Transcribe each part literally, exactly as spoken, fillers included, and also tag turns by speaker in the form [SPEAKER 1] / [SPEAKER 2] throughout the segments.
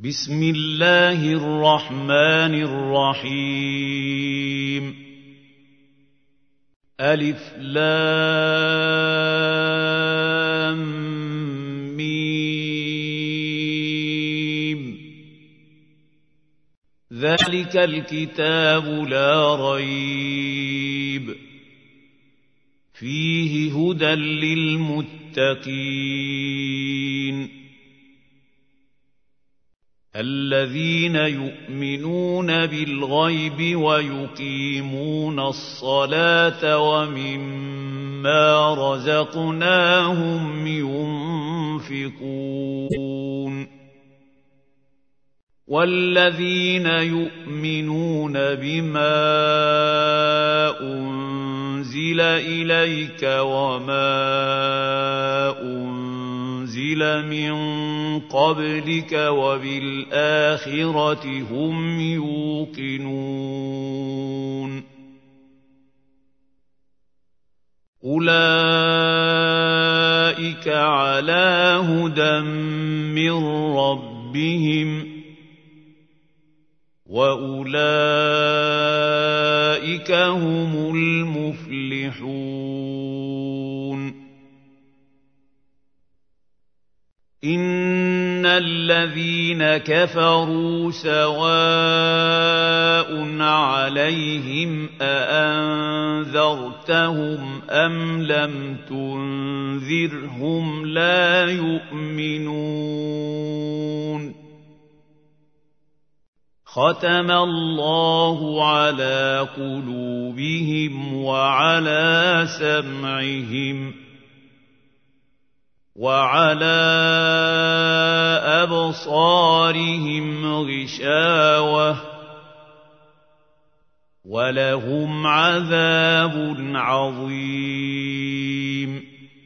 [SPEAKER 1] بسم الله الرحمن الرحيم ألف لام ميم ذلك الكتاب لا ريب فيه هدى للمتقين الذين يؤمنون بالغيب ويقيمون الصلاة ومما رزقناهم ينفقون والذين يؤمنون بما أنزل إليك وما أنزل من قبلك وبالآخرة هم يوقنون أولئك على هدى من ربهم وأولئك هم المفلحون إن الذين كفروا سواء عليهم أأنذرتهم أم لم تنذرهم لا يؤمنون ختم الله على قلوبهم وعلى سمعهم وعلى أبصارهم غشاوة ولهم عذاب عظيم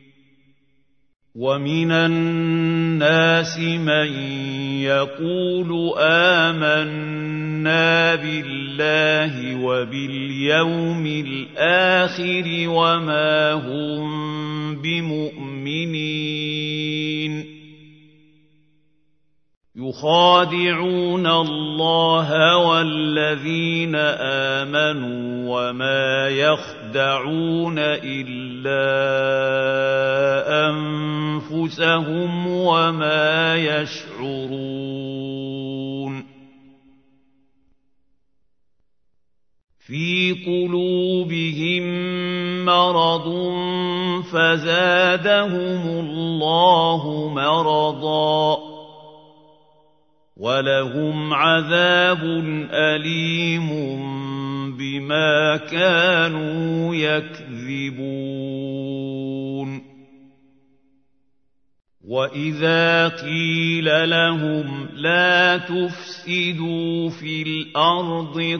[SPEAKER 1] ومن الناس من يقول آمنا بالله وباليوم الآخر وما هم بمؤمنين يخادعون الله والذين آمنوا وما يخدعون إلا أنفسهم وما يشعرون في قلوبهم مرض فزادهم الله مرضا ولهم عذاب أليم بما كانوا يكذبون وإذا قيل لهم لا تفسدوا في الأرض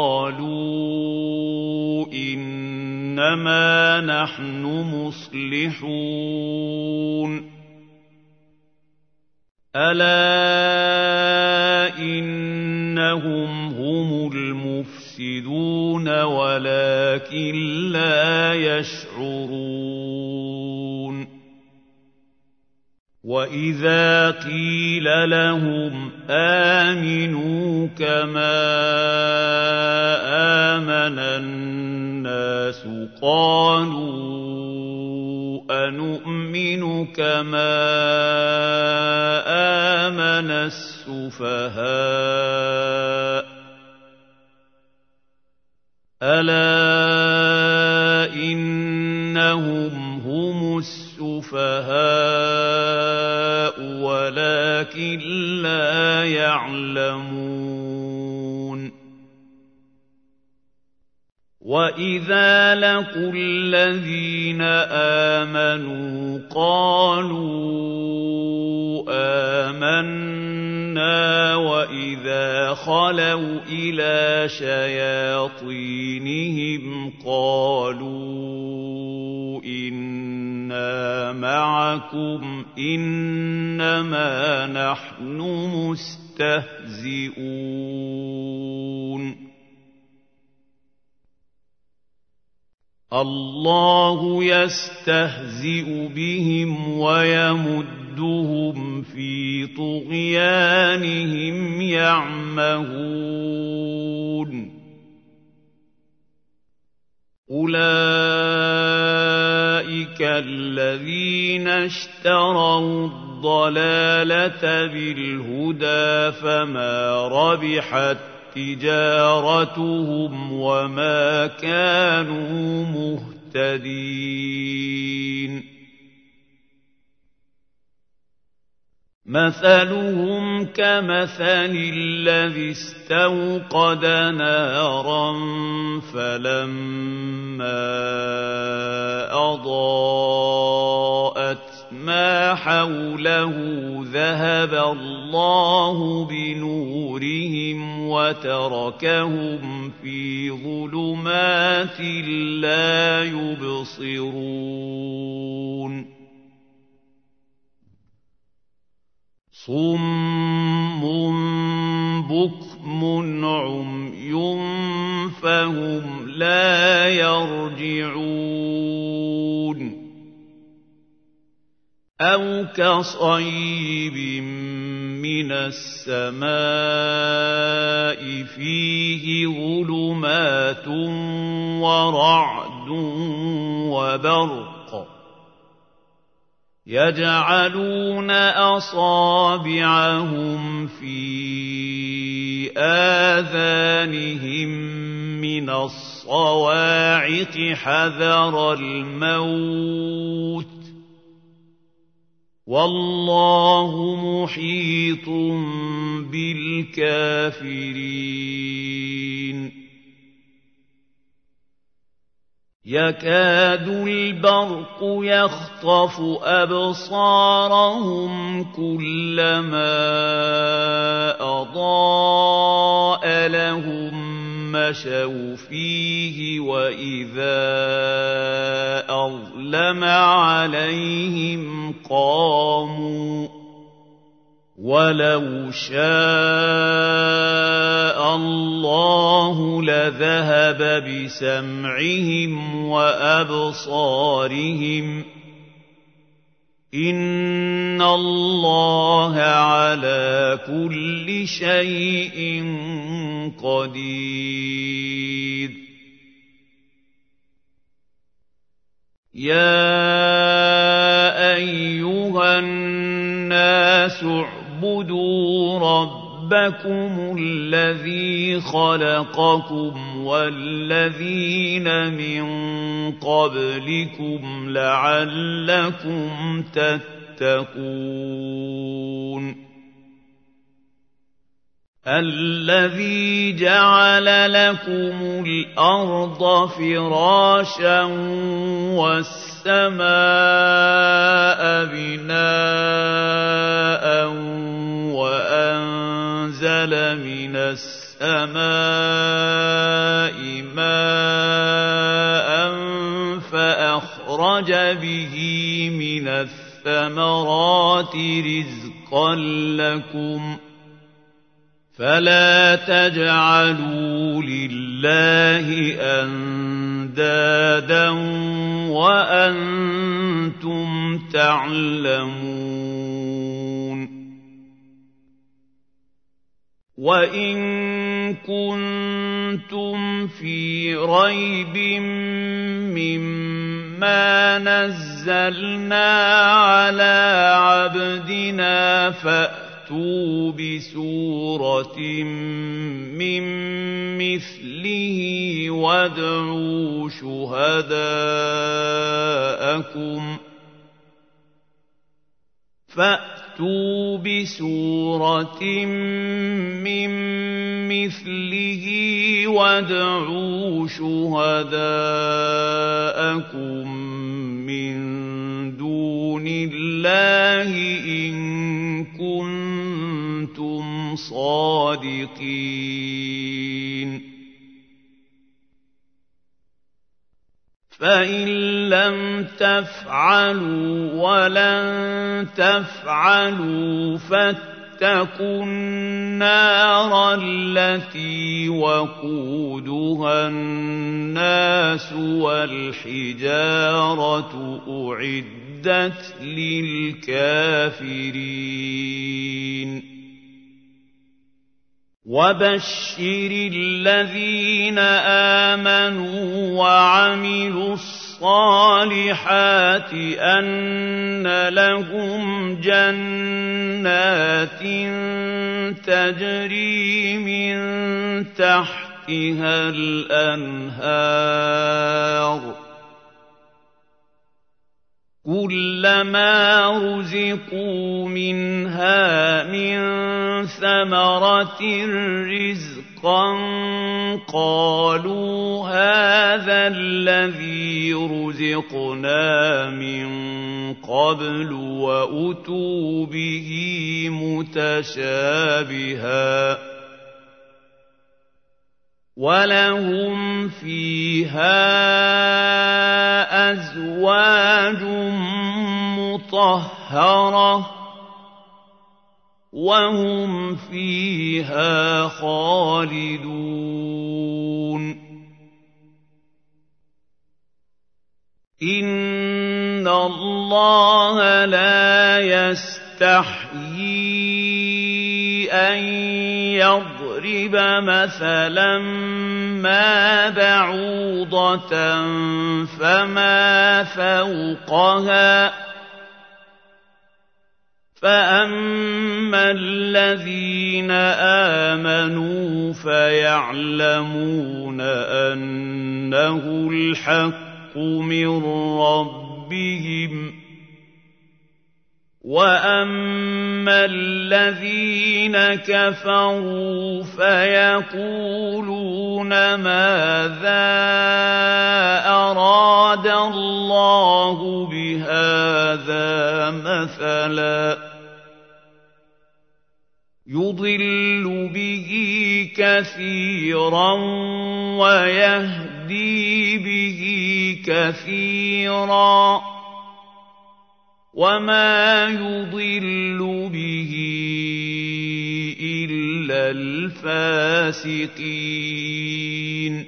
[SPEAKER 1] قالوا إنما نحن مصلحون ألا إنهم هم المفسدون ولكن لا يشعرون وإذا قيل لهم آمنوا كما آمن الناس قالوا أنؤمن كما آمن السفهاء ألا إنهم هم السفهاء ولكن لا يعلمون وإذا لقوا الذين آمنوا قالوا آمنا وإذا خلوا إلى شياطينهم قالوا إنا معكم إنما نحن مستهزئون الله يستهزئ بهم ويمدهم في طغيانهم يعمهون أولئك الذين اشتروا الضلالة بالهدى فما ربحت تجارتهم وما كانوا مهتدين مثلهم كمثل الذي استوقد نارا فلما أضاءت ما حوله ذهب الله بنورهم وتركهم في ظلمات لا يبصرون صم بكم عمي فهم لا يرجعون أو كصيب من السماء فيه ظلمات ورعد وبرق يجعلون أصابعهم في آذانهم من الصواعق حذر الموت والله محيط بالكافرين يكاد البرق يخطف أبصارهم كلما أضاء لهم مشوا فيه وإذا أظلم عليهم قاموا ولو شاء الله لذهب بسمعهم وأبصارهم إن الله على كل شيء قدير يا أيها الناس اعبدوا ربكم الذي خلقكم والذين من قبلكم لعلكم تتقون الذي جعل لكم الأرض فراشا والسماء بناء وأنزل من السماء ماء فأخرج به من الثمرات رزقا لكم فلا تجعلوا لله أندادا وأنتم تعلمون وإن كنتم في ريب مما نزلنا على عبدنا فأتوا فَأْتُوا بِسُورَةٍ مِّن مِّثْلِهِ وَادْعُوا شُهَدَاءَكُمْ فَأْتُوا بِسُورَةٍ مِّن مِّثْلِهِ وَادْعُوا شُهَدَاءَكُم مِّن دُونِ اللَّهِ إِن كُنتُمْ صَادِقِينَ فَإِن لَّمْ تَفْعَلُوا وَلَن تَفْعَلُوا فَاتَّقُوا فاتقوا النار التي وقودها الناس والحجارة أعدت للكافرين وبشر الذين آمنوا وعملوا الصالحات أن لهم جنات تجري من تحتها الأنهار كلما رزقوا منها من ثمرة رزقا قالوا هذا الذي رزقنا من قبل وأتوا به متشابها ولهم فيها أزواج مطهرة وهم فيها خالدون إن الله لا يستحيي أن يضرب مثلا ما بعوضة فما فوقها فأما الذين آمنوا فيعلمون أنه الحق من ربهم وأما الذين كفروا فيقولون ماذا أراد الله بهذا مثلا يضل به كثيرا ويهدي به كثيرا وما يضل به إلا الفاسقين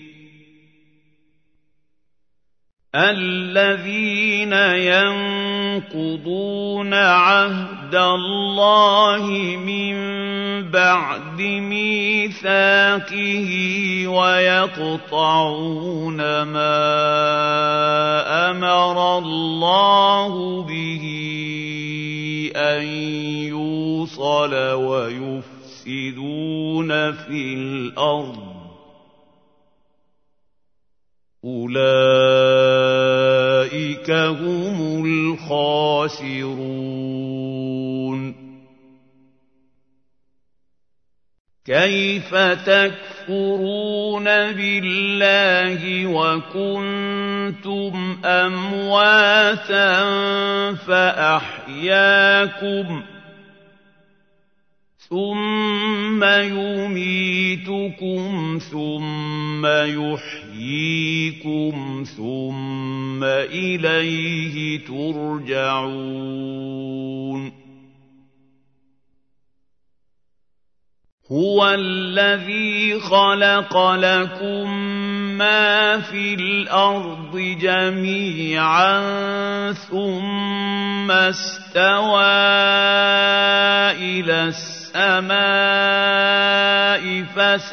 [SPEAKER 1] الذين ينقضون عهد الله من بعد ميثاقه ويقطعون ما أمر الله به أن يوصل ويفسدون في الأرض أولئك هم الخاسرون كيف تكفرون بالله وكنتم أمواتا فأحياكم ثم يميتكم ثم يحييكم ثم إليه ترجعون هو الذي خلق لكم ما في الأرض جميعا ثم استوى إلى السماء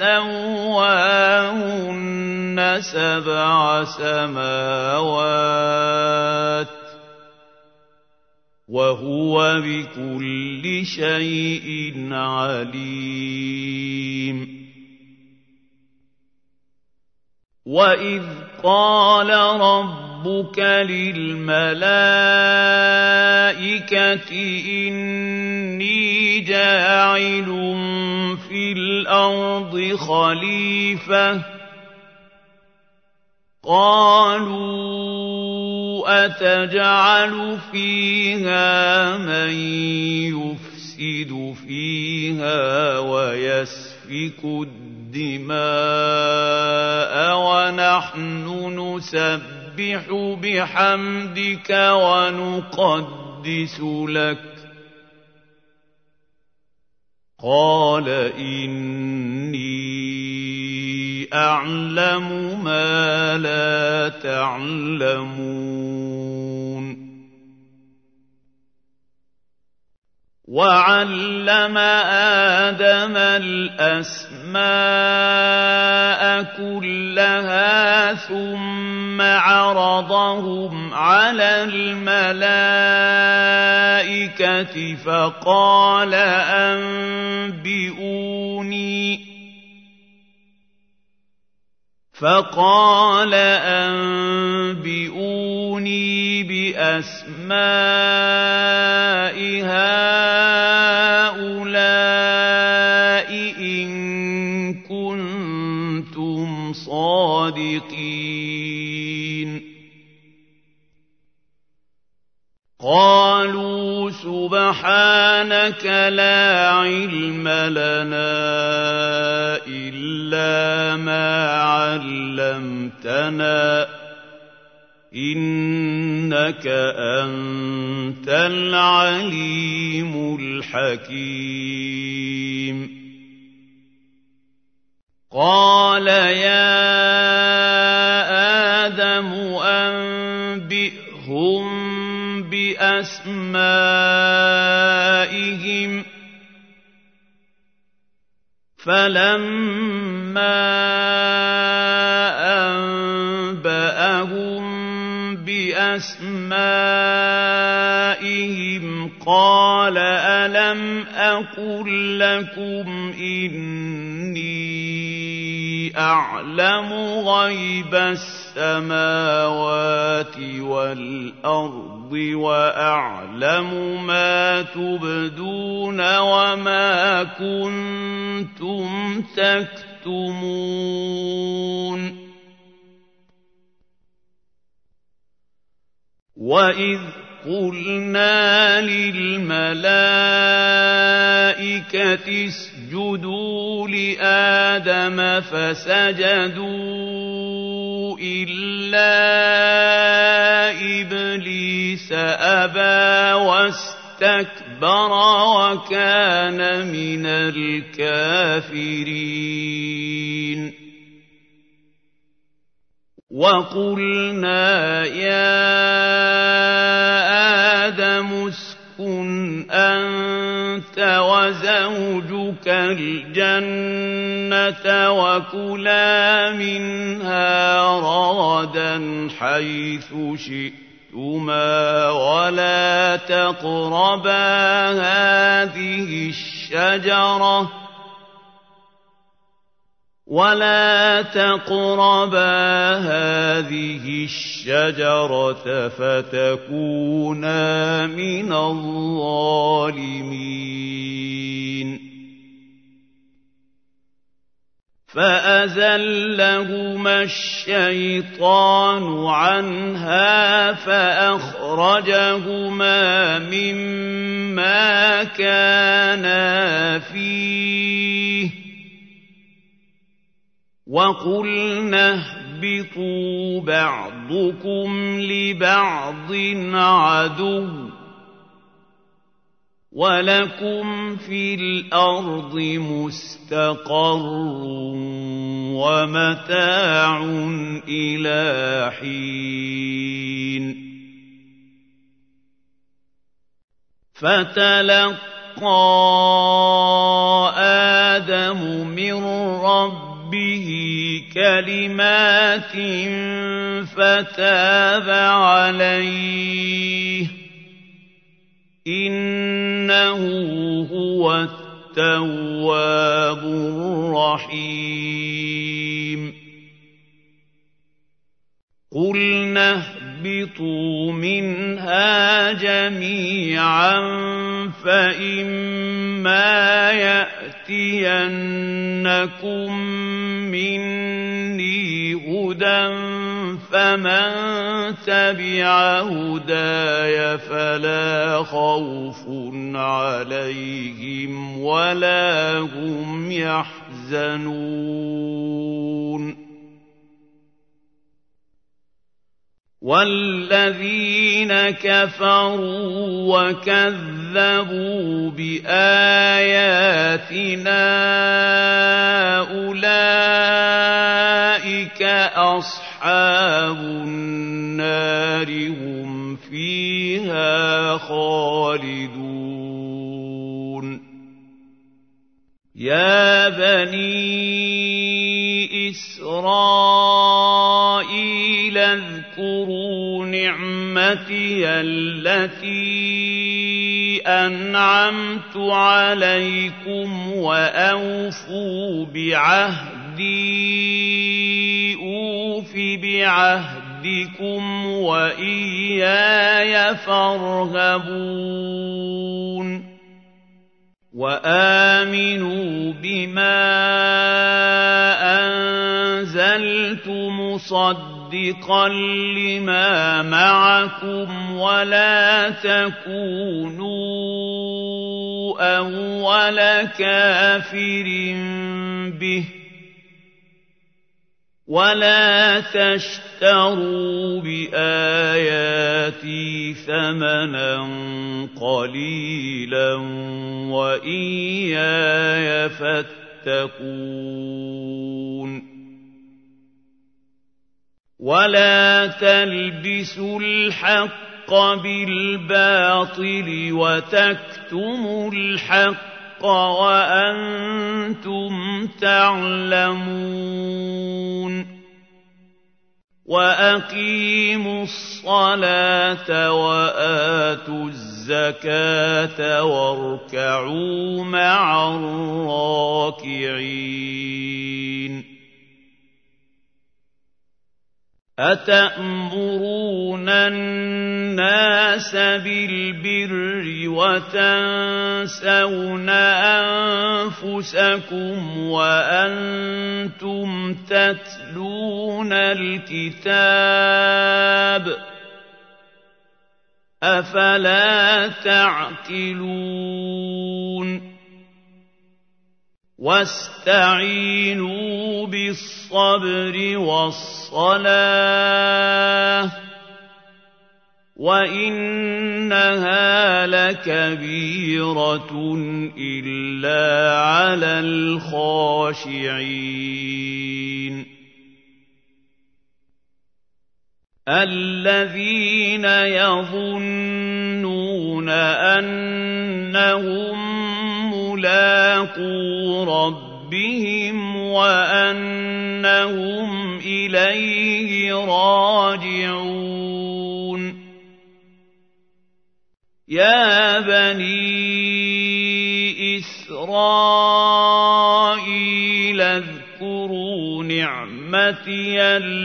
[SPEAKER 1] فسواهن سبع سماوات وهو بكل شيء عليم وإذ قال ربك للملائكة إني جاعل في الأرض خليفة قالوا أتجعل فيها من يفسد فيها ويسفك الدماء ونحن نسبح بحمدك ونقدس لك قال إني أعلم ما لا تعلمون وعلم آدم الأسماء كلها ثم عرضهم على الملائكة فقال أنبئوني فقال أنبئوني بأسماء هؤلاء إن كنتم صادقين قالوا سبحانك لا علم لنا إلا ما علمتنا إنك أنت العليم الحكيم قال يا آدم أنبئهم بأسمائهم فلما أنبأهم بأسمائهم قال ألم أقل لكم إني أعلم غيب السماوات والأرض وأعلم ما تبدون وما كنتم تكتمون وإذ قلنا للملائكة اسجدوا لآدم فسجدوا إلا إبليس أبى واستكبر وكان من الكافرين وقلنا يا آدم اسكن أنت وزوجك الجنة وكلا منها رغدا حيث شئتما ولا تقربا هذه الشجرة ولا تقربا هذه الشجرة فتكونا من الظالمين فأزلهما الشيطان عنها فأخرجهما مما كانا فيه وقلنا اهبطوا بعضكم لبعض عدو ولكم في الأرض مستقر ومتاع إلى حين فتلقى آدم من ربه به كلمات فتاب عليه إنه هو التواب الرحيم قلنا اهبطوا منها جميعا فإما يأتينكم مني هدى فمن تبع هداي فلا خوف عليهم ولا هم يحزنون وَالَّذِينَ كَفَرُوا وَكَذَّبُوا بِآيَاتِنَا أُولَٰئِكَ أَصْحَابُ النَّارِ ۖ هُمْ فِيهَا خَالِدُونَ يَا بَنِي إِسْرَائِيلَ اذْكُرُوا نِعْمَتِيَ الَّتِي أَنْعَمْتُ عَلَيْكُمْ وَأَوْفُوا بِعَهْدِي أُوفِ بِعَهْدِكُمْ وَإِيَّايَ فَارْهَبُونِ وَآمِنُوا بِمَا أَنزَلْتُ مُصَدِّقًا لِّمَا مَعَكُمْ وَلَا تَكُونُوا أَوَّلَ كَافِرٍ بِهِ وَلَا تَشْتَرُوا بِآيَاتِي ثَمَنًا قَلِيلًا وَإِيَّايَ فَاتَّقُونِ وَلَا تَلْبِسُوا الْحَقَّ بِالْبَاطِلِ وَتَكْتُمُوا الْحَقَّ وَأَنتُمْ تَعْلَمُونَ وَأَقِيمُوا الصَّلَاةَ وَآتُوا الزَّكَاةَ وَارْكَعُوا مَعَ الرَّاكِعِينَ أَتَأْمُرُونَ النَّاسَ بِالْبِرِّ وَتَنسَوْنَ أَنفُسَكُمْ وَأَنتُمْ تَتْلُونَ الْكِتَابَ أَفَلَا تَعْقِلُونَ وَاسْتَعِينُوا بِالصَّبْرِ وَالصَّلَاةِ وَإِنَّهَا لَكَبِيرَةٌ إِلَّا عَلَى الْخَاشِعِينَ الَّذِينَ يَظُنُّونَ أَنَّهُم مُّلَاقُو رَبِّهِمْ وَأَنَّهُمْ إِلَيْهِ رَاجِعُونَ يَا بَنِي إِسْرَائِيلَ اذْكُرُوا نِعْمَتِيَ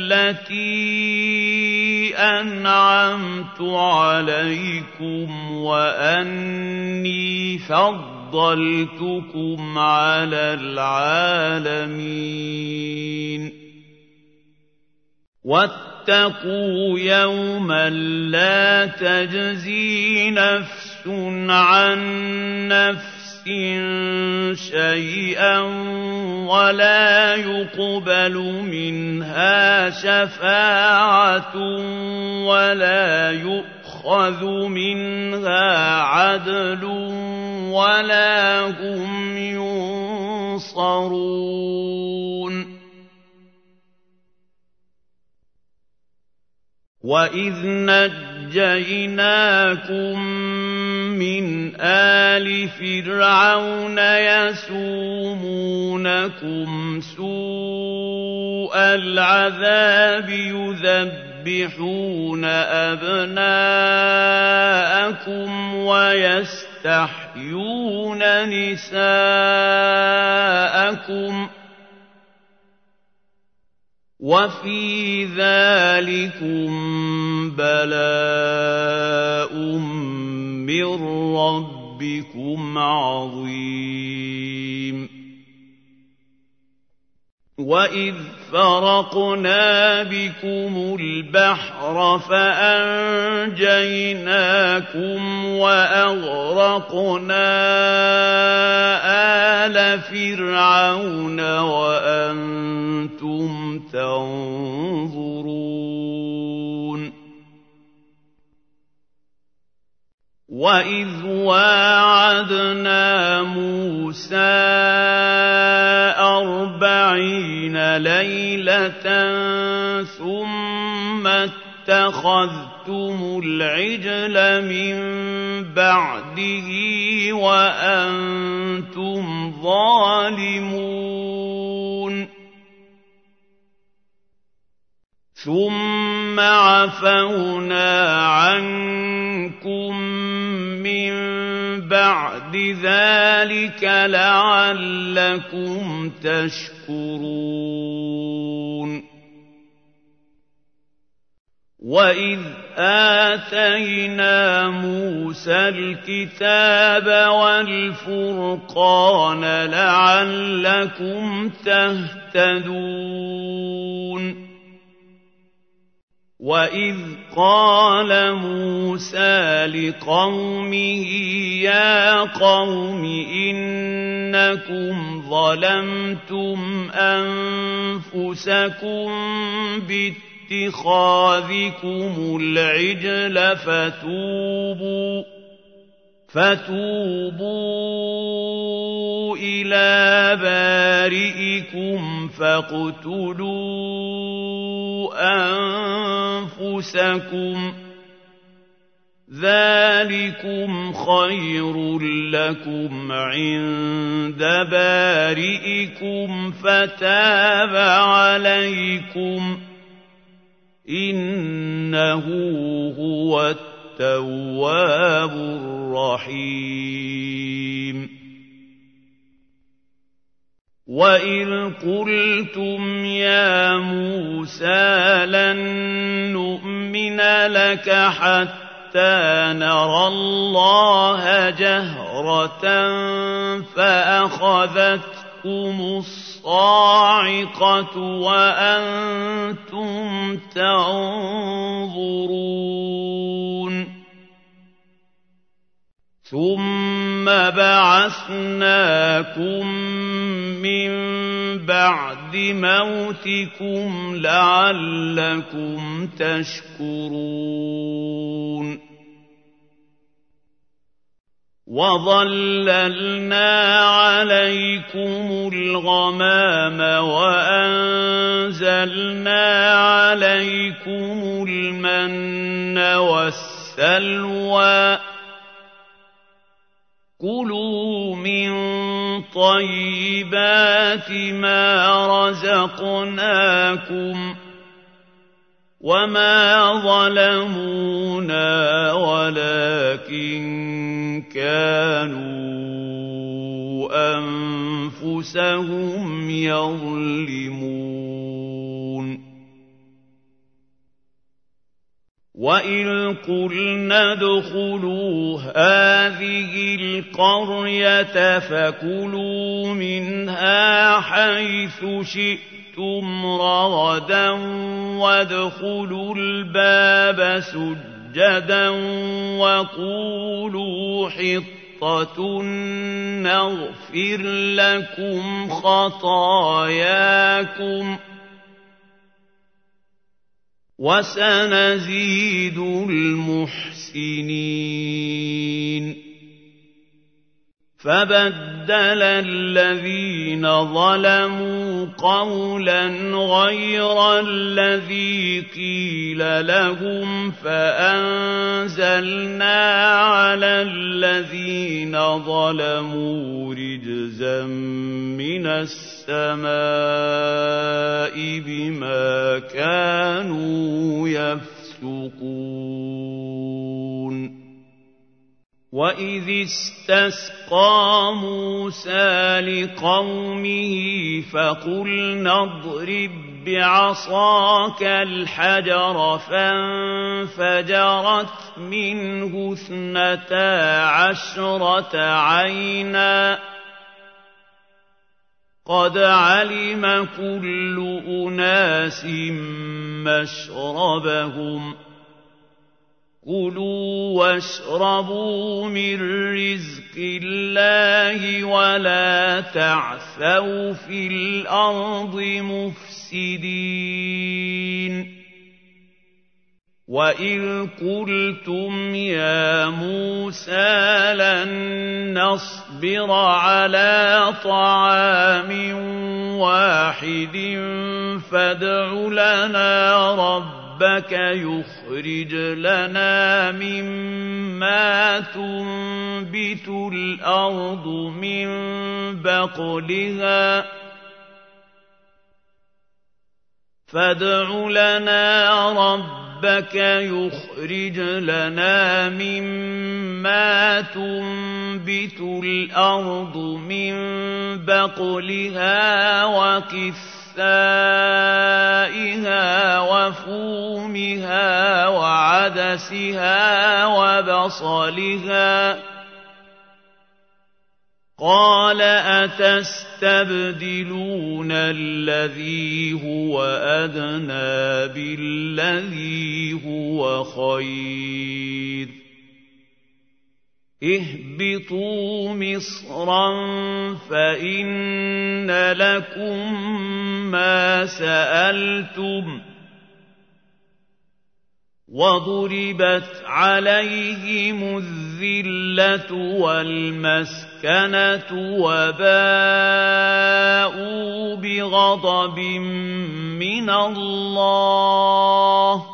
[SPEAKER 1] الَّتِي أَنْعَمْتُ عَلَيْكُمْ وَأَنِّي فَضَّلْتُكُمْ عَلَى الْعَالَمِينَ وَاتَّقُوا يَوْمًا لَّا تَجْزِي نَفْسٌ عَن نَّفْسٍ شَيْئًا وَلَا يُقْبَلُ مِنْهَا شَفَاعَةٌ وَلَا يُؤْخَذُ مِنْهَا عَدْلٌ وَلَا هُمْ يُنصَرُونَ وَإِذْ نَجَّيْنَاكُم مِّنْ آلِ فِرْعَوْنَ يَسُومُونَكُمْ سُوءَ الْعَذَابِ يُذَبِّحُونَ أَبْنَاءَكُمْ وَيَسْتَحْيُونَ نِسَاءَكُمْ ۚ وَفِي ذَٰلِكُم بَلَاءٌ مِّن رَّبِّكُمْ عَظِيمٌ وَإِذْ فَرَقْنَا بِكُمُ الْبَحْرَ فَأَنجَيْنَاكُمْ وَأَغْرَقْنَا آلَ فِرْعَوْنَ وَأَنتُمْ تَنظُرُونَ وَإِذْ وَاعَدْنَا مُوسَىٰ أَرْبَعِينَ لَيْلَةً ثُمَّ اتَّخَذْتُمُ الْعِجْلَ مِن بَعْدِهِ وَأَنتُمْ ظَالِمُونَ ثُمَّ عَفَوْنَا عَنكُم مِّن بَعْدِ ذَٰلِكَ لَعَلَّكُمْ تَشْكُرُونَ وَإِذْ آتَيْنَا مُوسَى الْكِتَابَ وَالْفُرْقَانَ لَعَلَّكُمْ تَهْتَدُونَ وَإِذْ قَالَ مُوسَىٰ لِقَوْمِهِ يَا قَوْمِ إِنَّكُمْ ظَلَمْتُمْ أَنفُسَكُم بِاتِّخَاذِكُمُ الْعِجْلَ فَتُوبُوا فَتُوبُوا إِلَىٰ بَارِئِكُمْ فَاقْتُلُوا أَنفُسَكُمْ ذَٰلِكُمْ خَيْرٌ لَّكُمْ عِندَ بَارِئِكُمْ فَتَابَ عَلَيْكُمْ إِنَّهُ هُوَ التَّوَّابُ الرَّحِيمُ وَإِذْ قُلْتُمْ يَا مُوسَىٰ لَن نُّؤْمِنَ لَكَ حَتَّىٰ نَرَى اللَّهَ جَهْرَةً فَأَخَذَتْكُمُ الصَّاعِقَةُ وَأَنتُمْ تَنظُرُونَ ثُمَّ بَعَثْنَاكُم مِّن بَعْدِ مَوْتِكُمْ لَعَلَّكُمْ تَشْكُرُونَ وَظَلَّلْنَا عَلَيْكُمُ الْغَمَامَ وَأَنزَلْنَا عَلَيْكُمُ الْمَنَّ وَالسَّلْوَىٰ كُلُوا مِن طَيِّبَاتِ مَا رَزَقْنَاكُمْ وَمَا ظَلَمُونَا وَلَٰكِن كَانُوا أَنفُسَهُمْ يَظْلِمُونَ وَإِذْ قُلْنَا ادْخُلُوا هَٰذِهِ الْقَرْيَةَ فَكُلُوا مِنْهَا حَيْثُ شِئْتُمْ رَغَدًا وَادْخُلُوا الْبَابَ سُجَّدًا وَقُولُوا حِطَّةٌ نَّغْفِرْ لَكُمْ خَطَايَاكُمْ وَسَنَزِيدُ الْمُحْسِنِينَ فَبَدَّلَ الَّذِينَ ظَلَمُوا قَوْلًا غَيْرَ الَّذِي قِيلَ لَهُمْ فَأَنزَلْنَا عَلَى الَّذِينَ ظَلَمُوا رِجْزًا مِّنَ السَّمَاءِ بِمَا كَانُوا يَفْسُقُونَ وَإِذِ اسْتَسْقَىٰ مُوسَىٰ لِقَوْمِهِ فَقُلْنَا اضْرِب بِّعَصَاكَ الْحَجَرَ فَانفَجَرَتْ مِنْهُ اثْنَتَا عَشْرَةَ عَيْنًا ۖ قَدْ عَلِمَ كُلُّ أُنَاسٍ مَّشْرَبَهُمْ ۖ كُلُوا وَاشْرَبُوا مِن رِّزْقِ اللَّهِ وَلَا تَعْثَوْا فِي الْأَرْضِ مُفْسِدِينَ وَإِذْ قُلْتُمْ يَا مُوسَىٰ لَن نَّصْبِرَ عَلَىٰ طَعَامٍ وَاحِدٍ فَادْعُ لَنَا رَبَّكَ يُخْرِجْ لَنَا مِمَّا تُنبِتُ الْأَرْضُ مِن بَقْلِهَا فَادْعُ لَنَا رَبَّكَ رَبَّكَ يُخْرِجْ لَنَا مِمَّا تُنبِتُ الْأَرْضُ مِن بَقْلِهَا وَقِثَّائِهَا وَفُومِهَا وَعَدَسِهَا وَبَصَلِهَا ۖ قَالَ أَتَسْتَبْدِلُونَ الَّذِي هُوَ أَدْنَىٰ بِالَّذِي هُوَ خَيْرٌ ۚ اهْبِطُوا مِصْرًا فَإِنَّ لَكُم مَّا سَأَلْتُمْ ۗ وَضُرِبَتْ عَلَيْهِمُ الذِّلَّةُ وَالْمَسْكَنَةُ وَبَاءُوا بِغَضَبٍ مِّنَ اللَّهِ ۗ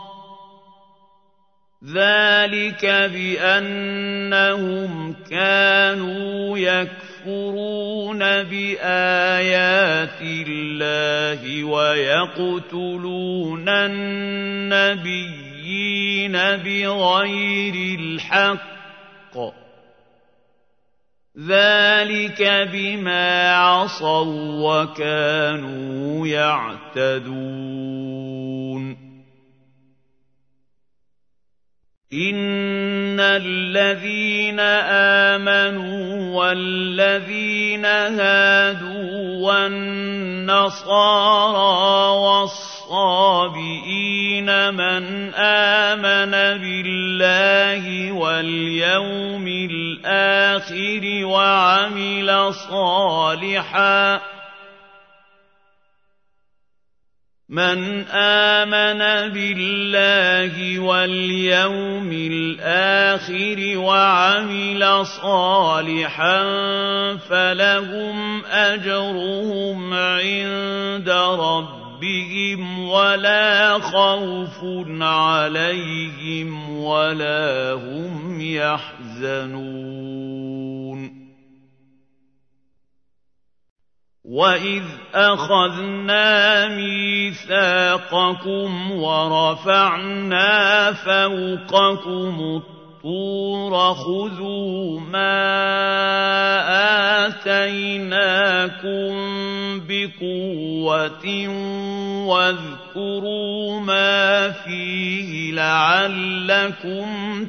[SPEAKER 1] ذَٰلِكَ بِأَنَّهُمْ كَانُوا يَكْفُرُونَ بِآيَاتِ اللَّهِ وَيَقْتُلُونَ النَّبِيِّينَ بِغَيْرِ الْحَقِّ ۗ ذَٰلِكَ بِمَا عَصَوا وَّكَانُوا يَعْتَدُونَ إِنَّ الَّذِينَ آمَنُوا وَالَّذِينَ هَادُوا وَالنَّصَارَىٰ وَالصَّابِئِينَ مَنْ آمَنَ بِاللَّهِ وَالْيَوْمِ الْآخِرِ وَعَمِلَ صَالِحًا مَنْ آمَنَ بِاللَّهِ وَالْيَوْمِ الْآخِرِ وَعَمِلَ صَالِحًا فَلَهُمْ أَجْرُهُمْ عِندَ رَبِّهِمْ وَلَا خَوْفٌ عَلَيْهِمْ وَلَا هُمْ يَحْزَنُونَ وَإِذْ أَخَذْنَا مِيثَاقَكُمْ وَرَفَعْنَا فَوْقَكُمُ الطُّورَ خُذُوا مَا آتَيْنَاكُم بِقُوَّةٍ وَاذْكُرُوا مَا فِيهِ لَعَلَّكُمْ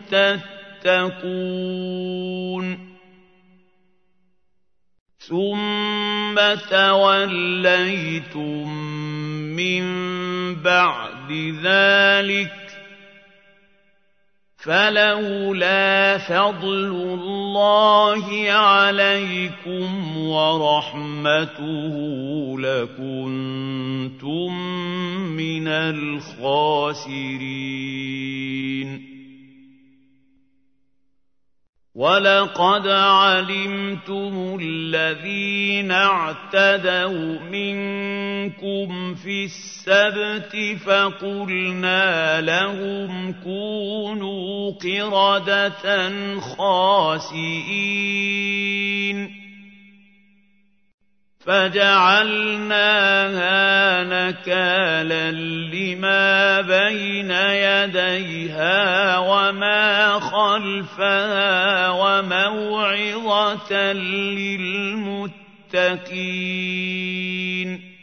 [SPEAKER 1] تَتَّقُونَ ثُمَّ تَوَلَّيْتُم مِّن بَعْدِ ذَٰلِكَ فَلَوْلَا فَضْلُ اللَّهِ عَلَيْكُمْ وَرَحْمَتُهُ لَكُنتُم مِّنَ الْخَاسِرِينَ وَلَقَدْ عَلِمْتُمُ الَّذِينَ اعْتَدَوْا مِنكُمْ فِي السَّبْتِ فَقُلْنَا لَهُمْ كُونُوا قِرَدَةً خَاسِئِينَ فَجَعَلْنَاهَا نَكَالًا لِّمَا بَيْنَ يَدَيْهَا وَمَا خَلْفَهَا وَمَوْعِظَةً لِّلْمُتَّقِينَ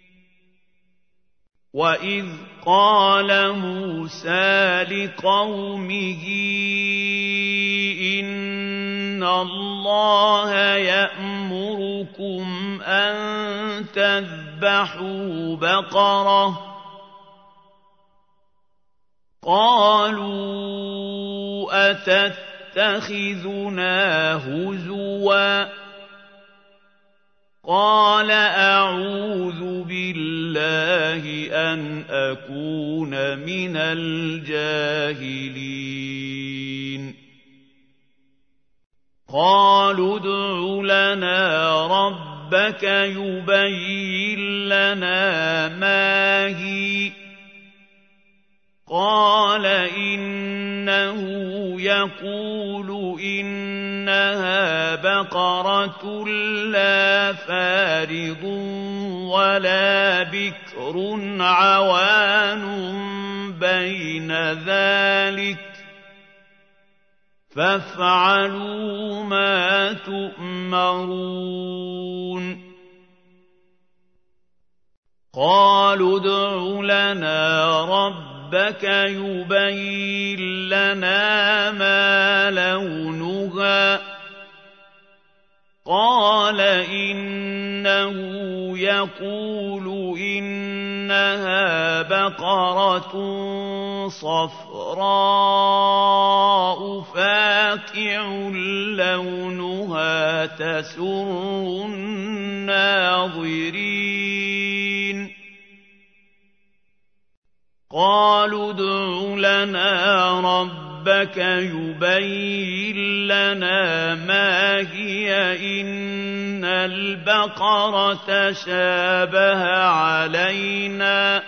[SPEAKER 1] وَإِذْ قَالَ مُوسَىٰ لِقَوْمِهِ إِنَّ اللَّهَ يَأْمُرُكُمْ أَن تَذْبَحُوا بَقَرَةً قَالُوا أَتَتَّخِذُنَا هُزُوًا قَالَ أَعُوذُ بِاللَّهِ أَنْ أَكُونَ مِنَ الْجَاهِلِينَ قَالُوا ادْعُ لَنَا رَبَّكَ يُبَيِّن لَّنَا مَا هِيَ قَالَ إِنَّهُ يَقُولُ إِنَّهَا بَقَرَةٌ لَّا فَارِضٌ وَلَا بِكْرٌ عَوَانٌ بَيْنَ ذَٰلِكَ فَافْعَلُوا مَا تُؤْمَرُونَ قَالُوا ادْعُ لَنَا رَبَّكَ يُبَيِّن لَّنَا مَا لَوْنُهَا قَالَ إِنَّهُ يَقُولُ إِنَّهَا بَقَرَةٌ صَفْرَاءُ فَاقِعٌ لَّوْنُهَا تَسُرُّ النَّاظِرِينَ قَالُوا ادْعُ لَنَا رَبَّكَ يُبَيِّن لَّنَا مَا هِيَ إِنَّ الْبَقَرَةَ شَابَهَ عَلَيْنَا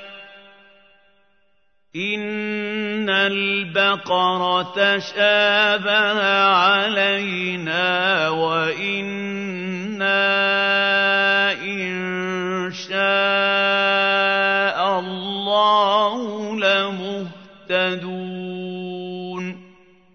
[SPEAKER 1] إِنَّ الْبَقَرَةَ شَابَهَ عَلَيْنَا وَإِنَّا إِن شَاءَ اللَّهُ لَمُهْتَدُونَ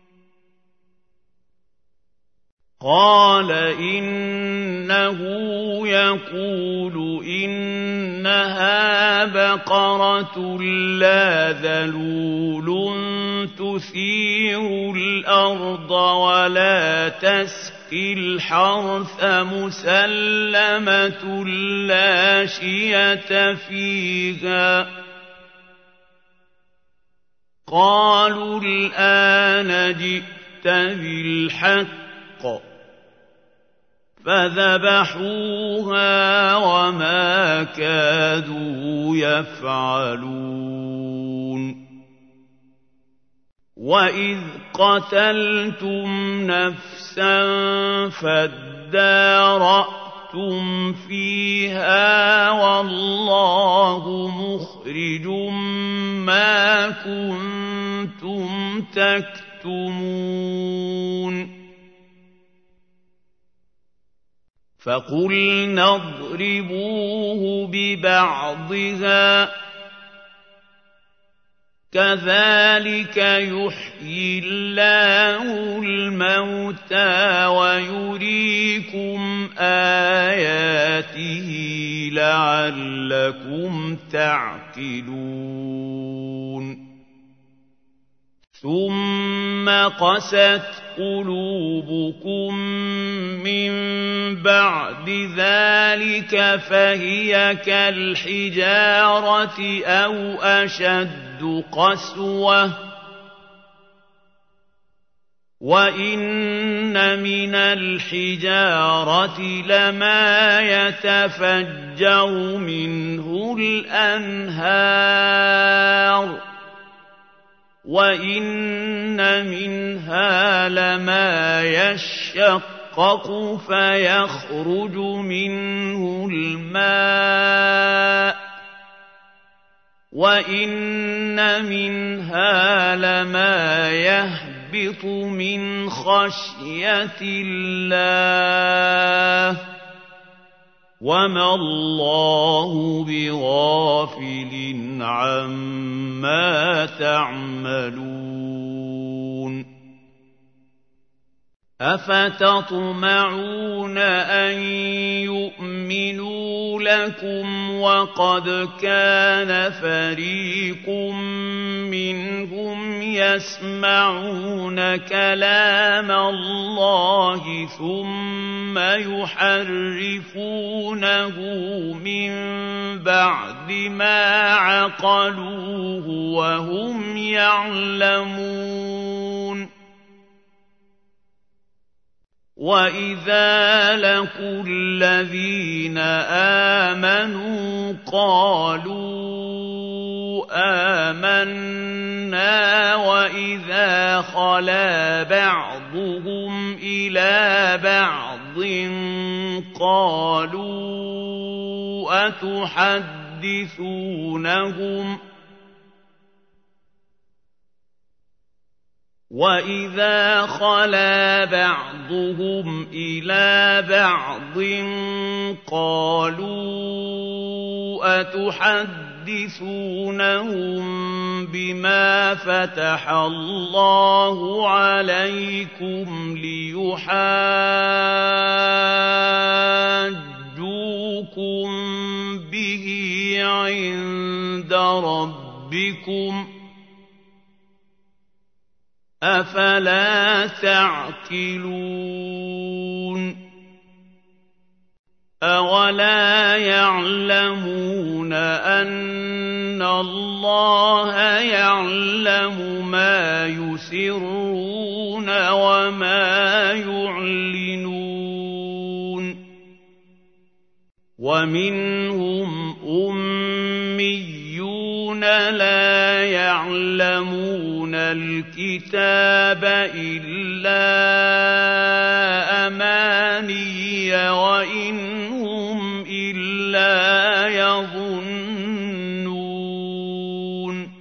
[SPEAKER 1] قَالَ إِنَّهُ يَقُولُ إِنَّهَا بَقَرَةٌ لَّا ذَلُولٌ تُثِيرُ الْأَرْضَ وَلَا تَسْقِي الْحَرْثَ مُسَلَّمَةٌ لَّا شِيَةَ فِيهَا قَالُوا الْآنَ جِئْتَ بِالْحَقِّ فَذَبَحُوهَا وَمَا كَادُوا يَفْعَلُونَ وَإِذْ قَتَلْتُمْ نَفْسًا فَادَّارَأْتُمْ فِيهَا وَاللَّهُ مُخْرِجٌ مَّا كُنتُمْ تَكْتُمُونَ فَقُلْنَا اضْرِبُوهُ بِبَعْضِهَا كَذَٰلِكَ يُحْيِي اللَّهُ الْمَوْتَىٰ وَيُرِيكُمْ آيَاتِهِ لَعَلَّكُمْ تَعْقِلُونَ ثُمَّ قَسَتْ قُلُوبُكُم مِّن بَعْدِ ذَٰلِكَ فَهِيَ كَالْحِجَارَةِ أَوْ أَشَدُّ قَسْوَةً وَإِنَّ مِنَ الْحِجَارَةِ لَمَا يَتَفَجَّرُ مِنْهُ الْأَنْهَارُ وَإِنَّ مِنْهَا لَمَا يَشَّقَّقُ فَيَخْرُجُ مِنْهُ الْمَاءُ وَإِنَّ مِنْهَا لَمَا يَهْبِطُ مِنْ خَشْيَةِ اللَّهِ وَمَا اللَّهُ بِغَافِلٍ عَمَّا تَعْمَلُونَ أَفَتَطْمَعُونَ أَن يُؤْمِنُوا لَكُمْ وَقَدْ كَانَ فَرِيقٌ مِّنْهُمْ يَسْمَعُونَ كَلَامَ اللَّهِ ثُمَّ يُحَرِّفُونَهُ مِن بَعْدِ مَا عَقَلُوهُ وَهُمْ يَعْلَمُونَ وَإِذَا لَقُوا الَّذِينَ آمَنُوا قَالُوا آمنا وإذا خلا بعضهم إلى بعض قالوا أتحدثونهم وَإِذَا خَلَا بَعْضُهُمْ إِلَىٰ بَعْضٍ قَالُوا أَتُحَدِّثُونَهُم بِمَا فَتَحَ اللَّهُ عَلَيْكُمْ لِيُحَاجُّوكُم بِهِ عِندَ رَبِّكُمْ ۚ أَفَلَا تَعْقِلُونَ أَوَلَا يَعْلَمُونَ أَنَّ اللَّهَ يَعْلَمُ مَا يُسِرُّونَ وَمَا يُعْلِنُونَ وَمِنْهُمْ أُمِّيُّونَ لَا يَعْلَمُونَ الْكِتَابَ إِلَّا أَمَانِيَّ وَإِنْ هُمْ إِلَّا يَظُنُّونَ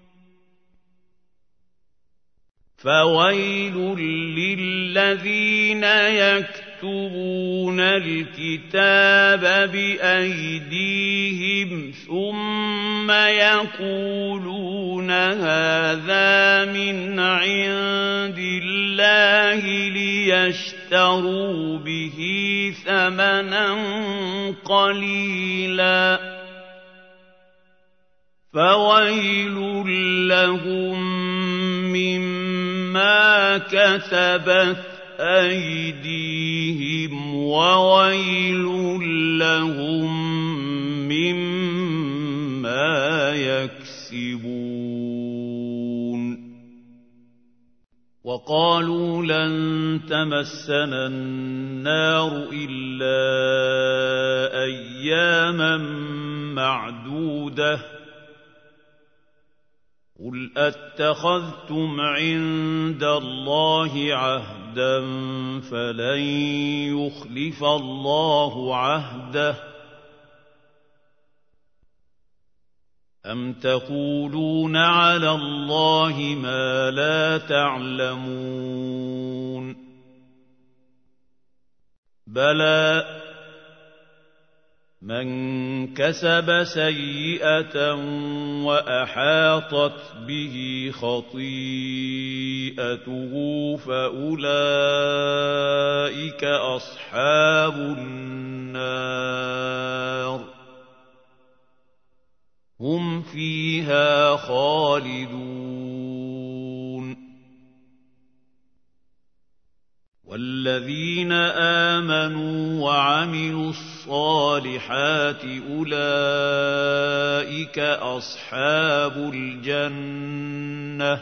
[SPEAKER 1] فَوَيْلٌ لِّلَّذِينَ يَكْتُبُونَ الْكِتَابَ بِأَيْدِيهِمْ ثُمَّ يَقُولُونَ هَٰذَا مِنْ عِندِ اللَّهِ لِيَشْتَرُوا بِهِ ثَمَنًا قَلِيلًا فَوَيْلٌ لَّهُم مِّمَّا كَتَبَتْ أَيْدِيهِمْ وَوَيْلٌ لَّهُم مِّمَّا يَكْسِبُونَ وَقَالُوا لَن تَمَسَّنَا النَّارُ إِلَّا أَيَّامًا مَّعْدُودَةً قُلْ أَتَّخَذْتُمْ عِندَ اللَّهِ عَهْدًا فَلَن يُخْلِفَ اللَّهُ عَهْدَهُ أَمْ تَقُولُونَ عَلَى اللَّهِ مَا لَا تَعْلَمُونَ بَلَىٰ مَن كَسَبَ سَيِّئَةً وَأَحَاطَتْ بِهِ خَطِيئَتُهُ فَأُولَٰئِكَ أَصْحَابُ النَّارِ هُمْ فِيهَا خَالِدُونَ وَالَّذِينَ آمَنُوا وَعَمِلُوا الصَّالِحَاتِ أُولَٰئِكَ أَصْحَابُ الْجَنَّةِ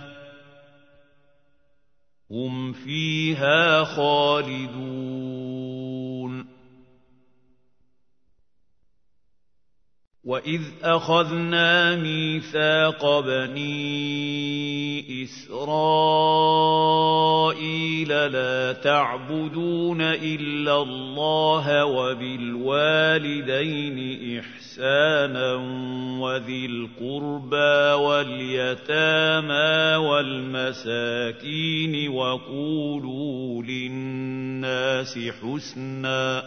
[SPEAKER 1] هُمْ فِيهَا خَالِدُونَ وَإِذْ أَخَذْنَا مِيثَاقَ بَنِي إِسْرَائِيلَ لَا تَعْبُدُونَ إِلَّا اللَّهَ وَبِالْوَالِدَيْنِ إِحْسَانًا وَذِي الْقُرْبَىٰ وَالْيَتَامَىٰ وَالْمَسَاكِينِ وَقُولُوا لِلنَّاسِ حُسْنًا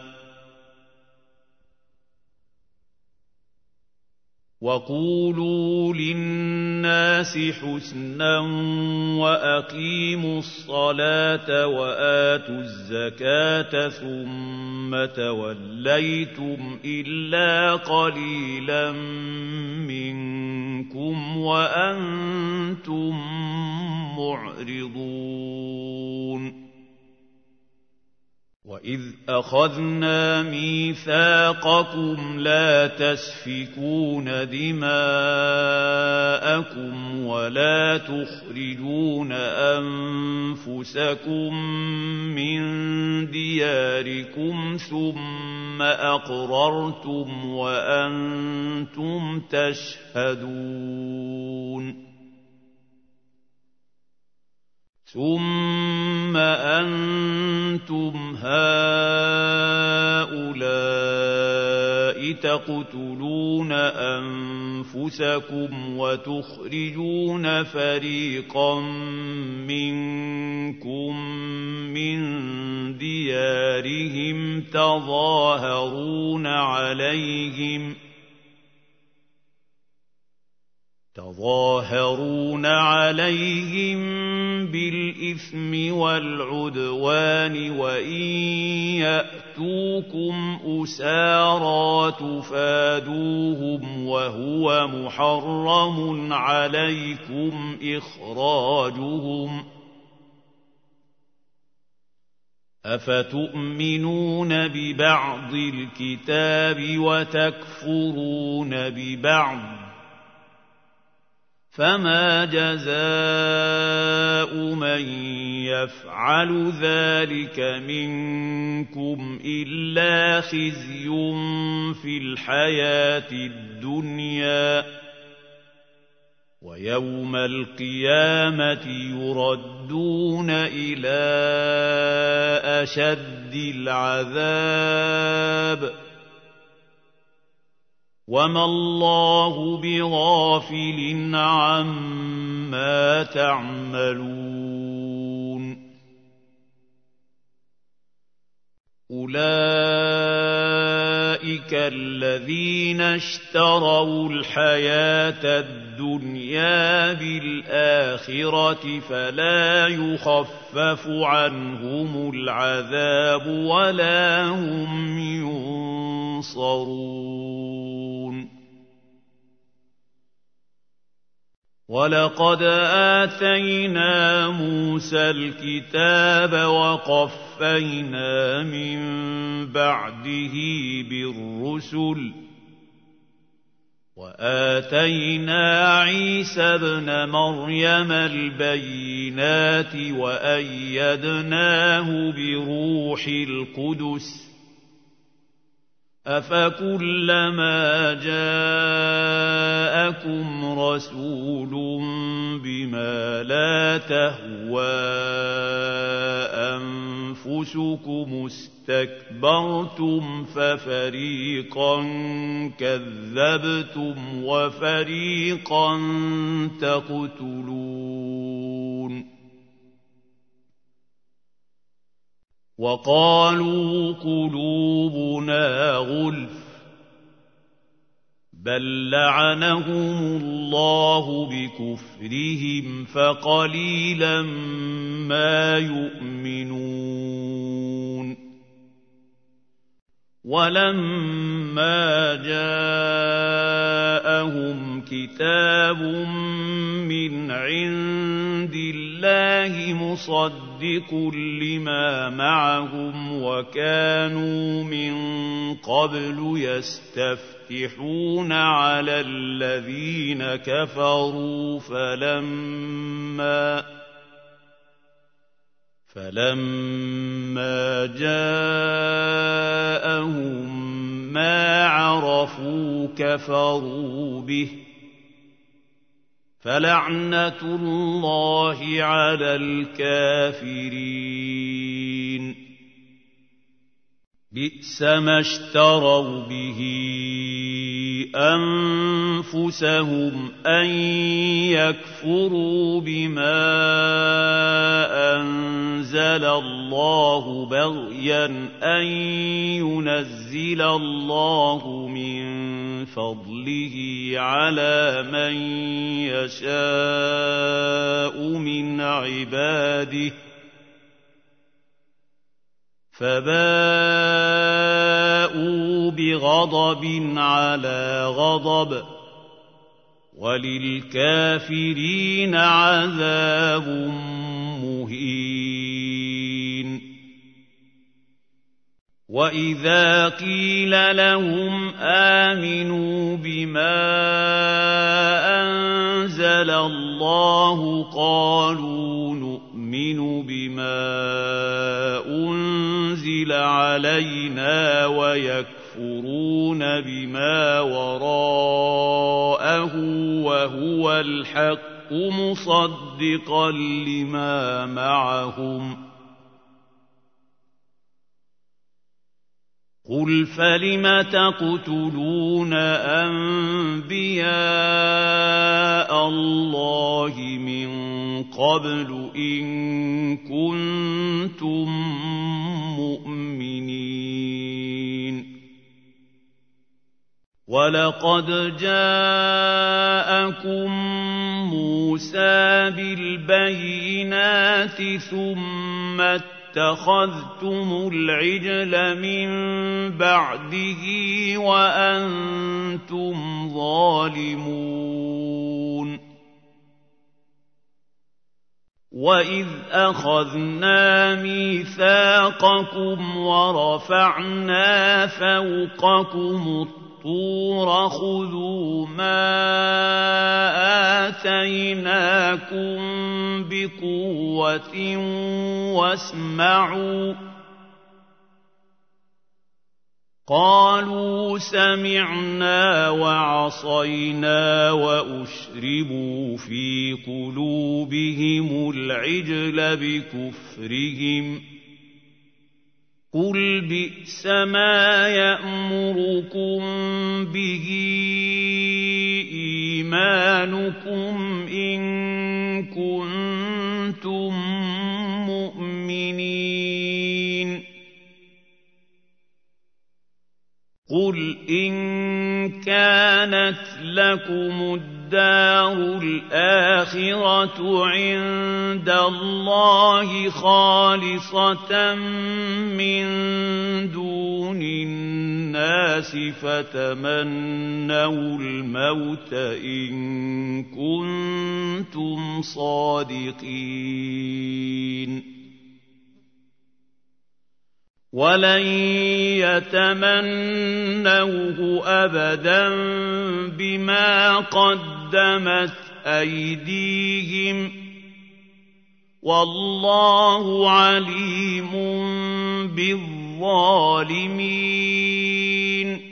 [SPEAKER 1] وَقُولُوا لِلنَّاسِ حُسْنًا وَأَقِيمُوا الصَّلَاةَ وَآتُوا الزَّكَاةَ ثُمَّ تَوَلَّيْتُمْ إِلَّا قَلِيلًا مِّنكُمْ وَأَنتُم مُّعْرِضُونَ وَإِذْ أَخَذْنَا مِيثَاقَكُمْ لَا تَسْفِكُونَ دِمَاءَكُمْ وَلَا تُخْرِجُونَ أَنفُسَكُم مِّن دِيَارِكُمْ ثُمَّ أَقْرَرْتُمْ وَأَنتُمْ تَشْهَدُونَ ثُمَّ أَنتُمْ هَٰؤُلَاءِ تَقْتُلُونَ أَنفُسَكُمْ وَتُخْرِجُونَ فَرِيقًا مِّنكُم مِّن دِيَارِهِمْ تَظَاهَرُونَ عَلَيْهِمْ تظاهرون عليهم بالإثم والعدوان وإن يأتوكم أسارى تفادوهم وهو محرم عليكم إخراجهم أفتؤمنون ببعض الكتاب وتكفرون ببعض فما جزاء من يفعل ذلك منكم إلا خزي في الحياة الدنيا ويوم القيامة يردون إلى أشد العذاب وما الله بغافل عما تعملون أولئك الذين اشتروا الحياة الدنيا بالآخرة فلا يخفف عنهم العذاب ولا هم ينصرون ولقد آتينا موسى الكتاب وقفينا من بعده بالرسل وآتينا عيسى ابن مريم البينات وأيدناه بروح القدس أفكلما جاءكم رسول بما لا تهوى أنفسكم استكبرتم ففريقا كذبتم وفريقا تقتلون وقالوا قلوبنا غلف بل لعنهم الله بكفرهم فقليلا ما يؤمنون ولما جاءهم كتاب من عند الله مصدق لما معهم وكانوا من قبل يستفتحون على الذين كفروا فلما فلما جاءهم ما عرفوا كفروا به فلعنة الله على الكافرين بئس ما اشتروا به أنفسهم أن يكفروا بما أنزل الله بغيا أن ينزل الله من فضله على من يشاء من عباده فباءوا بغضب على غضب وللكافرين عذاب مهين وَإِذَا قِيلَ لَهُمْ آمِنُوا بِمَا أَنزَلَ اللَّهُ قَالُوا نُؤْمِنُ بِمَا أُنزِلَ عَلَيْنَا وَيَكْفُرُونَ بِمَا وَرَاءَهُ وَهُوَ الْحَقُّ مُصَدِّقًا لِّمَا مَعَهُمْ ۗ قُلْ فَلِمَ تَقْتُلُونَ أَنبِيَاءَ اللَّهِ مِن قَبْلُ إِن كُنتُم مُّؤْمِنِينَ وَلَقَدْ جَاءَكُم مُّوسَىٰ بِالْبَيِّنَاتِ ثُمَّ اتَّخَذْتُمُ الْعِجْلَ مِن بَعْدِهِ وَأَنتُمْ ظَالِمُونَ وَإِذْ أَخَذْنَا مِيثَاقَكُمْ وَرَفَعْنَا فَوْقَكُمُ الطُّورَ خُذُوا مَا آتَيْنَاكُم بِقُوَّةٍ وَاسْمَعُوا ۖ قَالُوا سَمِعْنَا وَعَصَيْنَا وَأُشْرِبُوا فِي قُلُوبِهِمُ الْعِجْلَ بِكُفْرِهِمْ ۚ قُلْ بِئْسَ مَا يَأْمُرُكُم بِهِ إِيمَانُكُمْ إِن كُنتُم مُّؤْمِنِينَ قُلْ إِن كَانَتْ لَكُمُ الدَّارُ الْآخِرَةُ عِندَ اللَّهِ خَالِصَةً مِّن دُونِ النَّاسِ فَتَمَنَّوُا الْمَوْتَ إِن كُنتُمْ صَادِقِينَ وَلَن يَتَمَنَّوْهُ أَبَدًا بِمَا قَدَّمَتْ أَيْدِيهِمْ ۗ وَاللَّهُ عَلِيمٌ بِالظَّالِمِينَ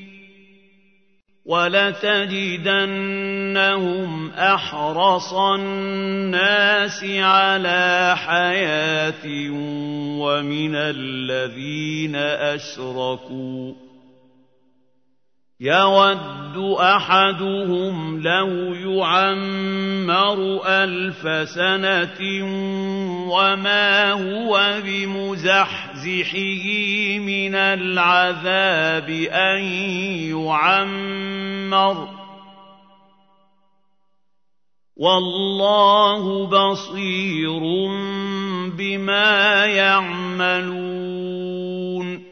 [SPEAKER 1] وَلَتَجِدَنَّهُمْ أَحْرَصَ النَّاسِ عَلَىٰ حَيَاةٍ وَمِنَ الَّذِينَ أَشْرَكُوا يَوَدُّ أَحَدُهُمْ لَوْ يُعَمَّرُ أَلْفَ سَنَةٍ وَمَا هُوَ بِمُزَحْزِحِهِ مِنَ الْعَذَابِ أَن يُعَمَّرَ ۗ وَاللَّهُ بَصِيرٌ بِمَا يَعْمَلُونَ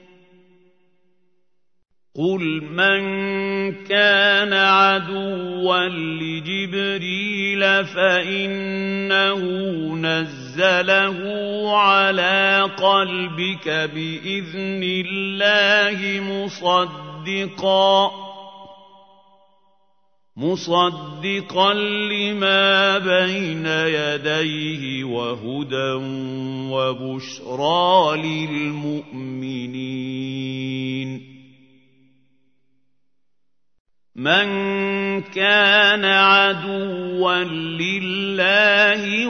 [SPEAKER 1] قُلْ مَن كَانَ عَدُوًّا لِّجِبْرِيلَ فَإِنَّهُ نَزَّلَهُ عَلَىٰ قَلْبِكَ بِإِذْنِ اللَّهِ مُصَدِّقًا مُصَدِّقًا لِّمَا بَيْنَ يَدَيْهِ وَهُدًى وَبُشْرَىٰ لِلْمُؤْمِنِينَ مَن كَانَ عَدُوًّا لِّلَّهِ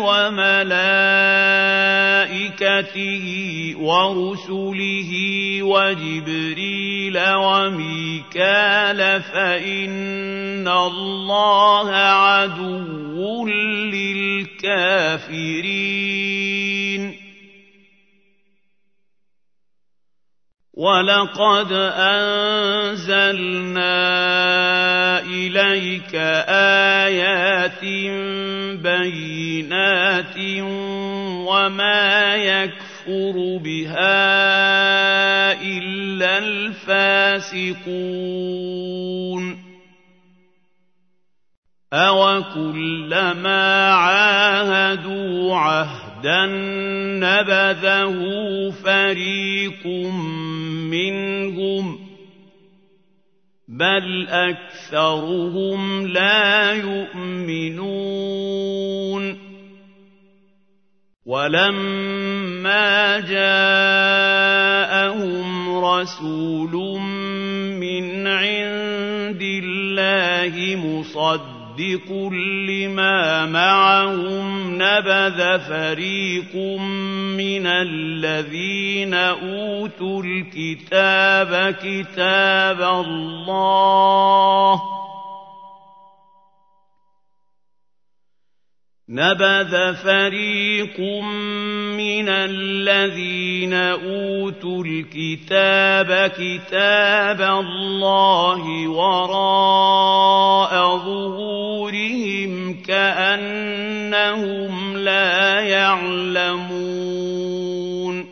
[SPEAKER 1] وَمَلَائِكَتِهِ وَرُسُلِهِ وَجِبْرِيلَ وَمِيكَالَ فَإِنَّ اللَّهَ عَدُوٌّ لِّلْكَافِرِينَ وَلَقَدْ أَنزَلْنَا إِلَيْكَ آيَاتٍ بَيِّنَاتٍ وَمَا يَكْفُرُ بِهَا إِلَّا الْفَاسِقُونَ أَوَكُلَّمَا عَاهَدُوا عَهْدًا عهدا نبذه فريق منهم بل أكثرهم لا يؤمنون ولما جاءهم رسول من عند الله مصدق لما معهم نبذ فريق من الذين أوتوا الكتاب كتاب الله نبذ فريق من الذين أوتوا الكتاب كتاب الله وراء ظهورهم كأنهم لا يعلمون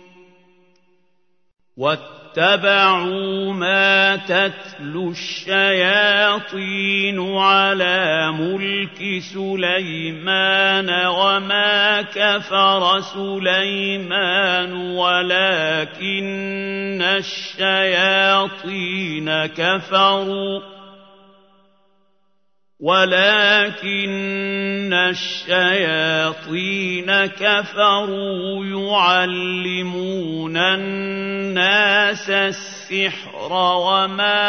[SPEAKER 1] واتبعوا ما تتلو الشياطين على ملك سليمان وما كفر سليمان ولكن الشياطين كفروا ولكن الشياطين كفروا يعلمون الناس السحر وما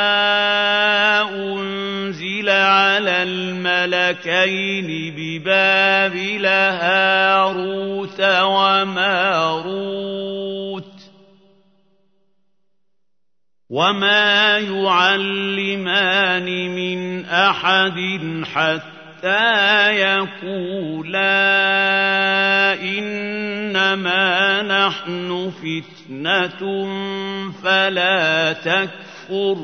[SPEAKER 1] أنزل على الملكين ببابل هاروت وماروت وما يعلمان من أحد حتى يقولا إنما نحن فتنة فلا تكفر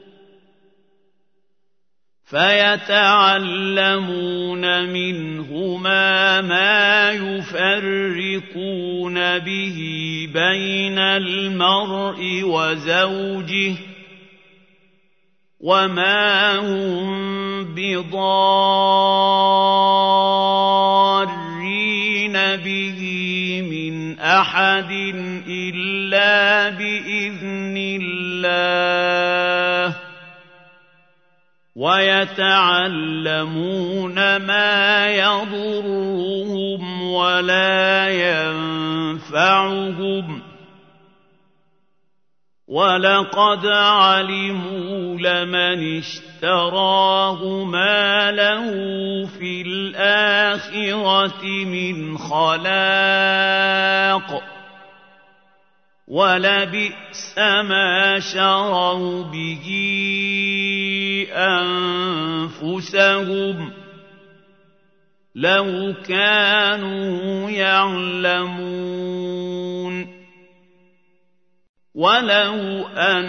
[SPEAKER 1] فيتعلمون منهما ما يفرقون به بين المرء وزوجه وما هم بضارين به من أحد إلا بإذن الله ويتعلمون ما يضرهم ولا ينفعهم ولقد علموا لمن اشتراه ما له في الآخرة من خلاق ولبئس ما شروا به أنفسهم لو كانوا يعلمون ولو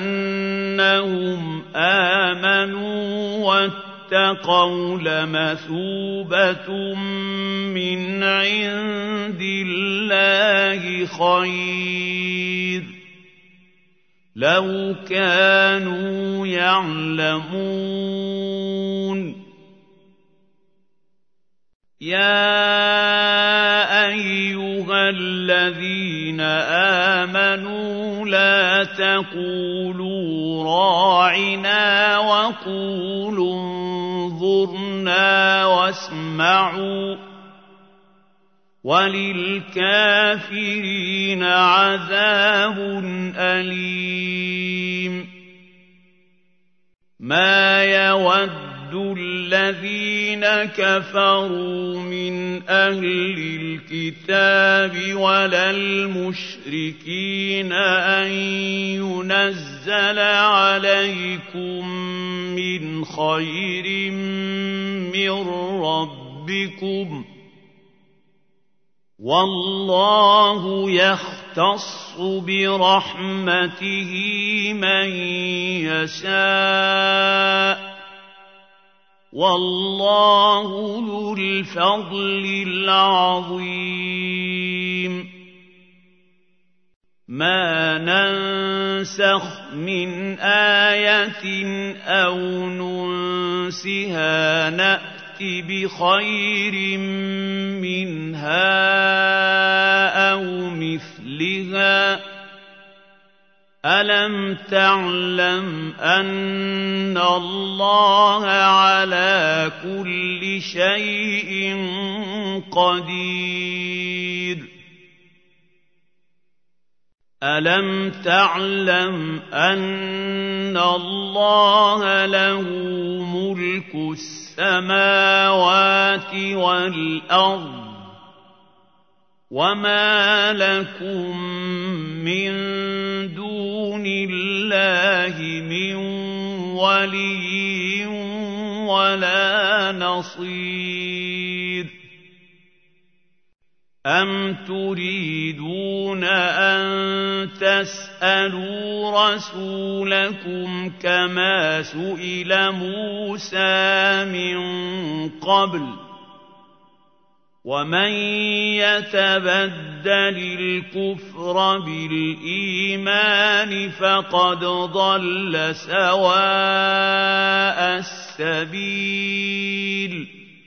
[SPEAKER 1] أنهم آمنوا واتقوا لمثوبة من عند الله خير لو كانوا يعلمون يا أيها الذين آمنوا لا تقولوا راعنا وقولوا انظرنا واسمعوا وللكافرين عذاب أليم ما يود الذين كفروا من أهل الكتاب ولا المشركين أن ينزل عليكم من خير من ربكم والله يختص برحمته من يشاء والله ذو الفضل العظيم ما ننسخ من آية أو ننسها نأت بخير منها أو مثلها ألم تعلم أن الله على كل شيء قدير ألم تعلم أن الله له ملك السماوات والأرض وما لكم من دون الله من ولي ولا نصير أم تريدون أن تسألوا رسولكم كما سئل موسى من قبل ومن يتبدل الكفر بالإيمان فقد ضل سواء السبيل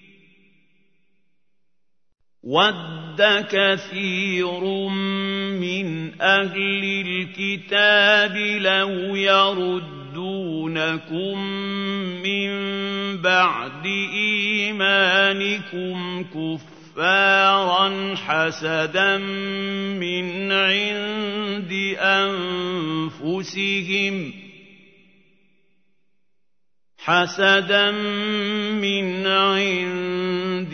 [SPEAKER 1] وَدَّ كَثِيرٌ مِّنْ أَهْلِ الْكِتَابِ لَوْ يَرُدُّونَكُم مِّن بَعْدِ إِيمَانِكُمْ كُفَّارًا حَسَدًا مِّنْ عِندِ أَنفُسِهِمْ حسدا من عند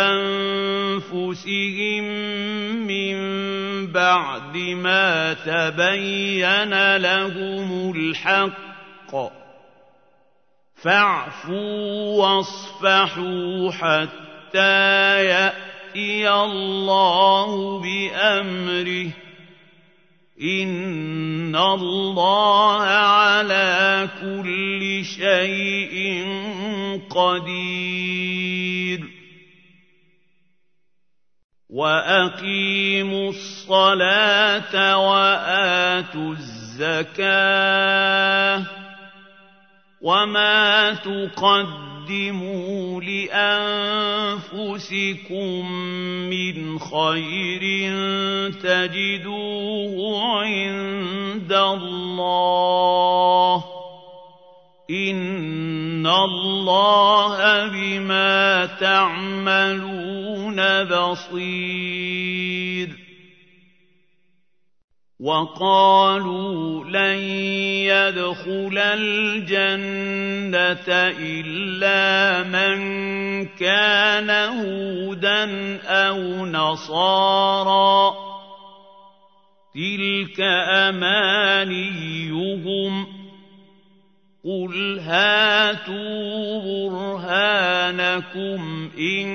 [SPEAKER 1] أنفسهم من بعد ما تبين لهم الحق فاعفوا واصفحوا حتى يأتي الله بأمره إن الله على كل شيء قدير وأقيموا الصلاة وآتوا الزكاة وما تقدموا لأنفسكم من خير تجدوه عند الله إن الله بما تعملون بصير وقالوا لن يدخل الجنة إلا من كان هودا أو نصارى تلك أمانيهم قل هاتوا برهانكم إن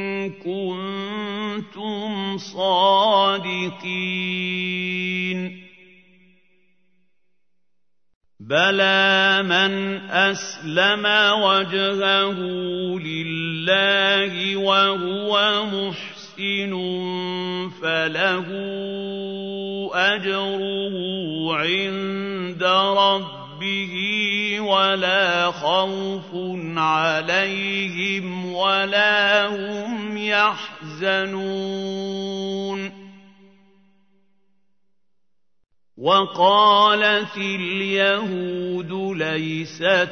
[SPEAKER 1] كنتم صادقين بلى من أسلم وجهه لله وهو محسن فله أجره عند ربه ولا خوف عليهم ولا هم يحزنون وقالت اليهود ليست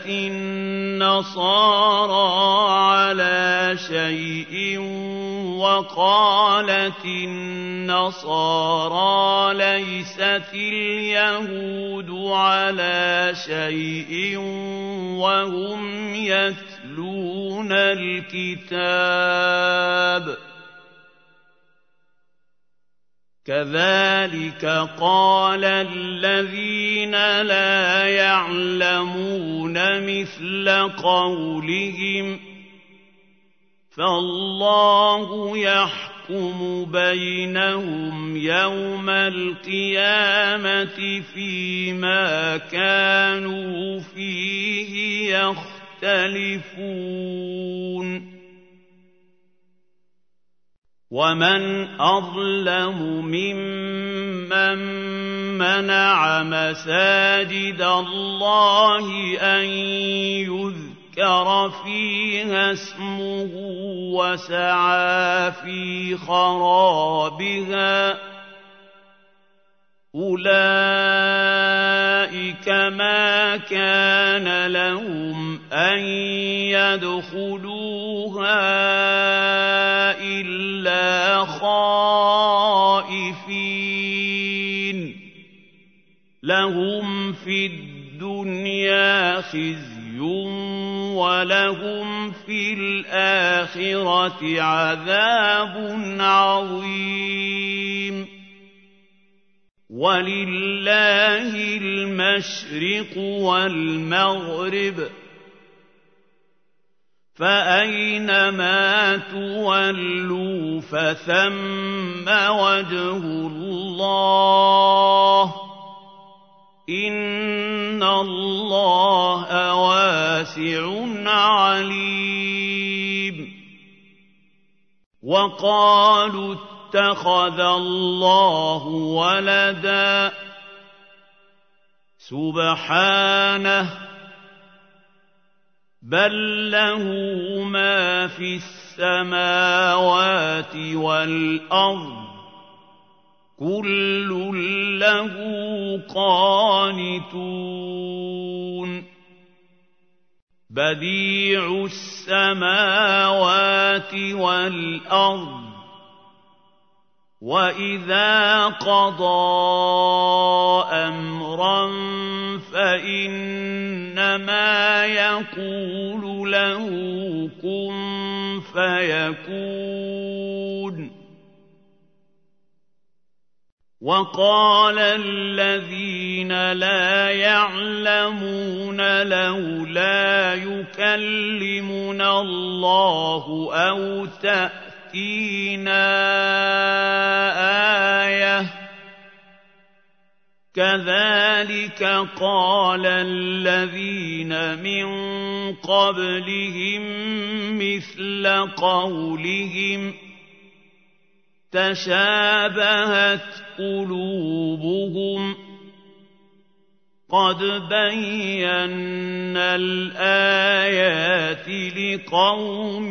[SPEAKER 1] النصارى على شيء وقالت النصارى ليست اليهود على شيء وهم يتلون الكتاب كذلك قال الذين لا يعلمون مثل قولهم فالله يحكم بينهم يوم القيامة فيما كانوا فيه يختلفون ومن أظلم ممن منع مساجد الله أن يذكر ذُكِّرَ فِيهَا اسْمُهُ وَسَعَىٰ فِي خَرَابِهَا أُولَٰئِكَ مَا كَانَ لَهُمْ أَن يَدْخُلُوهَا إِلَّا خَائِفِينَ لَهُمْ فِي الدُّنْيَا خِزْيٌ وَلَهُمْ فِي الْآخِرَةِ عَذَابٌ عَظِيمٌ وَلِلَّهِ الْمَشْرِقُ وَالْمَغْرِبُ فَأَيْنَمَا تُوَلُّوا فَثَمَّ وَجْهُ اللَّهِ ۚ إِنَّ اللَّهَ وَاسِعٌ عَلِيمٌ وَقَالُوا اتَّخَذَ اللَّهُ وَلَدًا سُبْحَانَهُ بَل لَّهُ مَا فِي السَّمَاوَاتِ وَالْأَرْضِ كُلٌّ لَّهُ قَانِتُونَ بَدِيعُ السَّمَاوَاتِ وَالْأَرْضِ وَإِذَا قَضَىٰ أَمْرًا فَإِنَّمَا يَقُولُ لَهُ كُن فَيَكُونُ وَقَالَ الَّذِينَ لَا يَعْلَمُونَ لَوْلَا يُكَلِّمُنَا اللَّهُ أَوْ تَأْتِينَا آيَةٌ ۗ كَذَٰلِكَ قَالَ الَّذِينَ مِن قَبْلِهِم مِّثْلَ قَوْلِهِمْ تَشَابَهَتْ قُلُوبُهُمْ ۗ قَدْ بَيَّنَّا الْآيَاتِ لِقَوْمٍ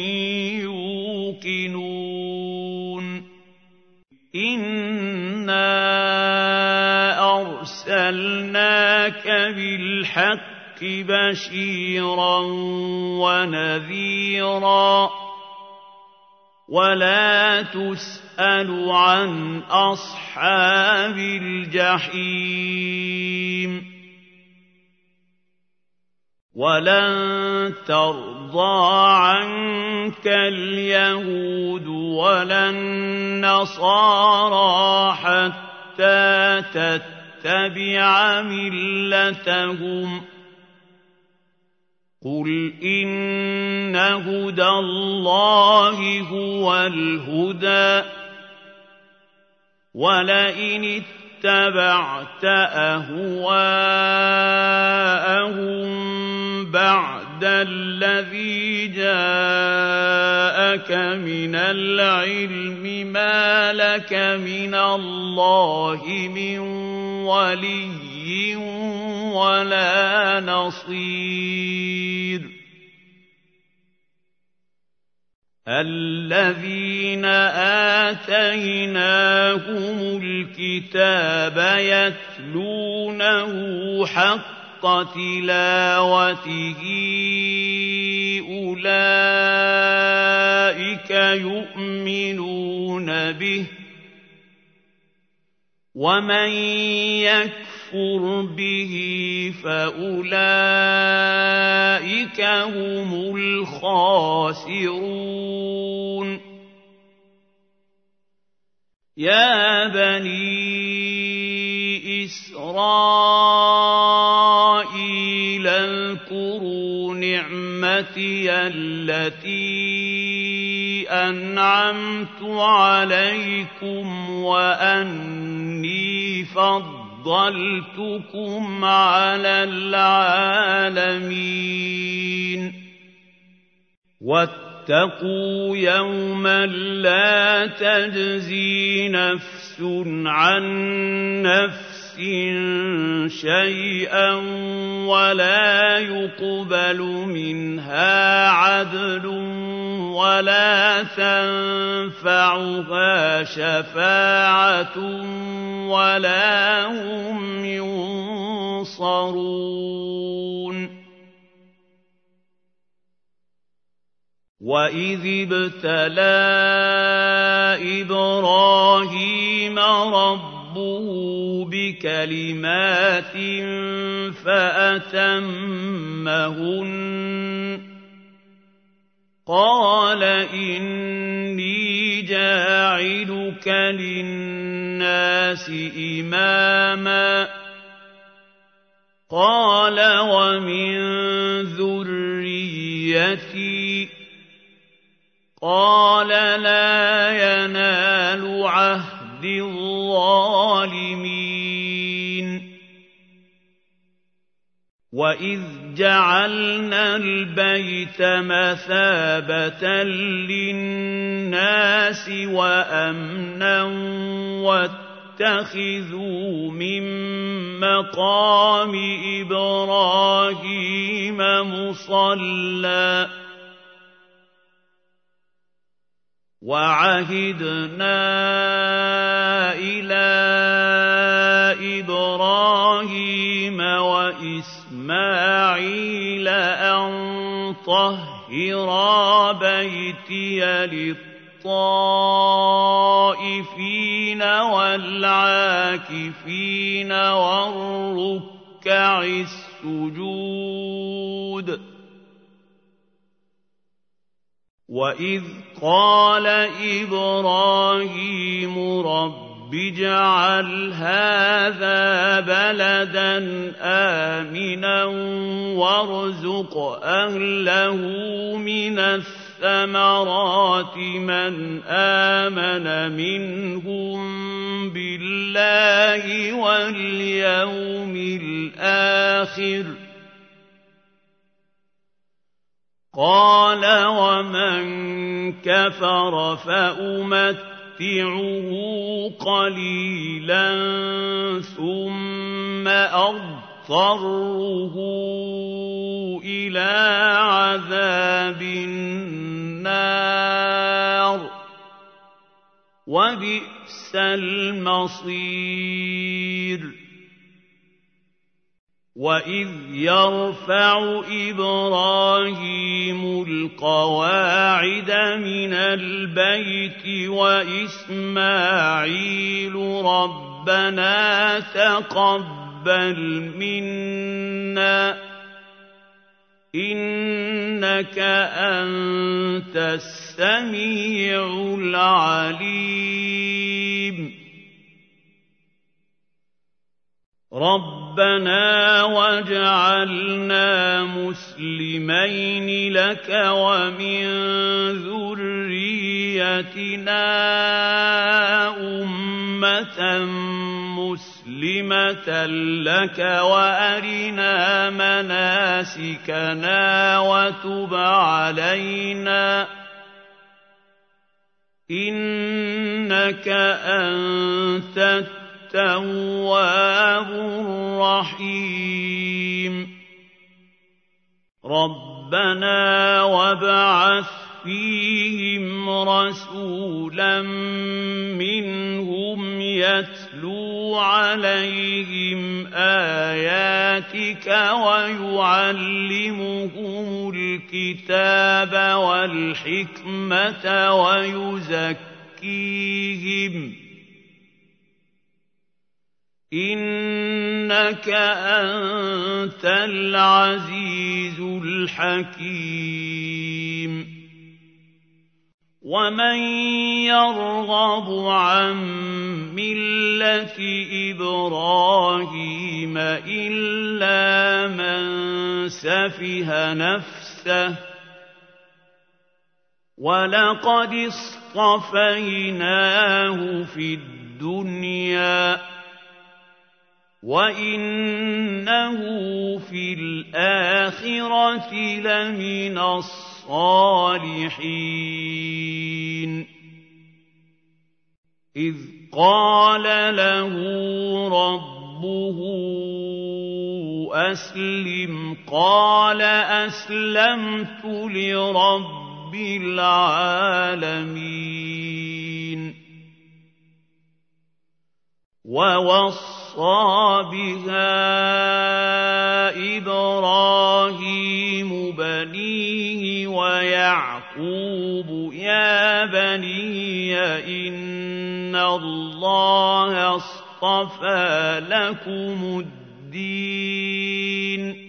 [SPEAKER 1] يُوقِنُونَ إِنَّا أَرْسَلْنَاكَ بِالْحَقِّ بَشِيرًا وَنَذِيرًا وَلَا تُسْأَلُ عَنْ أَصْحَابِ الْجَحِيمِ وَلَن تَرْضَىٰ عَنكَ الْيَهُودُ وَلَا النَّصَارَىٰ حَتَّىٰ تَتَّبِعَ مِلَّتَهُمْ ۗ قُلْ إِنَّ هُدَى اللَّهِ هُوَ الْهُدَىٰ ۗ وَلَئِنِ اتَّبَعْتَ أَهْوَاءَهُم بَعْدَ الَّذِي جَاءَكَ مِنَ الْعِلْمِ مَا لَكَ مِنَ اللَّهِ مِن وَلِيٍّ وَلَا نَصِيرٍ الَّذِينَ آتَيْنَاهُمُ الْكِتَابَ يَتْلُونَهُ حَقَّ تِلَاوَتِهِ أُولَٰئِكَ يُؤْمِنُونَ بِهِ ۗ وَمَن يَكْفُرْ بِهِ فَأُولَٰئِكَ هُمُ الْخَاسِرُونَ يَا بَنِي إِسْرَائِيلَ اذْكُرُوا نِعْمَتِيَ الَّتِي أَنْعَمْتُ عَلَيْكُمْ وَأَنِّي فَضَّلْتُكُمْ عَلَى الْعَالَمِينَ وَاتَّقُوا يَوْمًا لَّا تَجْزِي نَفْسٌ عَن نَّفْسٍ نَفْسٍ شَيْئًا وَلَا يُقْبَلُ مِنْهَا عَدْلٌ وَلَا تَنفَعُهَا شَفَاعَةٌ وَلَا هُمْ يُنصَرُونَ وَإِذِ ابْتَلَىٰ إِبْرَاهِيمَ رَبُّهُ بِكَلِمَاتٍ فَأَتَمَّهُنَّ قَالَ إِنِّي جَاعِلُكَ لِلنَّاسِ إِمَامًا قَالَ وَمِن ذُرِّيَّتِي قَالَ لَا يَنَالُ عَهْدِ الظَّالِمِينَ وَإِذْ جَعَلْنَا الْبَيْتَ مَثَابَةً لِّلنَّاسِ وَأَمْنًا وَاتَّخِذُوا مِن مَّقَامِ إِبْرَاهِيمَ مُصَلًّى وَعَهِدْنَا إِلَىٰ إِبْرَاهِيمَ وَإِسْمَاعِيلَ أَن طَهِّرَا بَيْتِيَ لِلطَّائِفِينَ وَالْعَاكِفِينَ وَالرُّكَّعِ السُّجُودِ وَإِذْ قَالَ إِبْرَاهِيمُ رَبِّ اجْعَلْ هَٰذَا بَلَدًا آمِنًا وَارْزُقْ أَهْلَهُ مِنَ الثَّمَرَاتِ مَنْ آمَنَ مِنْهُم بِاللَّهِ وَالْيَوْمِ الْآخِرِ ۖ قَالَ وَمَن كَفَرَ فَأُمَتِّعُهُ قَلِيلًا ثُمَّ أَضْطَرُّهُ إِلَىٰ عَذَابِ النَّارِ ۖ وَبِئْسَ الْمَصِيرُ وَإِذْ يَرْفَعُ إِبْرَاهِيمُ الْقَوَاعِدَ مِنَ الْبَيْتِ وَإِسْمَاعِيلُ رَبَّنَا تَقَبَّلْ مِنَّا إِنَّكَ أَنتَ السَّمِيعُ الْعَلِيمُ رَبَّنَا وَاجْعَلْنَا مُسْلِمَيْنِ لَكَ وَمِن ذُرِّيَّتِنَا أُمَّةً مُّسْلِمَةً لَكَ وَأَرِنَا مَنَاسِكَنَا وَتُبْ عَلَيْنَا إِنَّكَ أَنتَ التَّوَّابُ الرَّحِيمُ رَبَّنَا وَابْعَثْ فِيهِمْ رَسُولًا مِّنْهُمْ يَتْلُو عَلَيْهِمْ آيَاتِكَ وَيُعَلِّمُهُمُ الْكِتَابَ وَالْحِكْمَةَ وَيُزَكِّيهِمْ إِنَّكَ أَنتَ الْعَزِيزُ الْحَكِيمُ وَمَن يَرْغَبُ عَن مِّلَّةِ إِبْرَاهِيمَ إِلَّا مَن سَفِهَ نَفْسَهُ وَلَقَدِ اصْطَفَيْنَاهُ فِي الدُّنْيَا وَإِنَّهُ فِي الْآخِرَةِ لَمِنَ الصَّالِحِينَ إِذْ قَالَ لَهُ رَبُّهُ رَبُّهُ أَسْلِمْ قَالَ أَسْلَمْتُ لِرَبِّ الْعَالَمِينَ وَوَصَّىٰ بِهَا إِبْرَاهِيمُ بَنِيهِ وَيَعْقُوبُ يَا بَنِيَّ إِنَّ اللَّهَ اصْطَفَىٰ لَكُمُ الدِّينَ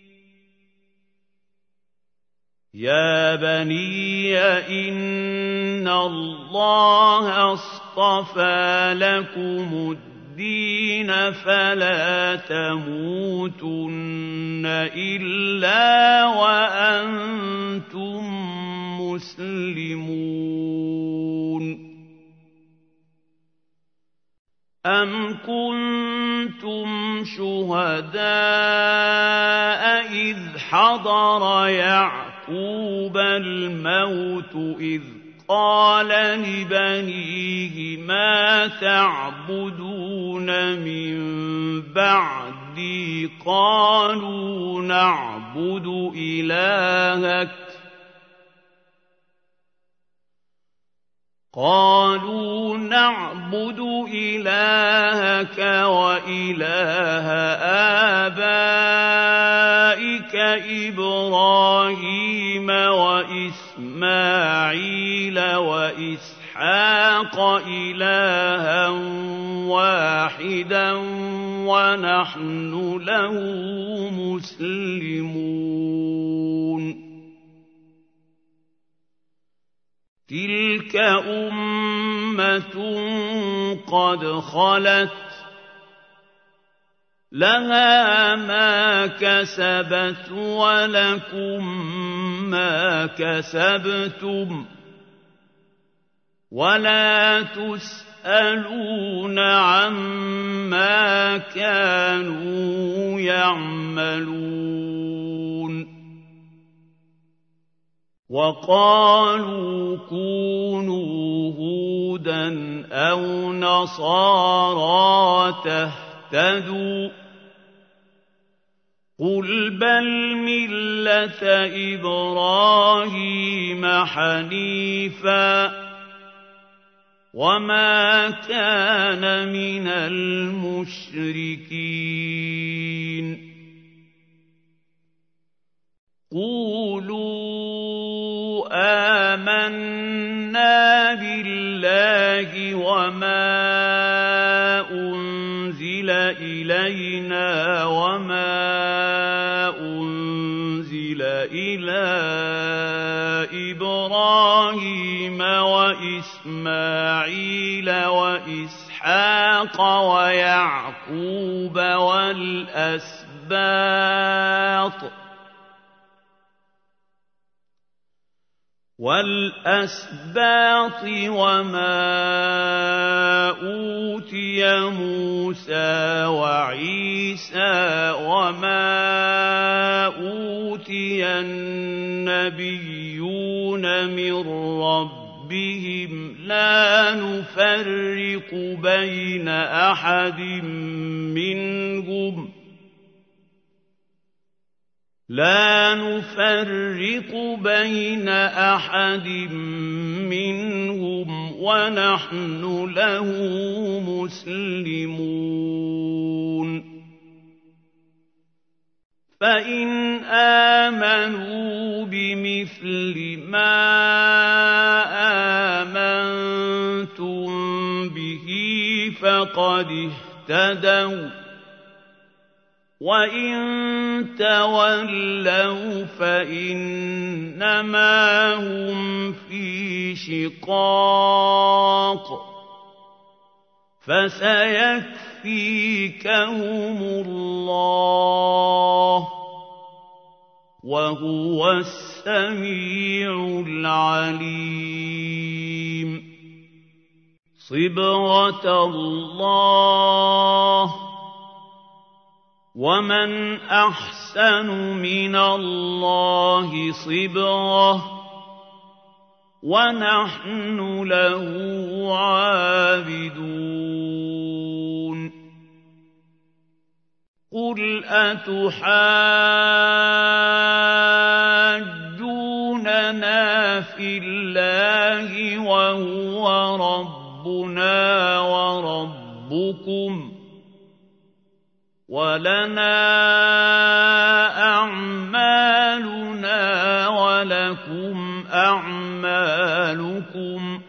[SPEAKER 1] يَا بَنِيَّ إِنَّ اللَّهَ اصْطَفَىٰ لَكُمُ الدِّينَ فَلَا تَمُوتُنَّ إِلَّا وَأَنتُم مُّسْلِمُونَ أَمْ كُنتُمْ شُهَدَاءَ إِذْ حَضَرَ يَعْقُوبَ الْمَوْتُ إِذْ قَالَ لِبَنِيهِ مَا تَعْبُدُونَ مِن بَعْدِي قَالُوا نَعْبُدُ إِلَٰهَكَ قالوا نعبد إلهك وإله آبائك إبراهيم وإسماعيل وإسحاق إلها واحدا ونحن له مسلمون تلك أمة قد خلت لها ما كسبت ولكم ما كسبتم ولا تسألون عما كانوا يعملون وقالوا كونوا هودا أو نصارى تهتدوا قل بل ملة إبراهيم حنيفا وما كان من المشركين قولوا آمنا بالله وما أنزل إلينا وما أنزل إلى إبراهيم وإسماعيل وإسحاق ويعقوب والأسباط والأسباط وما أوتي موسى وعيسى وما أوتي النبيون من ربهم لا نفرق بين أحد منهم لا نفرق بين أحد منهم ونحن له مسلمون فإن آمنوا بمثل ما آمنتم به فقد اهتدوا وَإِن تَوَلَّوْا فَإِنَّمَا هُمْ فِي شِقَاقٍ فَسَيَكْفِيكَهُمُ اللَّهُ وَهُوَ السَّمِيعُ الْعَلِيمُ صِبْغَةَ اللَّهِ وَمَنْ أَحْسَنُ مِنَ اللَّهِ صِبْغَةً وَنَحْنُ لَهُ عَابِدُونَ قُلْ أَتُحَاجُّونَنَا فِي اللَّهِ وَهُوَ رَبُّنَا وَرَبُّكُمْ وَلَنَا أَعْمَالُنَا وَلَكُمْ أَعْمَالُكُمْ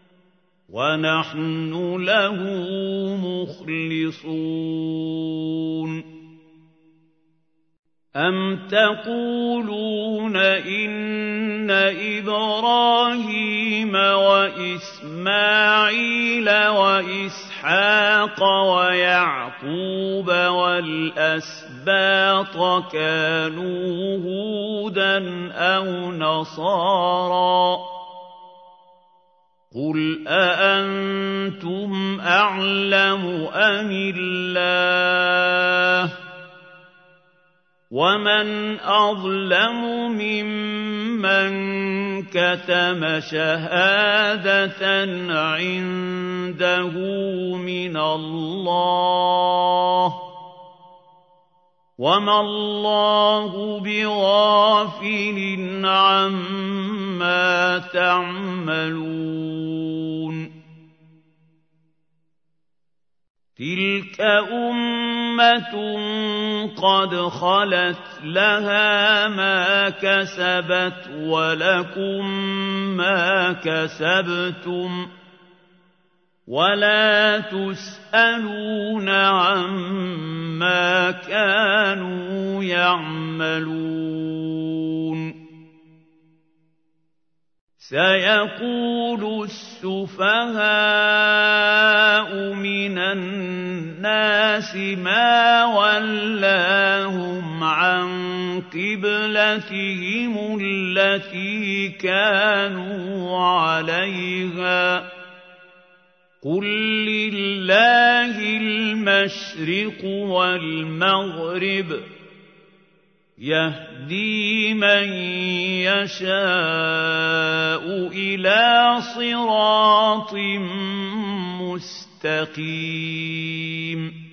[SPEAKER 1] وَنَحْنُ لَهُ مُخْلِصُونَ أَمْ تَقُولُونَ إِنَّ إِبْرَاهِيمَ وَإِسْمَاعِيلَ وَإِسْحَاقَ وَيَعْقُوبَ وَالْأَسْبَاطَ كَانُوا هُودًا أَوْ نَصَارَىٰ ۗ قُلْ أَأَنتُمْ أَعْلَمُ أَمِ اللَّهُ ۗ وَمَنْ أَظْلَمُ مِمَّن كَتَمَ شَهَادَةً عِندَهُ مِنَ اللَّهِ ۗ وَمَا اللَّهُ بِغَافِلٍ عَمَّا تَعْمَلُونَ تِلْكَ أُمَّةٌ قَدْ خَلَتْ لَهَا مَا كَسَبَتْ وَلَكُم مَّا كَسَبْتُمْ وَلَا تُسْأَلُونَ عَمَّا كَانُوا يَعْمَلُونَ سَيَقُولُ السُّفَهَاءُ مِنَ النَّاسِ مَا وَلَّاهُمْ عَن قِبْلَتِهِمُ الَّتِي كَانُوا عَلَيْهَا ۚ قُل لِّلَّهِ الْمَشْرِقُ وَالْمَغْرِبُ ۚ يَهْدِي مَن يَشَاءُ إِلَىٰ صِرَاطٍ مُّسْتَقِيمٍ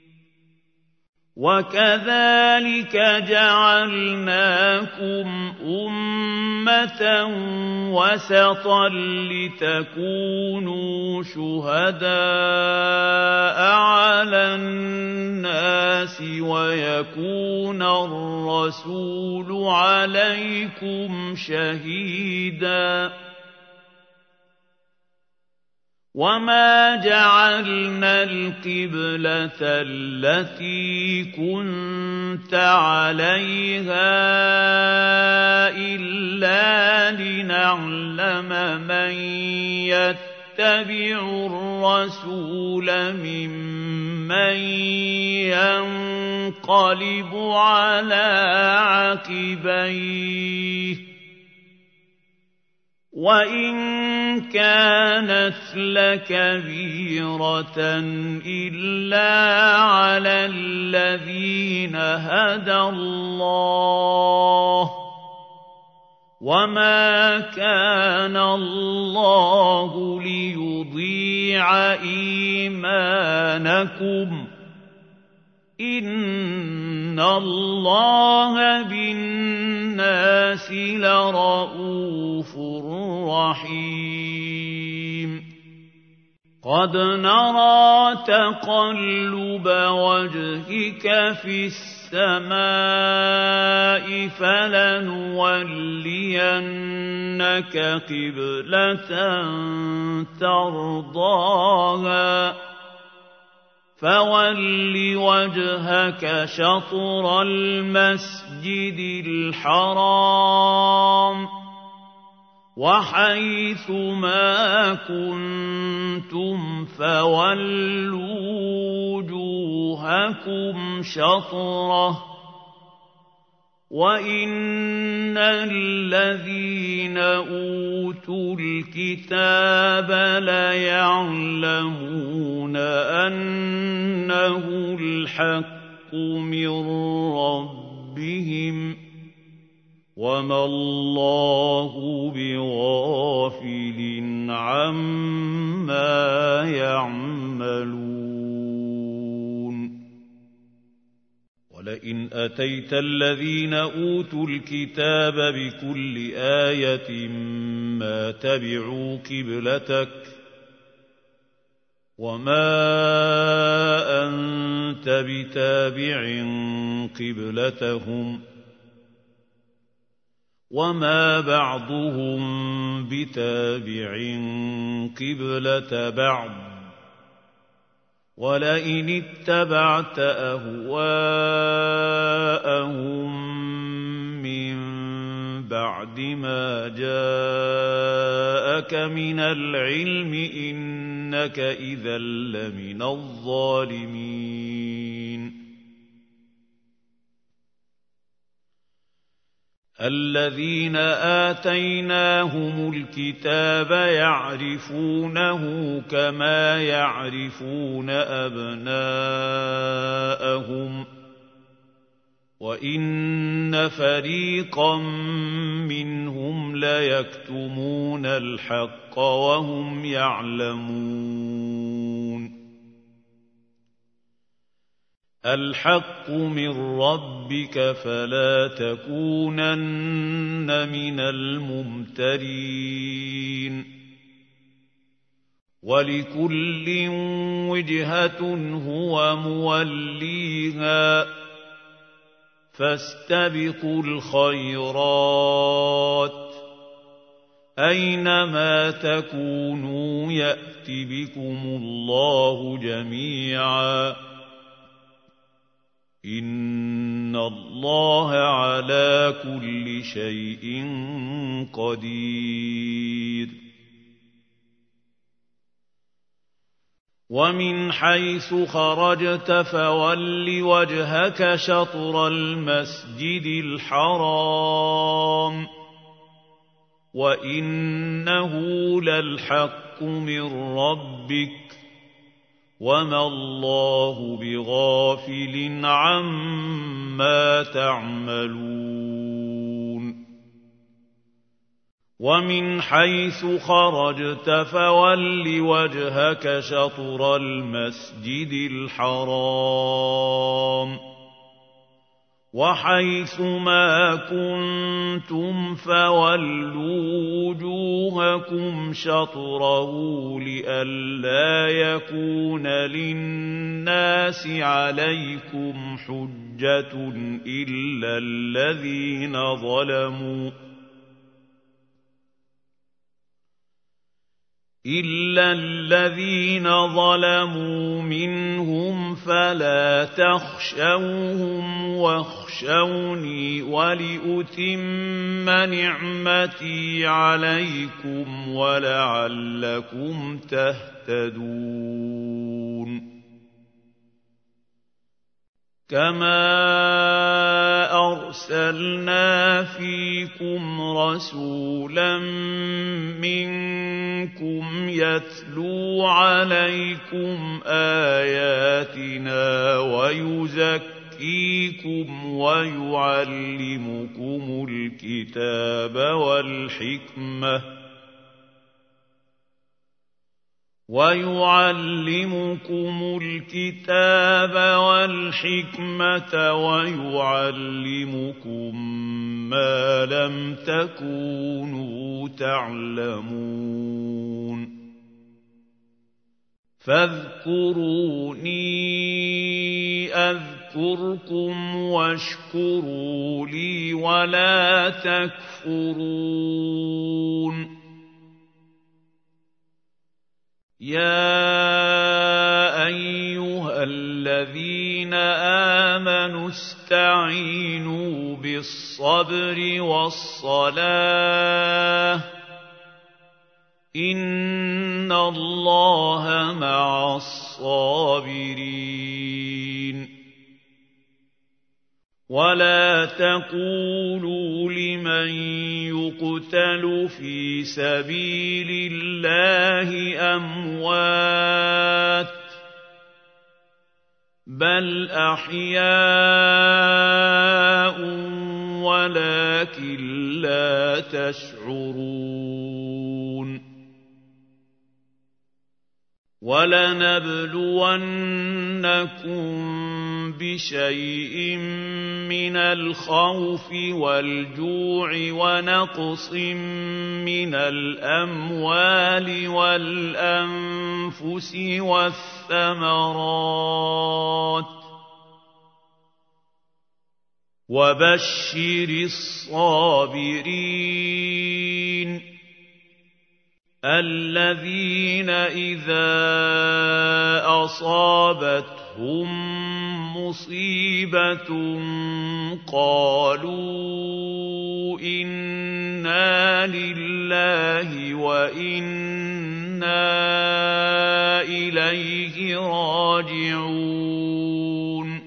[SPEAKER 1] وَكَذَٰلِكَ جَعَلْنَاكُمْ أُمَّةً وَسَطًا لِّتَكُونُوا شُهَدَاءَ عَلَى النَّاسِ وَيَكُونَ الرَّسُولُ عَلَيْكُمْ شَهِيدًا. وَمَا جَعَلْنَا الْقِبْلَةَ الَّتِي كُنتَ عَلَيْهَا إِلَّا لِنَعْلَمَ مَن يَتَّبِعُ الرَّسُولَ مِمَّن يَنقَلِبُ عَلَىٰ عَقِبَيْهِ ۚ وَإِن كَانَتْ لَكَبِيرَةً إِلَّا عَلَى الَّذِينَ هَدَى اللَّهُ ۗ وَمَا كَانَ اللَّهُ لِيُضِيعَ إِيمَانَكُمْ ۚ إِنَّ اللَّهَ بِالنَّاسِ لَرَءُوفٌ رَّحِيمٌ قَدْ نَرَىٰ تَقَلُّبَ وَجْهِكَ فِي السَّمَاءِ فَلَنُوَلِّيَنَّكَ قِبْلَةً تَرْضَاهَا ۚ فَوَلِّ وَجْهَكَ شَطْرَ الْمَسْجِدِ الْحَرَامِ ۚ وَحَيْثُ مَا كُنتُمْ فَوَلُّوا وُجُوهَكُمْ شَطْرَهُ ۗ وَإِنَّ الَّذِينَ أُوتُوا الْكِتَابَ لَيَعْلَمُونَ أَنَّهُ الْحَقُّ مِن رَّبِّهِمْ ۗ وَمَا اللَّهُ بِغَافِلٍ عَمَّا يَعْمَلُونَ لئن أتيت الذين أوتوا الكتاب بكل آية ما تبعوا قبلتك وما أنت بتابع قبلتهم وما بعضهم بتابع قبلة بعض ولئن اتبعت أهواءهم من بعد ما جاءك من العلم إنك إذا لمن الظالمين الذين آتيناهم الكتاب يعرفونه كما يعرفون أبناءهم وإن فريقا منهم ليكتمون الحق وهم يعلمون الحق من ربك فلا تكونن من الممترين ولكل وجهة هو موليها فاستبقوا الخيرات أينما تكونوا يأت بكم الله جميعا إن الله على كل شيء قدير ومن حيث خرجت فول وجهك شطر المسجد الحرام وإنه للحق من ربك وما الله بغافل عما تعملون ومن حيث خرجت فول وجهك شطر المسجد الحرام وحيث ما كنتم فولوا وجوهكم شطره لئلا يكون للناس عليكم حجة إلا الذين ظلموا إلا الذين ظلموا منهم فلا تخشوهم واخشوني ولأتم نعمتي عليكم ولعلكم تهتدون كما أرسلنا فيكم رسولا منكم يتلو عليكم آياتنا ويزكيكم ويعلمكم الكتاب والحكمة ويعلمكم الكتاب والحكمة ويعلمكم ما لم تكونوا تعلمون فاذكروني أذكركم واشكروا لي ولا تكفرون يا أيها الذين آمنوا استعينوا بالصبر والصلاة إن الله مع الصابرين ولا تقولوا لمن يقتل في سبيل الله أموات بل أحياء ولكن لا تشعرون وَلَنَبْلُوَنَّكُم بِشَيْءٍ مِّنَ الْخَوْفِ وَالْجُوعِ وَنَقْصٍ مِّنَ الْأَمْوَالِ وَالْأَنفُسِ وَالثَّمَرَاتِ ۗ وَبَشِّرِ الصَّابِرِينَ الَّذِينَ إِذَا أَصَابَتْهُم مُّصِيبَةٌ قَالُوا إِنَّا لِلَّهِ وَإِنَّا إِلَيْهِ رَاجِعُونَ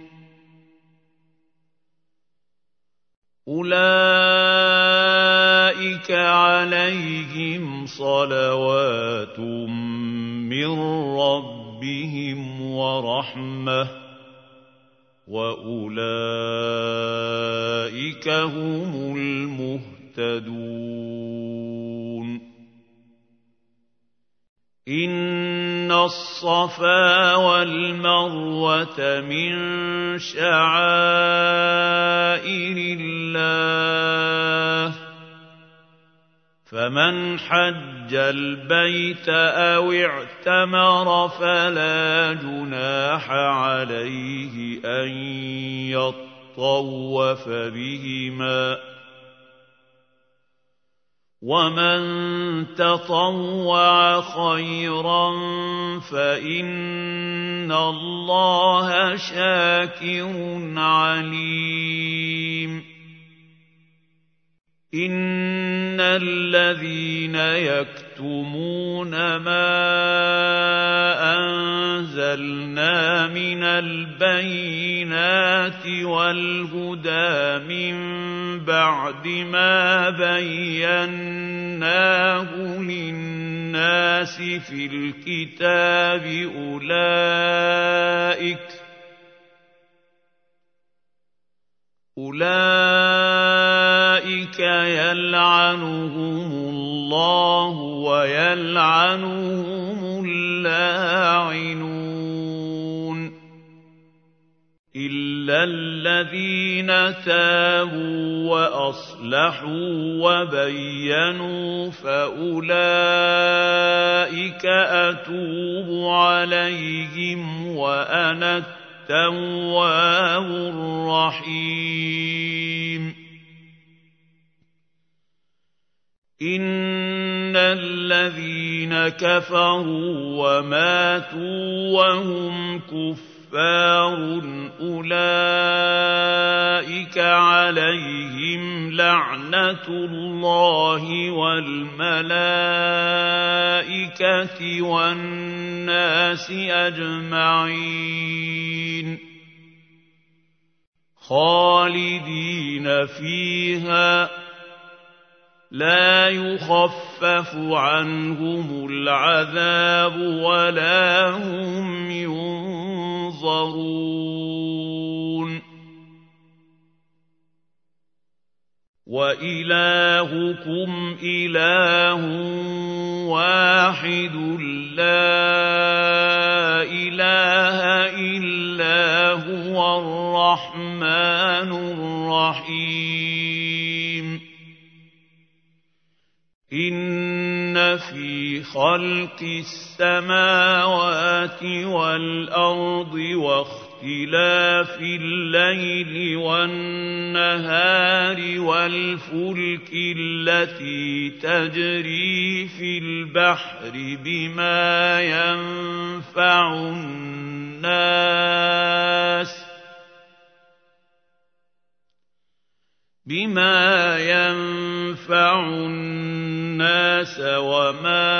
[SPEAKER 1] أُولَٰئِكَ عَلَيْهِمْ صَلَوَاتٌ مِّن رَّبِّهِمْ وَرَحْمَةٌ ۖ وَأُولَٰئِكَ هُمُ الْمُهْتَدُونَ إِنَّ الصَّفَا وَالْمَرْوَةَ مِن شَعَائِرِ اللَّهِ ۖ فَمَنْ حَجَّ الْبَيْتَ أَوِ اعْتَمَرَ فَلَا جُنَاحَ عَلَيْهِ أَن يَطَّوَّفَ بِهِمَا ۚ وَمَن تَطَوَّعَ خَيْرًا فَإِنَّ اللَّهَ شَاكِرٌ عَلِيمٌ إِنَّ الَّذِينَ يَكْتُمُونَ مَا أَنزَلْنَا مِنَ الْبَيِّنَاتِ وَالْهُدَىٰ مِن بَعْدِ مَا بَيَّنَّاهُ لِلنَّاسِ فِي الْكِتَابِ أُولَٰئِكَ أُولَٰئِكَ يَلْعَنُهُمُ اللَّهُ وَيَلْعَنُهُمُ اللاعنون إِلَّا الَّذِينَ تَابُوا وَأَصْلَحُوا وَبَيَّنُوا فَأُولَٰئِكَ أَتُوبُ عَلَيْهِمْ وَأَنَا التَّوَّابُ الرَّحِيمُ إِنَّ الَّذِينَ كَفَرُوا وَمَاتُوا وَهُمْ كُفَّارٌ أُولَٰئِكَ عَلَيْهِمْ لَعْنَةُ اللَّهِ وَالْمَلَائِكَةِ وَالنَّاسِ أَجْمَعِينَ خَالِدِينَ فِيهَا لَا يُخَفَّفُ عَنْهُمُ الْعَذَابُ وَلَا هُمْ يُنظَرُونَ وَإِلَٰهُكُمْ إِلَٰهٌ وَاحِدٌ لَّا إِلَٰهَ إِلَّا هُوَ الرَّحْمَٰنُ الرَّحِيمُ إِنَّ فِي خَلْقِ السَّمَاوَاتِ وَالْأَرْضِ وَاخْتِلَافِ اللَّيْلِ وَالنَّهَارِ وَالْفُلْكِ الَّتِي تَجْرِي فِي الْبَحْرِ بِمَا يَنفَعُ النَّاسَ بما ينفع الناس وما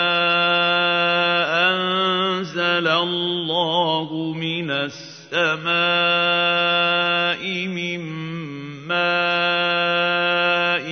[SPEAKER 1] أنزل الله من السماء من ماء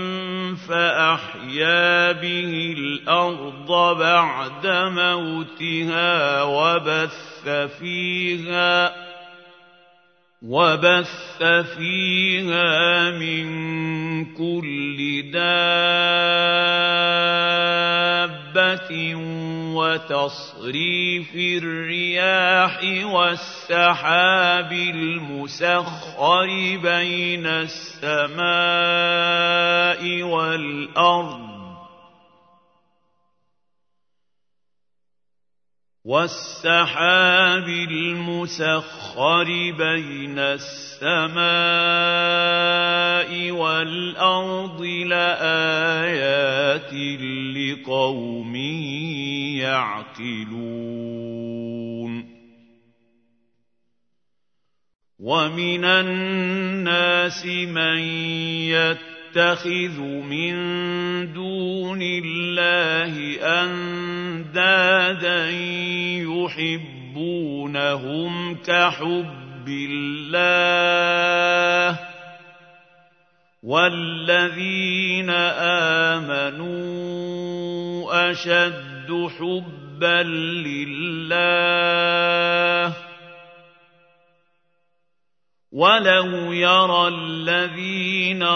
[SPEAKER 1] فأحيا به الأرض بعد موتها وبث فيها وَبَثَّ فِيهَا مِن كُلِّ دَابَّةٍ دابة وتصريف الرياح والسحاب المسخر بين السماء والأرض والسحاب المسخر بين السماء والأرض لآيات لقوم يعقلون ومن الناس من يتخذ من دون الله أندادا يحبونهم كحب الله والذين آمنوا أشد حبا لله ولو يرى الذين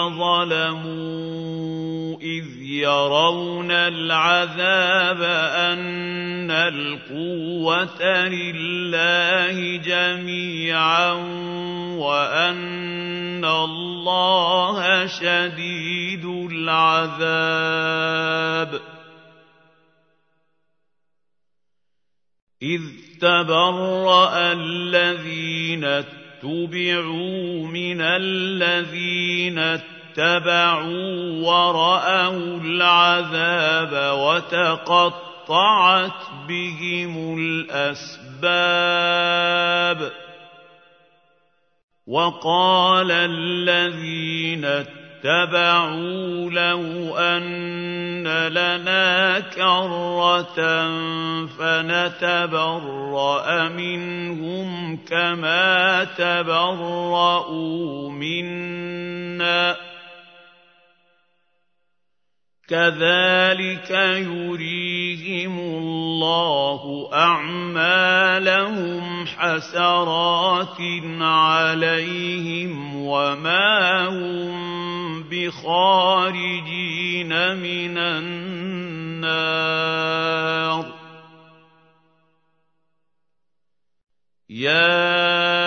[SPEAKER 1] ظلموا إذ يرون العذاب أن القوة لله جميعا وأن الله شديد العذاب إذ تبرأ الذين اتبعوا من الذين اتبعوا ورأوا العذاب وتقطعت بهم الأسباب وقال الذين اتبعوا لو أن لنا كرة فنتبرأ منهم كما تبرؤوا منا كذلك يريهم الله أعمالهم حسرات عليهم وما هم بخارجين من النار يا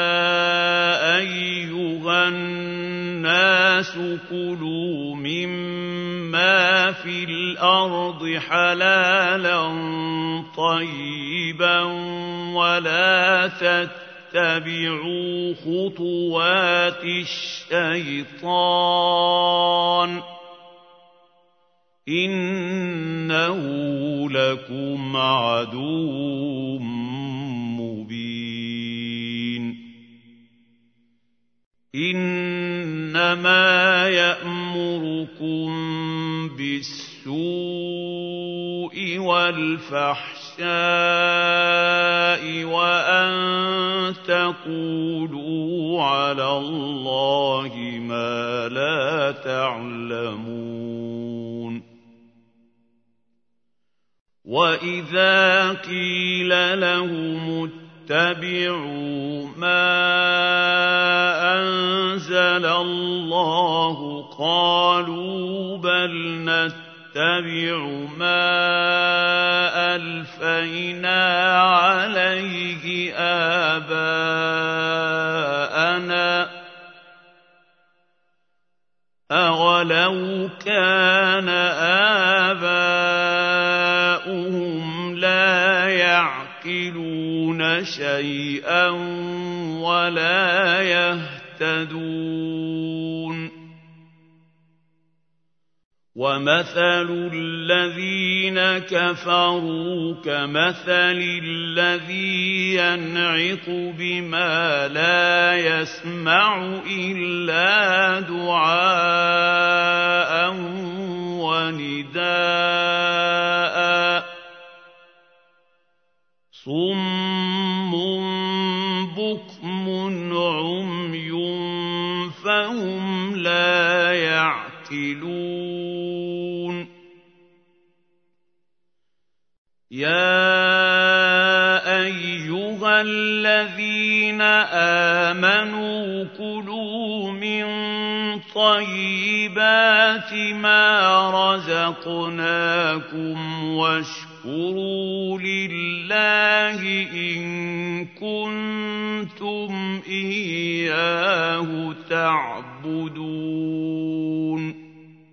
[SPEAKER 1] أيها الناس كلوا مما في الأرض حلالا طيبا ولا تتبعوا خطوات الشيطان إنه لكم عدو مبين إنما يأمركم بالسوء والفحشاء وأن تقولوا على الله ما لا تعلمون وإذا قيل لهم اتبعوا ما أنزل الله قالوا بل نتبع ما ألفينا عليه آباءنا أولو كان آباؤهم لا يعقلون شيئا ولا يهتدون ومثل الذين كفروا كمثل الذي ينعق بما لا يسمع إلا دعاء ونداء صم بكم عمي فهم لا يعقلون يا أيها الذين آمنوا كلوا من طيبات ما رزقناكم واشكروا لله إن كنتم إياه تعبدون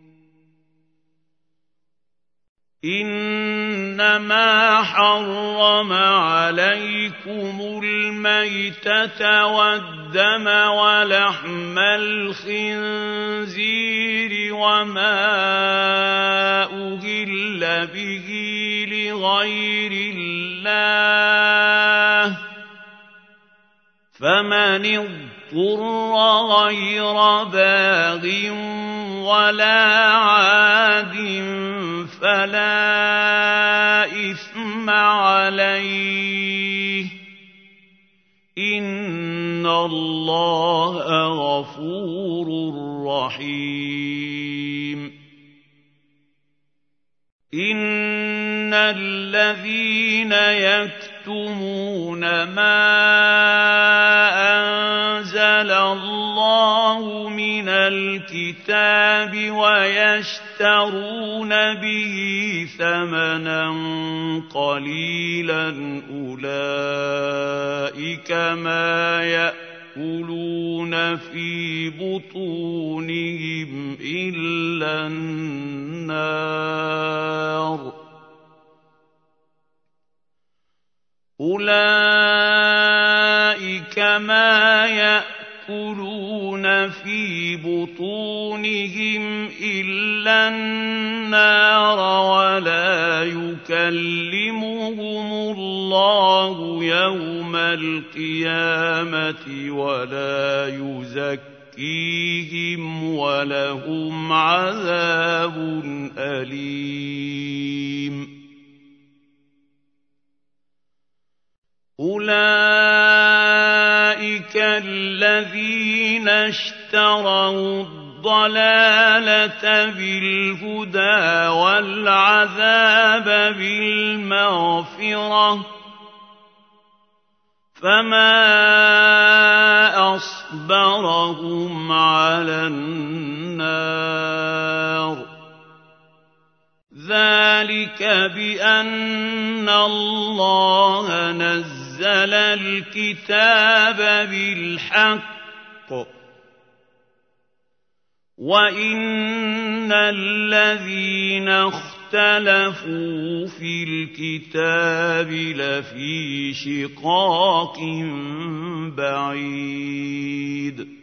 [SPEAKER 1] إنما حرم عليكم الميتة والدم ولحم الخنزير وما أهل به لغير الله فمن اضطر غير باغ ولا عاد فلا إثم عليه إن الله غفور رحيم إن الذين يكتمون ما أنزل الله من الكتاب ويشترون به ثمنا قليلا أولئك ما يأكلون في بطونهم إلا النار أولئك ما يأكلون في بطونهم إلا النار ولا يكلمهم الله يوم القيامة ولا يزكيهم ولهم عذاب أليم أولئك الذين اشتروا الضلالة بالهدى والعذاب بالمغفرة فما أصبرهم على النار ذلك بأن الله نزل الكتاب بالحق وإن الذين اختلفوا في الكتاب لفي شقاق بعيد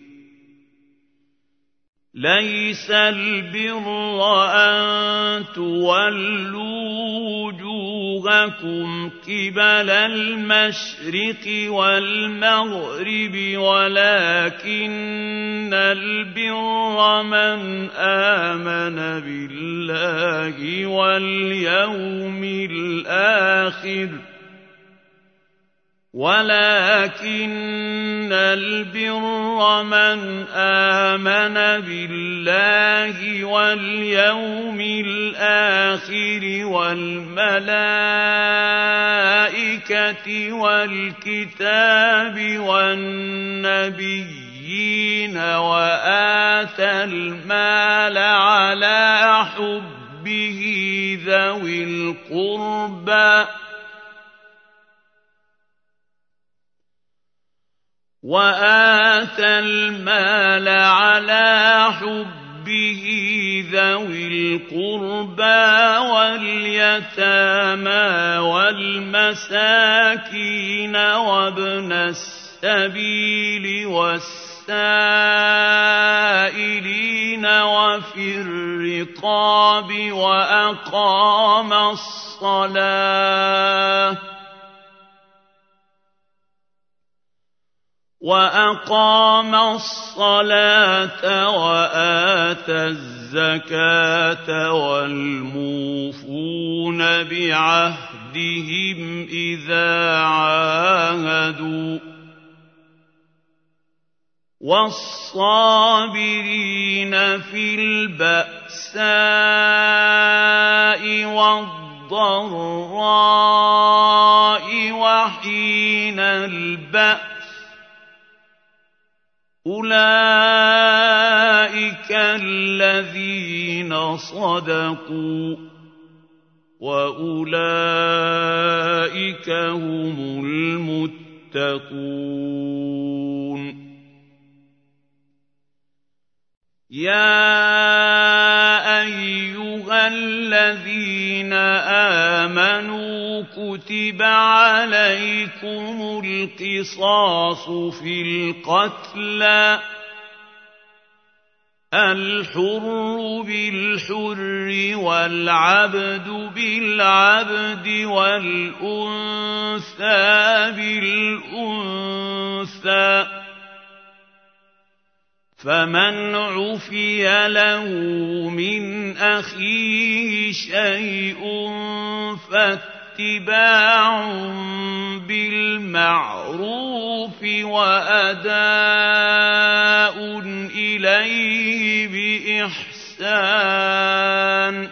[SPEAKER 1] ليس البر أن تولوا وجوهكم قبل المشرق والمغرب ولكن البر من آمن بالله واليوم الآخر ولكن البر من آمن بالله واليوم الآخر والملائكة والكتاب والنبيين وآتى المال على حبه ذوي القربى وآتى المال على حبه ذوي القربى واليتامى والمساكين وابن السبيل والسائلين وفي الرقاب وأقام الصلاة وأقام الصلاة وآتى الزكاة والموفون بعهدهم إذا عاهدوا والصابرين في البأساء والضراء وحين البأس أُولَٰئِكَ الَّذِينَ صَدَقُوا ۖ وَأُولَٰئِكَ هُمُ الْمُتَّقُونَ. يَا أَيُّهَا الَّذِينَ آمَنُوا كُتِبَ عَلَيْكُمُ الْقِصَاصُ فِي الْقَتْلَى ۖ الْحُرُّ بِالْحُرِّ وَالْعَبْدُ بِالْعَبْدِ وَالْأُنثَىٰ بِالْأُنثَىٰ. فَمَنْ عُفِيَ لَهُ مِنْ أَخِيهِ شَيْءٌ فَاتِّبَاعٌ بِالْمَعْرُوفِ وَأَدَاءٌ إِلَيْهِ بِإِحْسَانٍ ۗ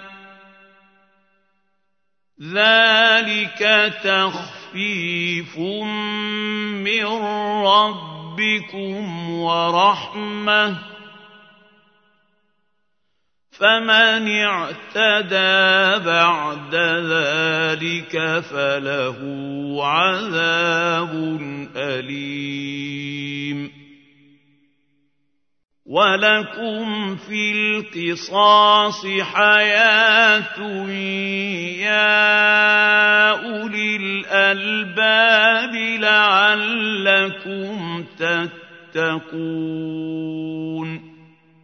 [SPEAKER 1] ذَلِكَ تَخْفِيفٌ مِّن رَّبِّكُمْ وَرَحْمَةٌ ۗ فَمَنِ اعْتَدَىٰ بَعْدَ ذَٰلِكَ فَلَهُ عَذَابٌ أَلِيمٌ. وَلَكُمْ فِي الْقِصَاصِ حَيَاةٌ يَا أُولِي الْأَلْبَابِ لَعَلَّكُمْ تَتَّقُونَ.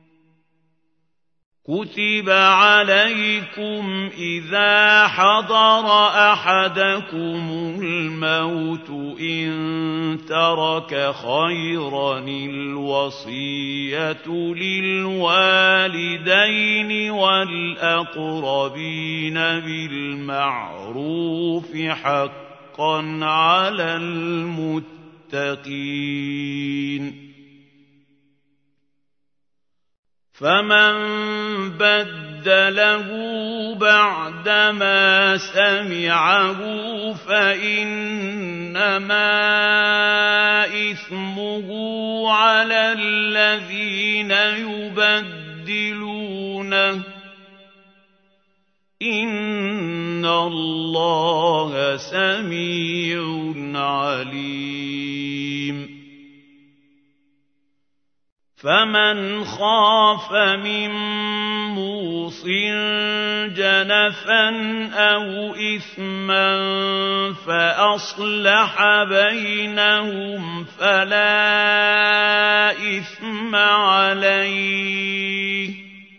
[SPEAKER 1] كُتِبَ عَلَيْكُمْ إِذَا حَضَرَ أَحَدَكُمُ الْمَوْتُ إِن تَرَكَ خَيْرًا الْوَصِيَّةُ لِلْوَالِدَيْنِ وَالْأَقْرَبِينَ بِالْمَعْرُوفِ حَقًّا عَلَى الْمُتَّقِينَ. فَمَن بَدَّلَهُ بَعْدَمَا سَمِعَهُ فَإِنَّمَا إِثْمُهُ عَلَى الَّذِينَ يُبَدِّلُونَهُ ۚ إِنَّ اللَّهَ سَمِيعٌ عَلِيمٌ. فَمَنْ خَافَ مِن مُّوصٍ جَنَفًا أَوْ إِثْمًا فَأَصْلَحَ بَيْنَهُمْ فَلَا إِثْمَ عَلَيْهِ ۚ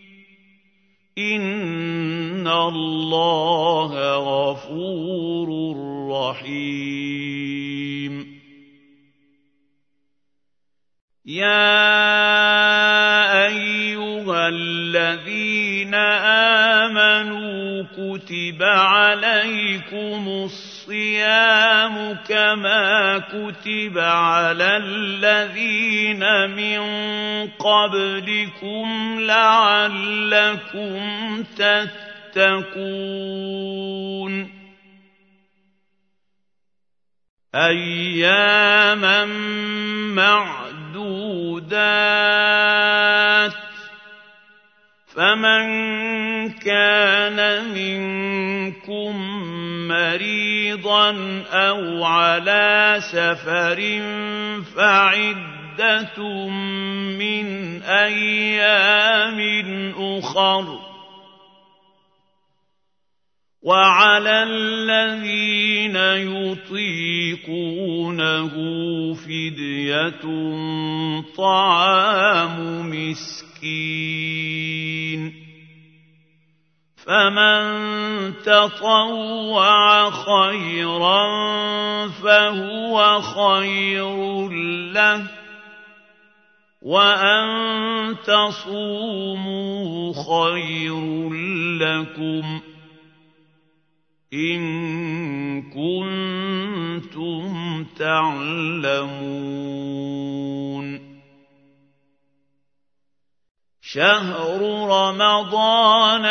[SPEAKER 1] إِنَّ اللَّهَ غَفُورٌ رَّحِيمٌ. يَا أَيُّهَا الَّذِينَ آمَنُوا كُتِبَ عَلَيْكُمُ الصِّيَامُ كَمَا كُتِبَ عَلَى الَّذِينَ مِن قَبْلِكُمْ لَعَلَّكُمْ تَتَّقُونَ. أَيَّامًا مَّعْدُودَاتٍ ۚ فَمَن كَانَ مِنكُم مَّرِيضًا أَوْ عَلَىٰ سَفَرٍ فَعِدَّةٌ مِّنْ أَيَّامٍ أُخَرَ ۚ وَعَلَى الَّذِينَ يُطِيقُونَهُ فِدْيَةٌ طَعَامُ مِسْكِينٍ ۖ فَمَن تَطَوَّعَ خَيْرًا فَهُوَ خَيْرٌ لَّهُ ۚ وَأَن تَصُومُوا خَيْرٌ لَّكُمْ إِن كُنتُمْ تَعْلَمُونَ. شَهْرُ رَمَضَانَ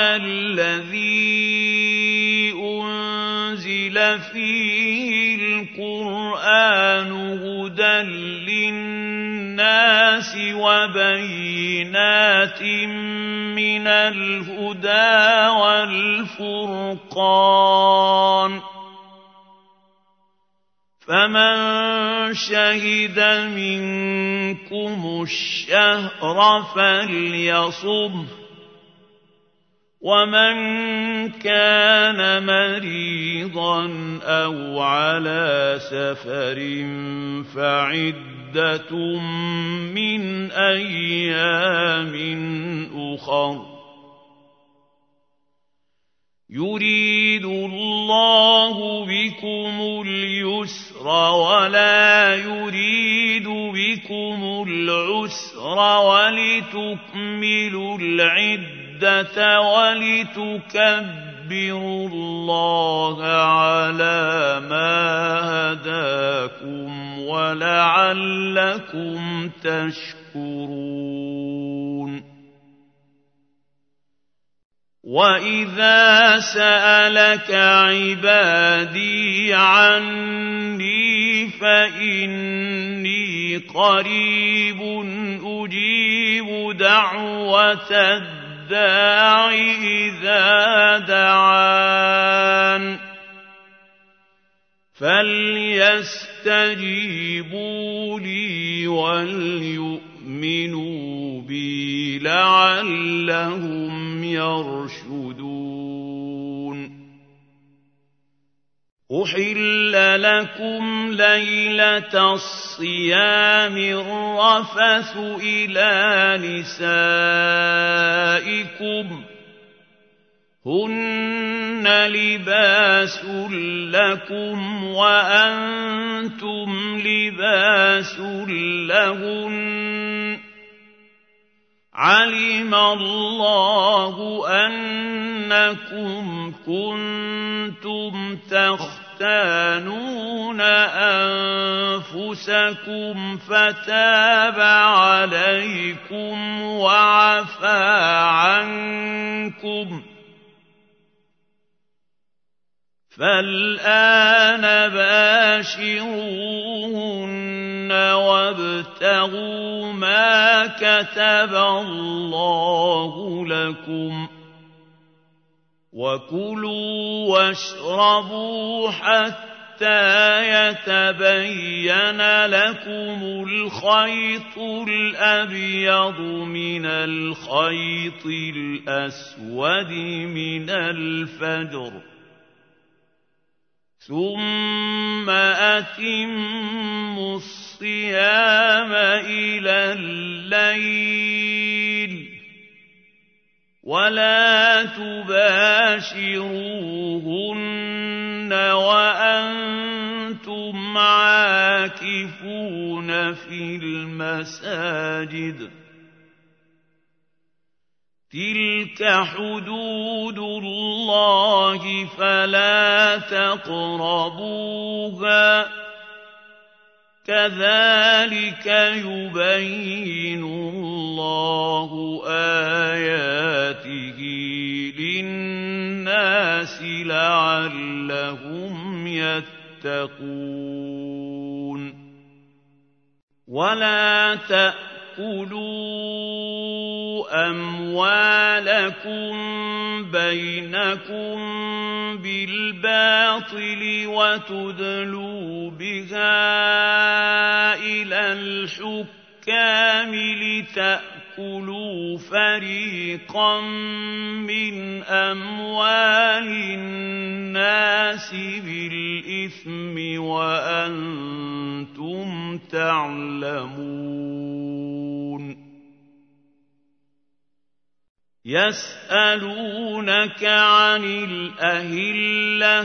[SPEAKER 1] الَّذِي أُنزِلَ فِيهِ الْقُرْآنُ هُدًى لِّلنَّاسِ لِلنَّاسِ وَبَيِّنَاتٍ مِّنَ الْهُدَىٰ وَالْفُرْقَانِ ۚ فَمَن شَهِدَ مِنكُمُ الشَّهْرَ فَلْيَصُمْهُ ۖ وَمَن كَانَ مَرِيضًا أَوْ عَلَىٰ سَفَرٍ فَعِدَّةٌ مِّنْ أَيَّامٍ أُخَرَ ۗ يُرِيدُ اللَّهُ بِكُمُ الْيُسْرَ وَلَا يُرِيدُ بِكُمُ الْعُسْرَ وَلِتُكْمِلُوا الْعِدَّةَ وَلِتُكَبِّرُوا اللَّهَ عَلَىٰ مَا هَدَاكُمْ وَلَعَلَّكُمْ تَشْكُرُونَ وَإِذَا سَأَلَكَ عِبَادِي عَنِّي فَإِنِّي قَرِيبٌ أُجِيبُ دَعْوَةَ الدَّاعِ إِذَا دَعَانِ فَلْيَسْتَجِيبُوا لِي وَلْيُؤْمِنُوا بِي لَعَلَّهُمْ يَرْشُدُونَ أُحِلَّ لَكُمْ لَيْلَةَ الصِّيَامِ الرَّفَثُ إِلَىٰ نِسَائِكُمْ ۚ هُنَّ لِبَاسٌ لَّكُمْ وَأَنتُمْ لِبَاسٌ لَّهُنَّ ۗ عَلِمَ اللَّهُ أَنَّكُمْ كُنتُمْ تَخْتَانُونَ أَنفُسَكُمْ فَتَابَ عَلَيْكُمْ وَعَفَا عَنكُمْ ۖ فَالْآنَ بَاشِرُوهُنَّ وَابْتَغُوا مَا كَتَبَ اللَّهُ لَكُمْ ۚ وَكُلُوا وَاشْرَبُوا حَتَّىٰ يَتَبَيَّنَ لَكُمُ الْخَيْطُ الْأَبْيَضُ مِنَ الْخَيْطِ الْأَسْوَدِ مِنَ الْفَجْرِ ۖ ثُمَّ أَتِمُّوا الصِّيَامَ إِلَى اللَّيْلِ ۚ وَلَا تُبَاشِرُوهُنَّ وَأَنتُمْ عَاكِفُونَ فِي الْمَسَاجِدِ ۗ تِلْكَ حُدُودُ اللَّهِ فَلَا تَقْرَبُوهَا ۗ كَذَٰلِكَ يُبَيِّنُ اللَّهُ آيَاتِهِ لِلنَّاسِ لَعَلَّهُمْ يَتَّقُونَ وَلَا تَأْكُلُوا أَمْوَالَكُم بَيْنَكُم بِالْبَاطِلِ وَتُدْلُوا بِهَا إِلَى الْحُكَّامِ لِتَأْكُلُوا فَرِيقًا مِّنْ أَمْوَالِ النَّاسِ بِالْإِثْمِ وَأَنتُمْ تَعْلَمُونَ يَسْأَلُونَكَ عَنِ الْأَهِلَّةِ ۖ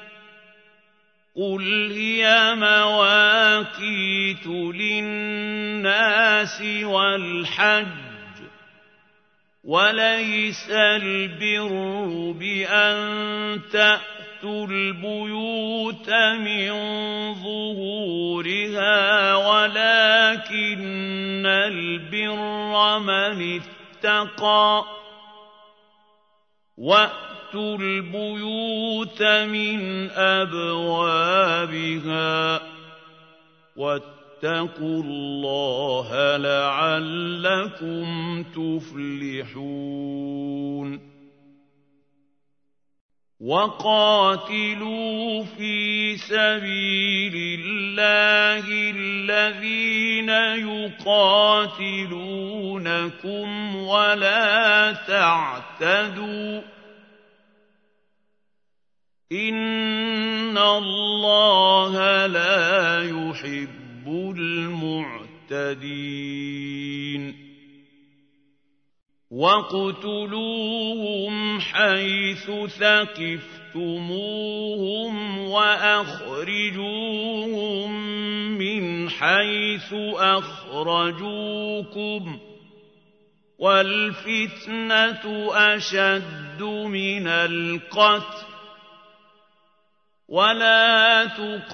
[SPEAKER 1] قُلْ هِيَ مَوَاقِيتُ لِلنَّاسِ وَالْحَجِّ ۗ وَلَيْسَ الْبِرُّ بِأَن تَأْتُوا الْبُيُوتَ مِن ظُهُورِهَا وَلَٰكِنَّ الْبِرَّ مَنِ اتَّقَىٰ ۗ وَأْتُوا الْبُيُوتَ مِنْ أَبْوَابِهَا ۚ وَاتَّقُوا واتقوا الله لعلكم تفلحون وقاتلوا في سبيل الله الذين يقاتلونكم ولا تعتدوا إن الله لا يحب المعتدين واقتلوهم حيث ثقفتموهم وأخرجوهم من حيث أخرجوكم والفتنة أشد من القتل ولا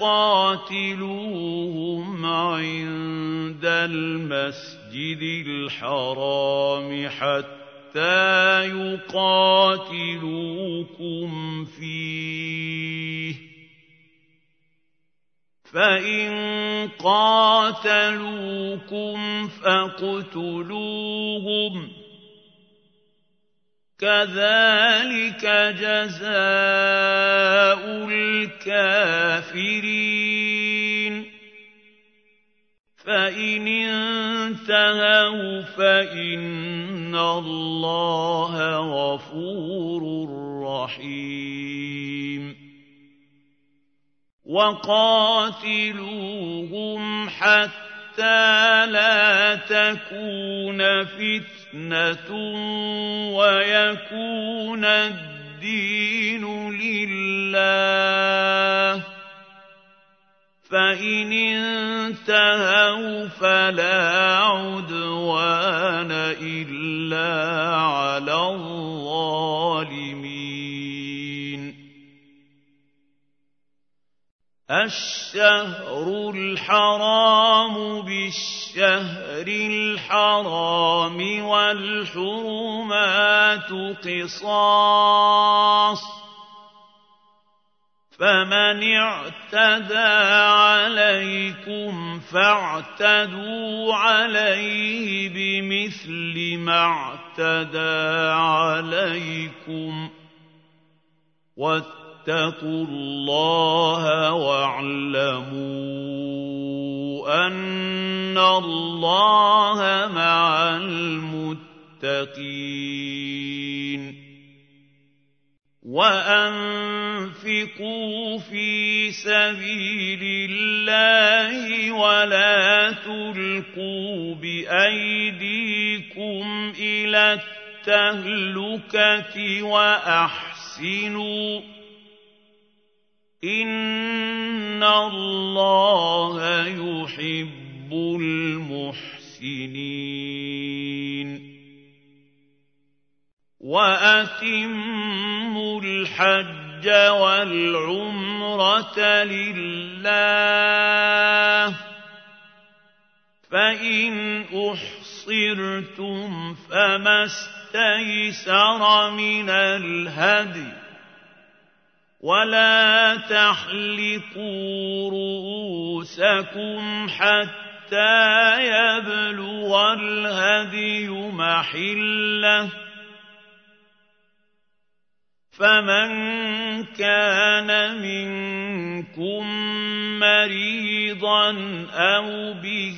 [SPEAKER 1] تقاتلوهم عند المسجد الحرام حتى يقاتلوكم فيه فإن قاتلوكم فاقتلوهم كذلك جزاء الكافرين فإن انتهوا فإن الله غفور رحيم وقاتلوهم حتى لا تكون فتنة ويكون الدين لله فإن انتهوا فلا عدوان إلا على الظالمين الشهر الحرام بالشهر الحرام والحرمات قصاص فمن اعتدى عليكم فاعتدوا عليه بمثل ما اعتدى عليكم واتقوا الله واعلموا أن الله مع المتقين وأنفقوا في سبيل الله ولا تلقوا بأيديكم إلى التهلكة وأحسنوا إن الله يحب المحسنين وأتموا الحج والعمرة لله فإن أحصرتم فما استيسر من الهدي ولا تحلقوا رؤوسكم حتى يبلغ الهدي محله فمن كان منكم مريضا أو به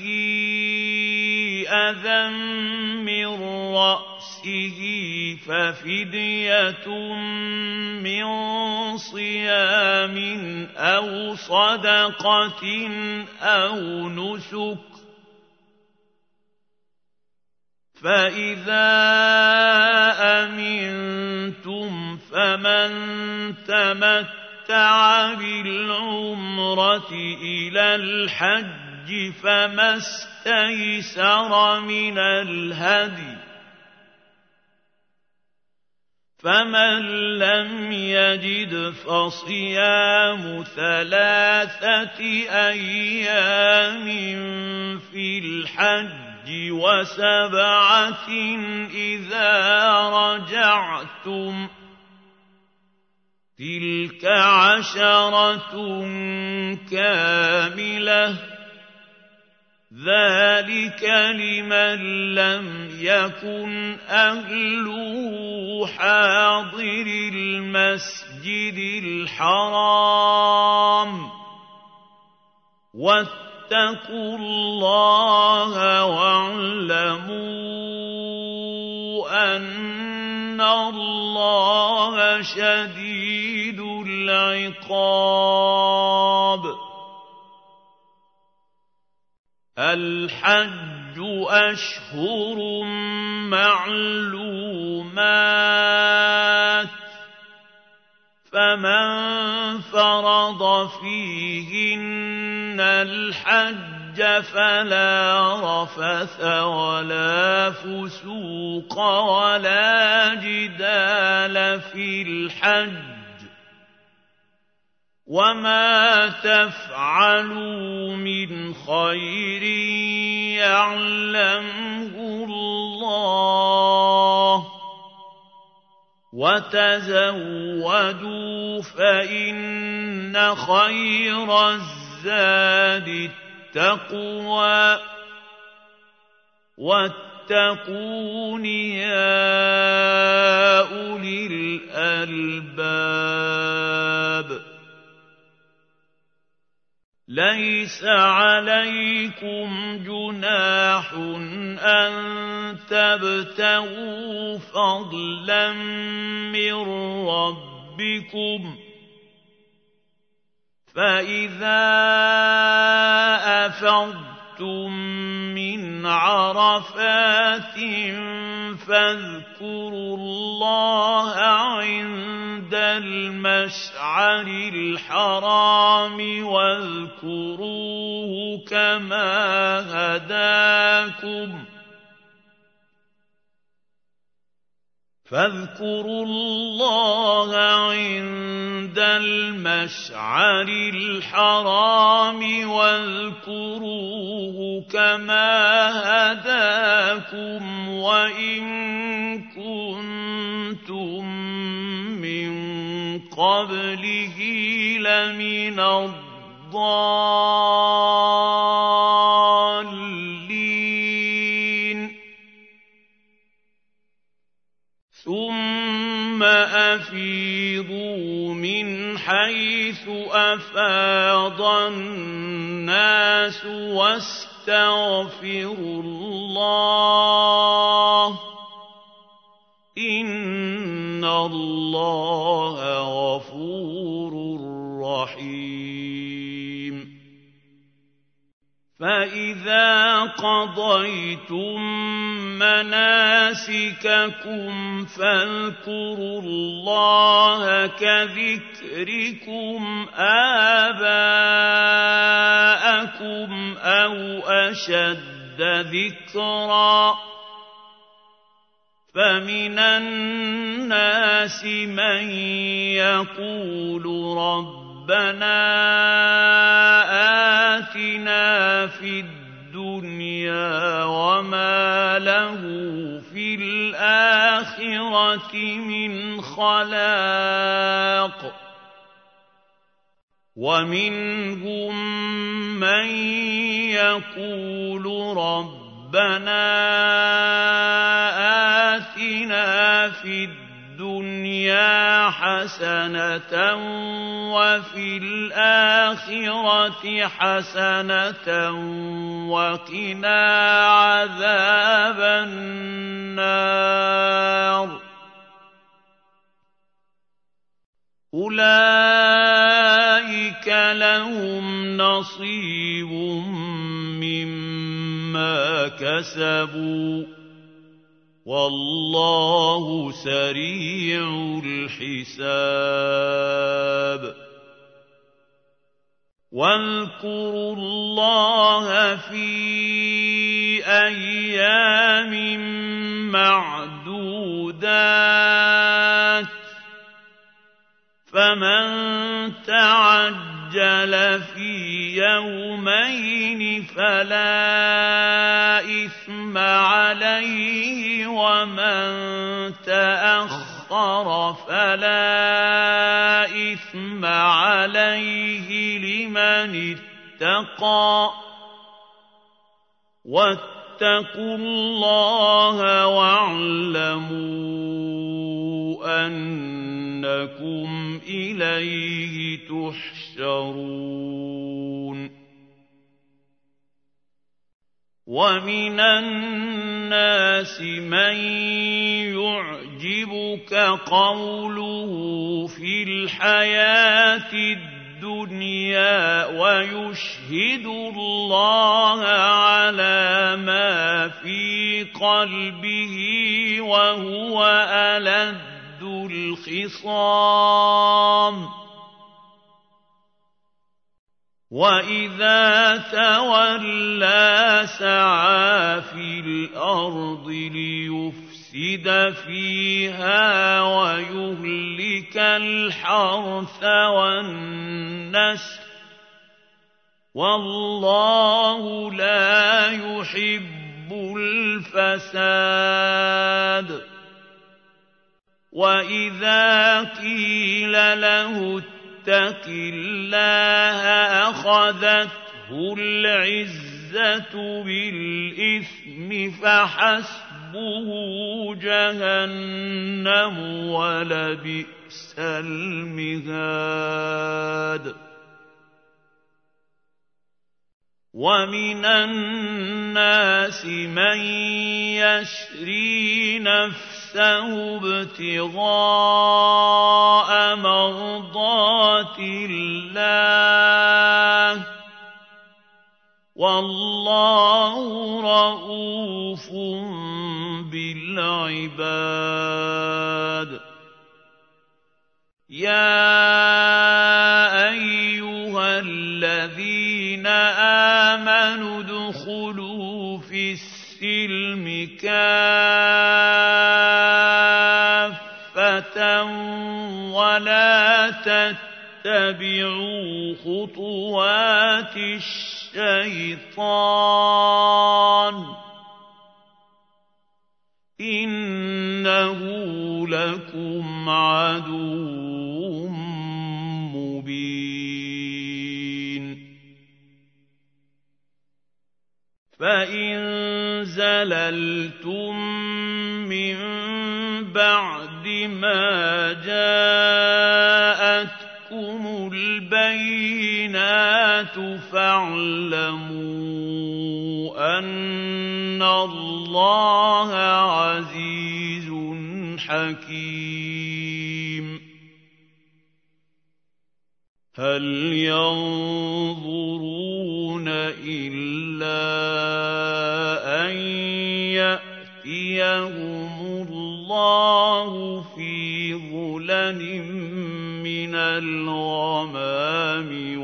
[SPEAKER 1] أذى من رأسه ففدية من صيام أو صدقة أو نسك فإذا أمنتم فمن تمتع بالعمرة إلى الحج فما استيسر من الهدي فمن لم يجد فصيام ثلاثة أيام في الحج وسبعة إذا رجعتم تلك عشرة كاملة ذلك لمن لم يكن أهله حاضر المسجد الحرام واتقوا الله واعلموا أن الله شديد العقاب الحج أشهر معلومات فمن فرض فيهن الحج فلا رفث ولا فسوق ولا جدال في الحج وما تفعلوا من خير يعلمه الله وتزودوا فإن خير الزاد التقوى واتقون يا أولي الألباب ليس عليكم جناح أن تبتغوا فضلا من ربكم فإذا أفضتم من عرفات فاذكروا الله عند المشعر الحرام واذكروه كما هداكم فاذكروا الله عند المشعر الحرام واذكروه كما هداكم وإن كنتم من قبله لمن الضالين ثم أفيضوا من حيث أفاض الناس واستغفروا الله إن الله غفور رحيم فإذا قضيتم مناسككم فاذكروا الله كذكركم آباءكم أو أشد ذكرا فمن الناس من يقول ربنا آتنا في الدنيا وما له في الآخرة من خلاق ومنهم من يقول ربنا آتنا في الدنيا حسنة وفي الآخرة حسنة وقنا عذاب النار أولئك لهم نصيب مما كسبوا والله سريع الحساب واذكروا الله في أيام معدودات فمن تعجل في يومين فلا إثم عليه ومن تأخر فلا إثم عليه لمن اتقى واتقوا الله واعلموا أنكم إليه تحشرون ومن الناس من يعجبك قوله في الحياة الدنيا ويشهد الله على ما في قلبه وهو ألد الخصام وإذا تولى سعى في الأرض ليفسد فيها ويهلك الحرث والنسل والله لا يحب الفساد وإذا قيل له اتق الله أخذته العزة بالإثم فحسبه جهنم ولبئس المهاد ومن الناس من يشري نفسه ابتغاء مرضات الله والله رؤوف بالعباد يا أيها الذين آمنوا ادخلوا في السلم كافة ولا تتبعوا خطوات الشيطان إنه لكم عدو مبين فإن زللتم من بعد ما جاءتكم البينات فاعلموا أن الله عزيز حكيم هل ينظرون إلا أن يأتيهم الله في ظلل من الغمام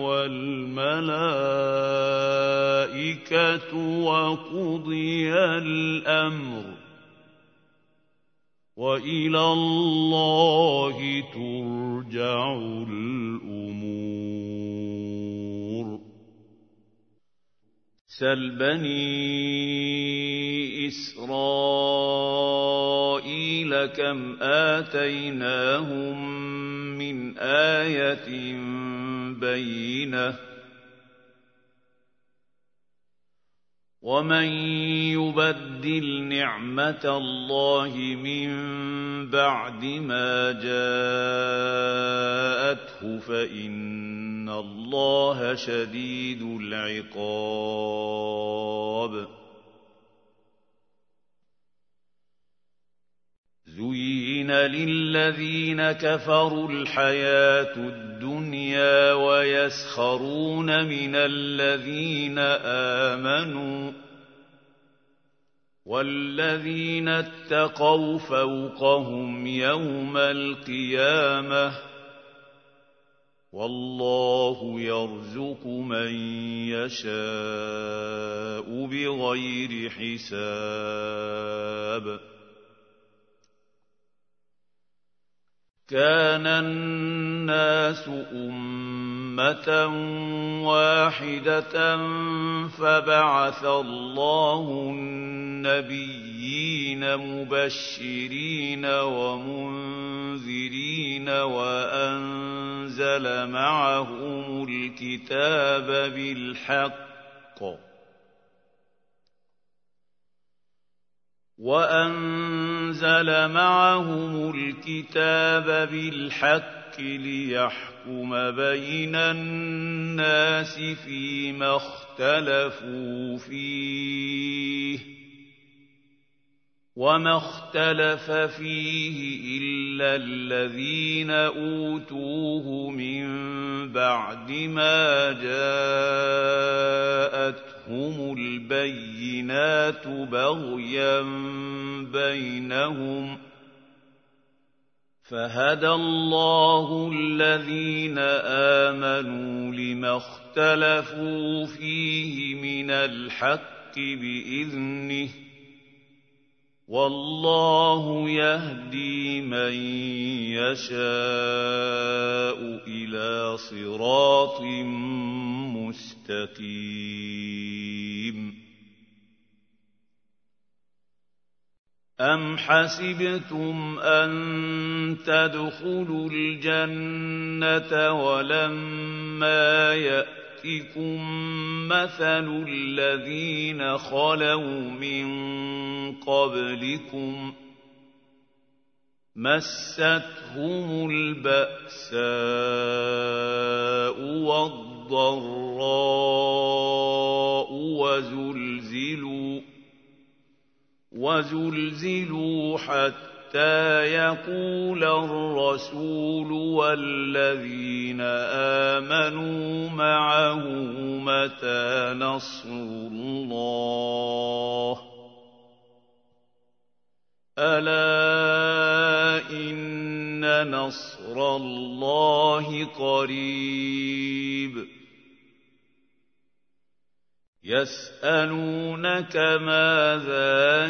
[SPEAKER 1] والملائكة وقضي الأمر وإلى الله ترجع الأمور سل بني إسرائيل كم آتيناهم من آية بينة ومن يبدل نعمة الله من بعد ما جاءته فإن الله شديد العقاب زين للذين كفروا الحياة الدنيا ويسخرون من الذين آمنوا والذين اتقوا فوقهم يوم القيامة والله يرزق من يشاء بغير حساب كان الناس أمة واحدة فبعث الله النبيين مبشرين ومنذرين وأنزل معهم الكتاب بالحق وأنزل معهم الكتاب بالحق ليحكم بين الناس فيما اختلفوا فيه وما اختلف فيه إلا الذين أوتوه من بعد ما جاءتهم البينات بغيا بينهم فهدى الله الذين آمنوا لما اختلفوا فيه من الحق بإذنه والله يهدي من يشاء إلى صراط مستقيم أم حسبتم أن تدخلوا الجنة ولما يأتكم مثل الذين خلوا من قبلكم مستهم البأساء والضراء وزلزلوا وزلزلوا حتى يقول الرسول والذين آمنوا معه متى نصر الله ألا إن نصر الله قريب يسألونك ماذا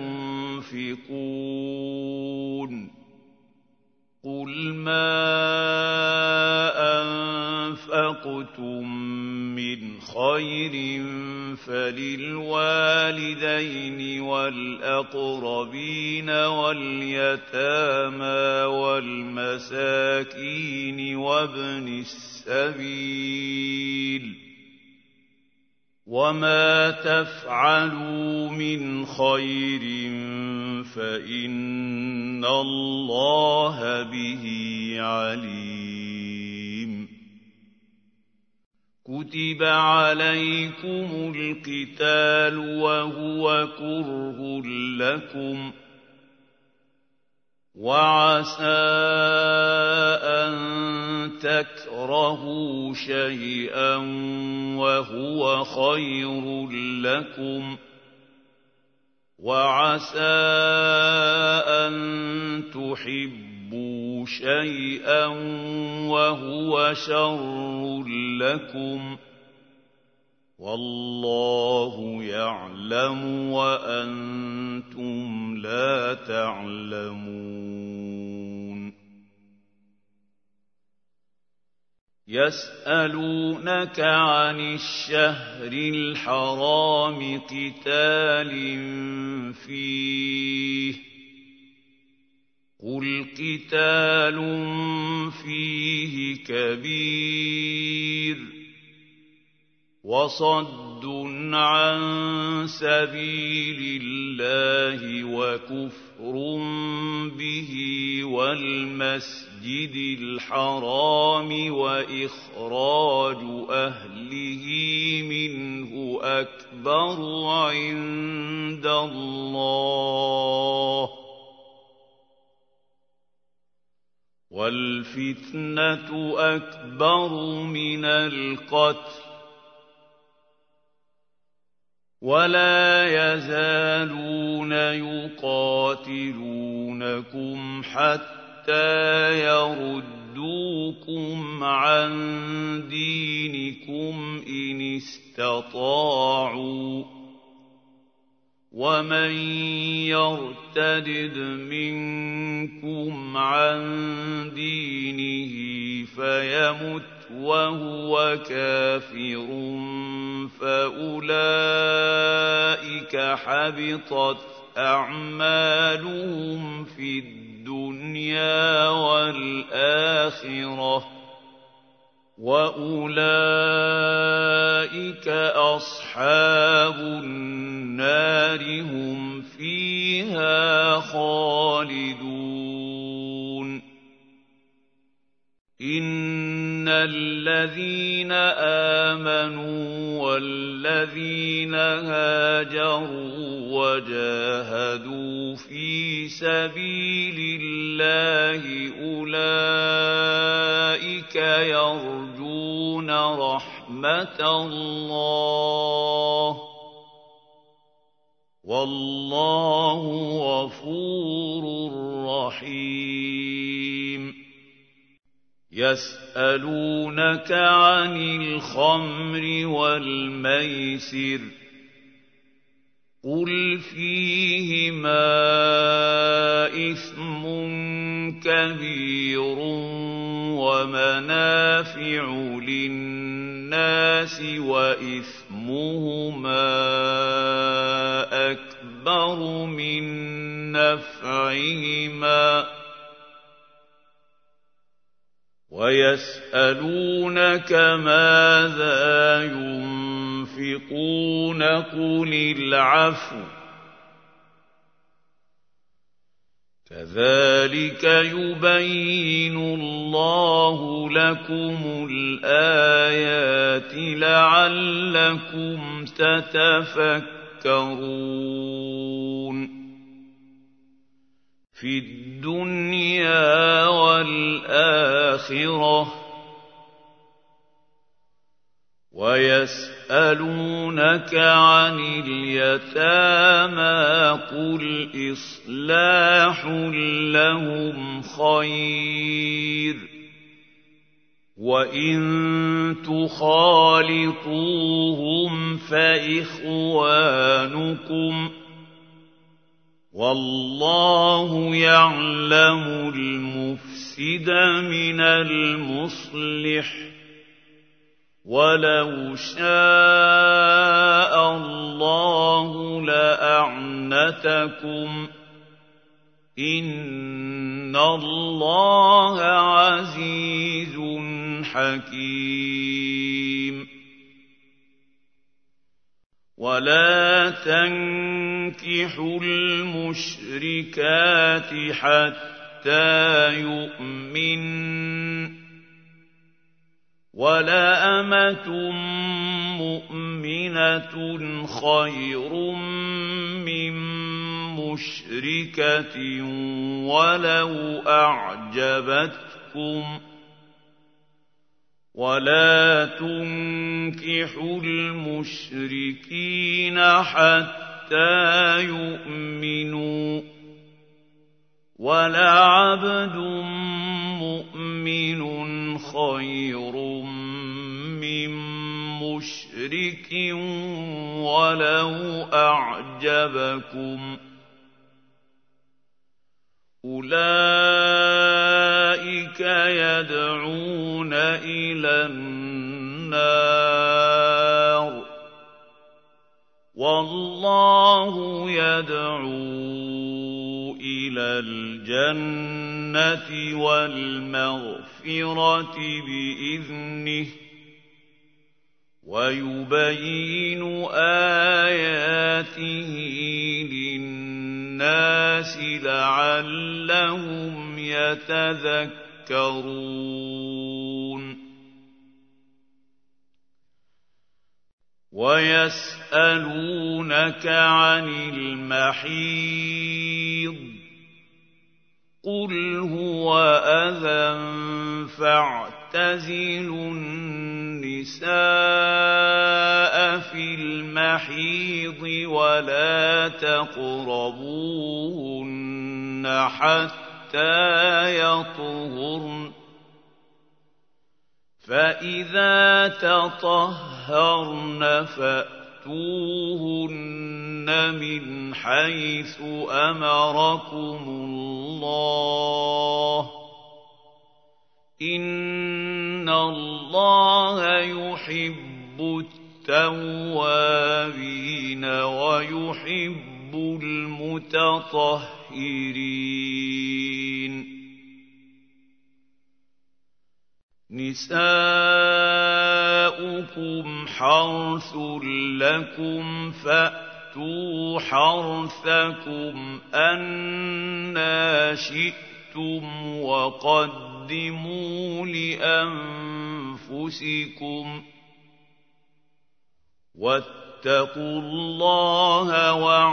[SPEAKER 1] ينفقون قل ما أنفقتم من خير فللوالدين والأقربين واليتامى والمساكين وابن السبيل وما تفعلوا من خير فإن الله به عليم كتب عليكم القتال وهو كره لكم وعسى أن تكرهوا شيئا وهو خير لكم وعسى أن تحبوا شيئا وهو شر لكم والله يعلم وأنتم لا تعلمون يسألونك عن الشهر الحرام قتال فيه قل قتال فيه كبير وصد عن سبيل الله وكفر به والمسجد الحرام وإخراج أهله منه أكبر عند الله والفتنة أكبر من القتل ولا يزالون يقاتلونكم حتى يردوكم عن دينكم إن استطاعوا ومن يرتد منكم عن دينه فيمت وهو كافر فأولئك حبطت أعمالهم في الدنيا والآخرة وأولئك أصحاب النار هم فيها خالدون إن الذين آمنوا والذين هاجروا وجاهدوا في سبيل الله أولئك يرجون رحمة الله والله غفور رحيم يسألونك عن الخمر والميسر قل فيهما إثم كبير ومنافع للناس وإثمهما أكبر من نفعهما ويسألونك ماذا ينفقون قل العفو كذلك يبين الله لكم الآيات لعلكم تتفكرون في الدنيا والآخرة ويسألونك عن اليتامى قل إصلاح لهم خير وإن تخالطوهم فإخوانكم والله يعلم المفسد من المصلح ولو شاء الله لأعنتكم إن الله عزيز حكيم ولا تنكحوا المشركات حتى يؤمنن ولا أمة مؤمنة خير من مشركة ولو أعجبتكم ولا تنكحوا المشركين حتى يؤمنوا ولعبد مؤمن خير من مشرك ولو أعجبكم أولئك يدعون إلى النار والله يدعو إلى الجنة والمغفرة بإذنه ويبين آياته للناس لعلهم يتذكرون ويسألونك عن المحيض قل هو أذى فاعتزلوا النساء في المحيض ولا تقربوهن حتى يطهرن فإذا تطهرن فأتوهن من حيث أمركم الله إن الله يحب التوابين ويحب المتطهرين نساؤكم حرث لكم فأتوا وَأْتُوا حَرْثَكُمْ أَنَّىٰ شِئْتُمْ وَقَدِّمُوا لِأَنفُسِكُمْ ۚ وَاتَّقُوا اللَّهَ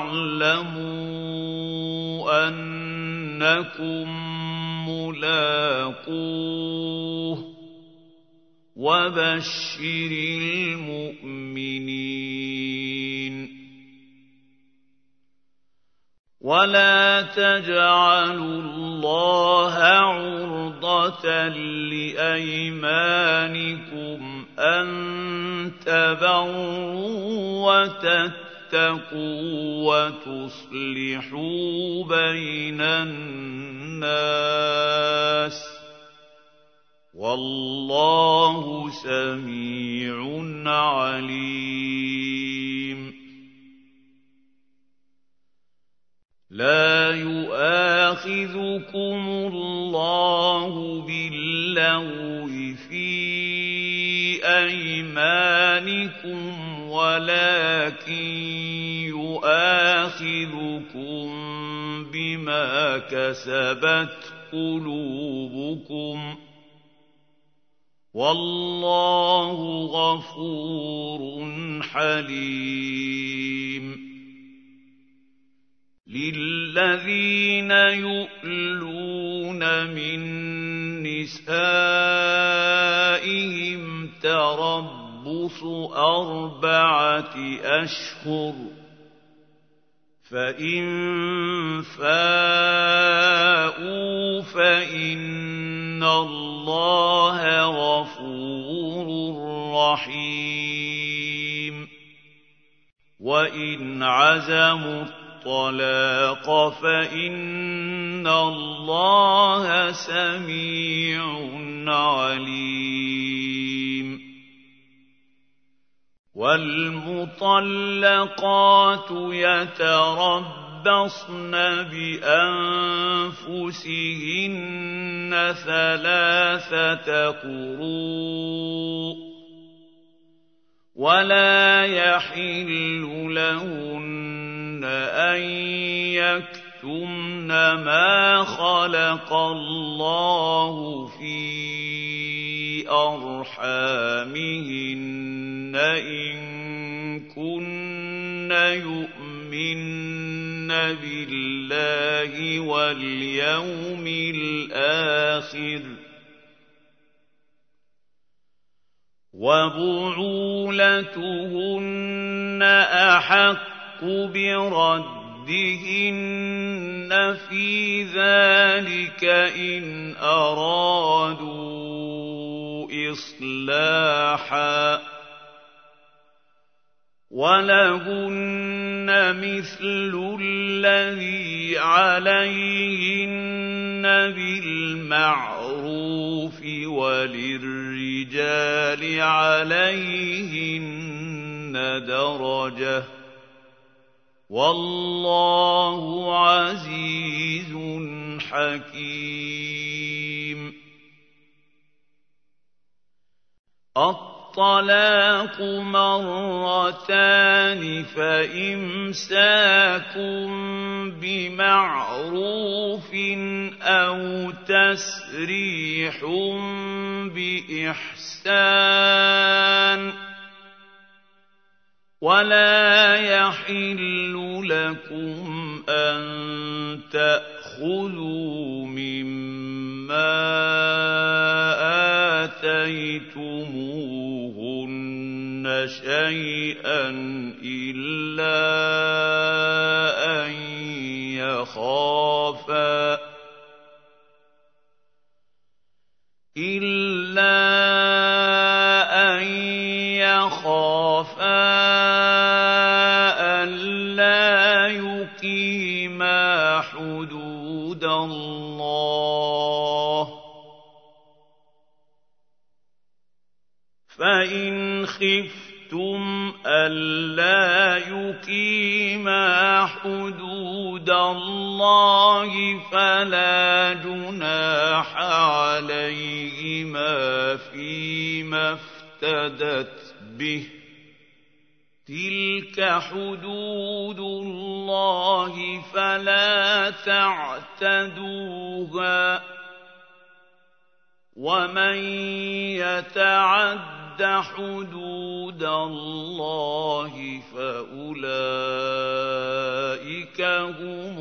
[SPEAKER 1] وَاعْلَمُوا أَنَّكُم مُّلَاقُوهُ ۗ وَبَشِّرِ الْمُؤْمِنِينَ. وَلَا تَجْعَلُوا اللَّهَ عُرْضَةً لِّأَيْمَانِكُمْ أَن تَبَرُّوا وَتَتَّقُوا وَتُصْلِحُوا بَيْنَ النَّاسِ ۗ وَاللَّهُ سَمِيعٌ عَلِيمٌ. لَا يُؤَاخِذُكُمُ اللَّهُ بِاللَّغْوِ فِي أَيْمَانِكُمْ وَلَٰكِن يُؤَاخِذُكُم بِمَا كَسَبَتْ قُلُوبُكُمْ ۗ وَاللَّهُ غَفُورٌ حَلِيمٌ. لِلَّذِينَ يُؤْلُونَ مِن نِّسَائِهِمْ تَرَبُّصُ أَرْبَعَةِ أَشْهُرٍ ۖ فَإِن فَاءُوا فَإِنَّ اللَّهَ غَفُورٌ رَّحِيمٌ. وَإِنْ عَزَمُوا الطَّلَاقَ فَإِنَّ اللَّهَ سَمِيعٌ عَلِيمٌ. وَالْمُطَلَّقَاتُ يَتَرَبَّصْنَ بِأَنفُسِهِنَّ ثَلَاثَةَ قُرُوءٍ ۚ وَلَا يَحِلُّ لَهُنَّ أَن يَكْتُمْنَ مَا خَلَقَ اللَّهُ فِي أَرْحَامِهِنَّ إِن كُنَّ يُؤْمِنَّ بِاللَّهِ وَالْيَوْمِ الْآخِرِ ۚ وَبُعُولَتُهُنَّ أَحَقُّ بِرَدِّهِنَّ فِي ذَٰلِكَ إِنْ أَرَادُوا إِصْلَاحًا ۚ وَلَهُنَّ مِثْلُ الَّذِي عَلَيْهِنَّ بِالْمَعْرُوفِ ۚ وَلِلرِّجَالِ عَلَيْهِنَّ دَرَجَةٌ ۗ وَاللَّهُ عَزِيزٌ حَكِيمٌ. الطَّلَاقُ مَرَّتَانِ ۖ فَإِمْسَاكٌ بِمَعْرُوفٍ أَوْ تَسْرِيحٌ بِإِحْسَانٍ ۗ وَلَا يَحِلُّ لَكُمْ أَن تَأْخُذُوا مِمَّا آتَيْتُمُوهُنَّ شَيْئًا إِلَّا أَن يَخَافَا إِلَّا أَن يَخَافَا أَلَّا يُقِيمَا حُدُودَ اللَّهِ ۖ فَإِنْ خِفْتُمْ أَلَّا يُقِيمَا حُدُودَ اللَّهِ فَلَا جُنَاحَ عَلَيْهِمَا فِيمَا افْتَدَتْ بِهِ ۗ تِلْكَ حُدُودُ اللَّهِ فَلَا تَعْتَدُوهَا ۚ وَمَن يَتَعَدَّ حُدُودَ اللَّهِ فَأُولَٰئِكَ هُمُ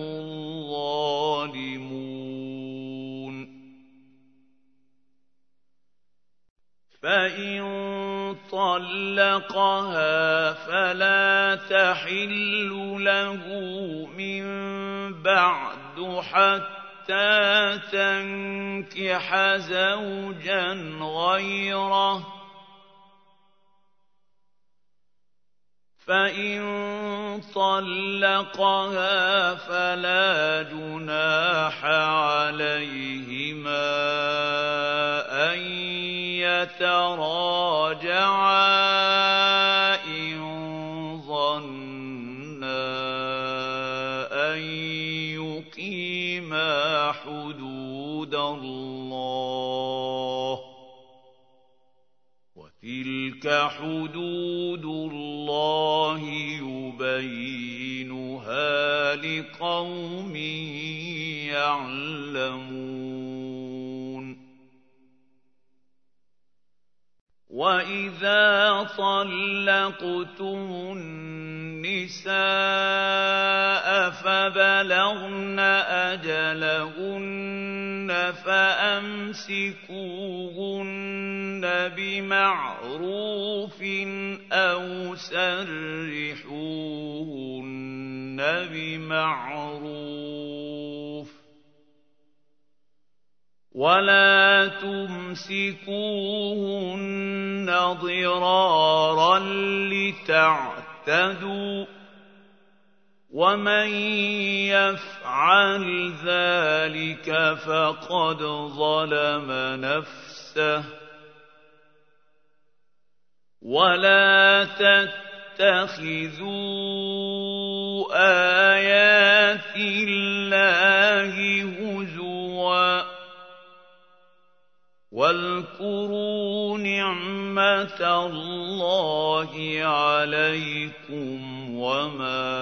[SPEAKER 1] الظَّالِمُونَ فَإِن طَلَّقَهَا فَلَا تَحِلُّ لَهُ مِن بَعْدُ حَتَّىٰ تَنكِحَ زَوْجًا غَيْرَهُ ۚ فَإِن طَلَّقَهَا فَلَا جُنَاحَ عَلَيْهِمَا أَن يَتَرَاجَعَا إِن ظَنَّا أَن يُقِيمَا حُدُودَ اللَّهِ ۗ وَتِلْكَ حُدُودُ اللَّهِ يُبَيِّنُهَا لِقَوْمٍ يَعْلَمُونَ وَإِذَا طَلَّقْتُمُ النِّسَاءَ فَبَلَغْنَ أَجَلَهُنَّ فَأَمْسِكُوهُنَّ بِمَعْرُوفٍ أَوْ سَرِّحُوهُنَّ بِمَعْرُوفٍ ۚ وَلَا تُمْسِكُوهُنَّ ضِرَارًا لِّتَعْتَدُوا ۚ وَمَن يَفْعَلْ ذَٰلِكَ فَقَدْ ظَلَمَ نَفْسَهُ ۚ وَلَا تَتَّخِذُوا آيَاتِ اللَّهِ هُزُوًا ۚ وَاذْكُرُوا نِعْمَةَ اللَّهِ عَلَيْكُمْ وَمَا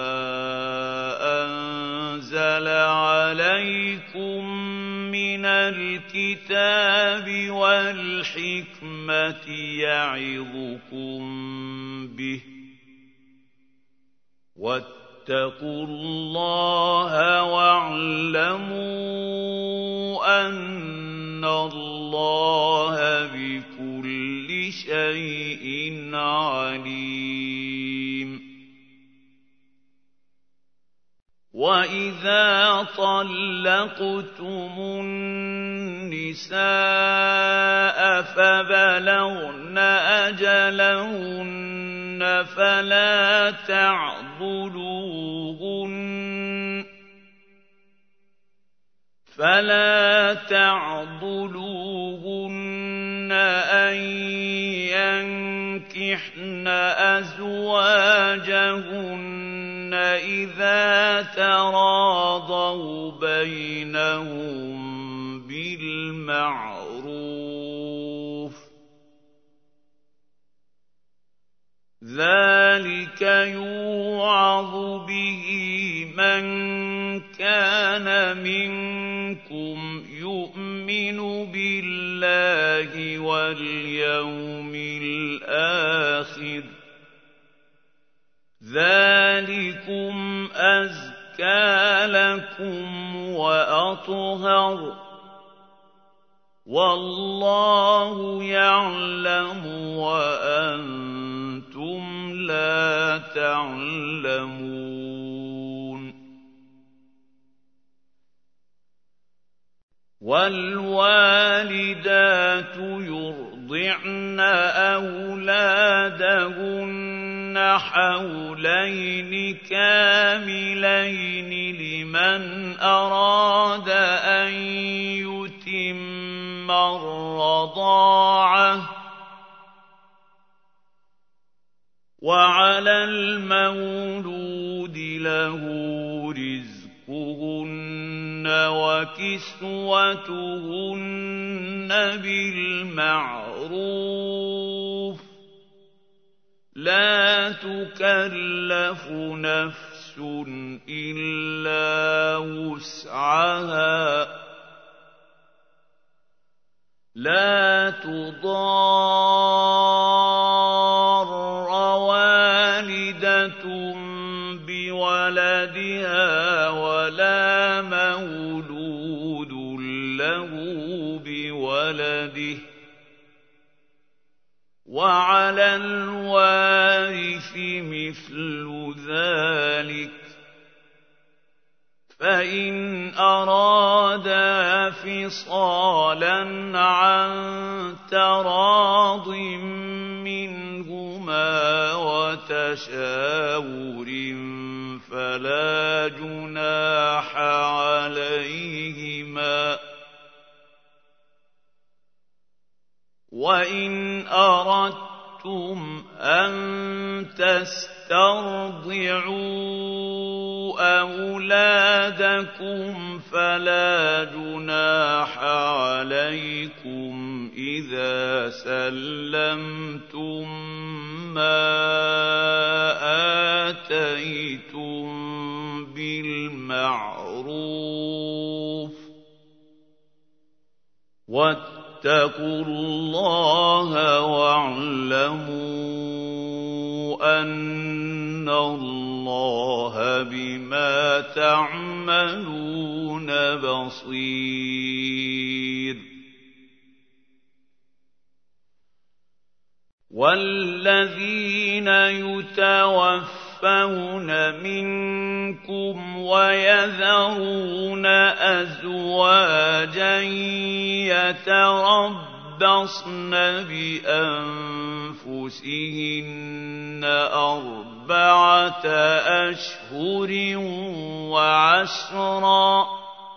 [SPEAKER 1] أَنزَلَ عَلَيْكُم مِّنَ الْكِتَابِ وَالْحِكْمَةِ يَعِظُكُم بِهِ ۚ وَاتَّقُوا اللَّهَ وَاعْلَمُوا أَنَّ اللَّهَ بِكُلِّ شَيْءٍ عَلِيمٌ وَإِذَا طَلَّقْتُمُ النِّسَاءَ فَبَلَغْنَ أَجَلَهُنَّ فَلَا تَعْضُلُوهُنَّ فَلَا تَعْضُلُوهُنَّ أَن يَنكِحْنَ أَزْوَاجَهُنَّ إِذَا تَرَاضَوْا بَيْنَهُم بِالْمَعْرُوفِ ۗ ذَٰلِكَ يُوعَظُ بِهِ مَن كَانَ مِنكُمْ يُؤْمِنُ بِاللَّهِ وَالْيَوْمِ الْآخِرِ ۗ ذَٰلِكُمْ أَزْكَىٰ لَكُمْ وَأَطْهَرُ ۗ وَاللَّهُ يَعْلَمُ وَأَنتُمْ لَا تَعْلَمُونَ وَالْوَالِدَاتُ يُرْضِعْنَ أَوْلَادَهُنَّ حَوْلَيْنِ كَامِلَيْنِ لِمَنْ أَرَادَ أَن يُتِمَّ الرَّضَاعَةَ ۚ وَعَلَى الْمَوْلُودِ لَهُ رِزْقُهُنَّ وَكِسْوَتُهُنَّ بِالْمَعْرُوفِ ۚ لَا تُكَلَّفُ نَفْسٌ إِلَّا وُسْعَهَا ۖ لَا تُضَارَّ وَالِدَةٌ بِوَلَدِهَا وَلَا مَوْلُودٌ لَّهُ بِوَلَدِهِ ۚ وَعَلَى الْوَارِثِ مِثْلُ ذَٰلِكَ ۗ فَإِنْ أَرَادَا فِصَالًا عَن تَرَاضٍ مِّنْهُمَا وَتَشَاوُرٍ فَلَا جُنَاحَ عَلَيْهِمَا ۗ وَإِنْ أَرَدتُّمْ أَن تَسْتَرْضِعُوا أَوْلَادَكُمْ فَلَا جُنَاحَ عَلَيْكُمْ إِذَا سَلَّمْتُم مَّا آتَيْتُم بِالْمَعْرُوفِ ۗ وَاتَّقُوا اللَّهَ وَاعْلَمُوا أَنَّ اللَّهَ بِمَا تَعْمَلُونَ بَصِيرٌ. وَالَّذِينَ يُتَوَفَّوْنَ مِنكُمْ وَيَذَرُونَ أَزْوَاجًا يَتَرَبَّصْنَ بِأَنفُسِهِنَّ أَرْبَعَةَ أَشْهُرٍ وَعَشْرًا ۖ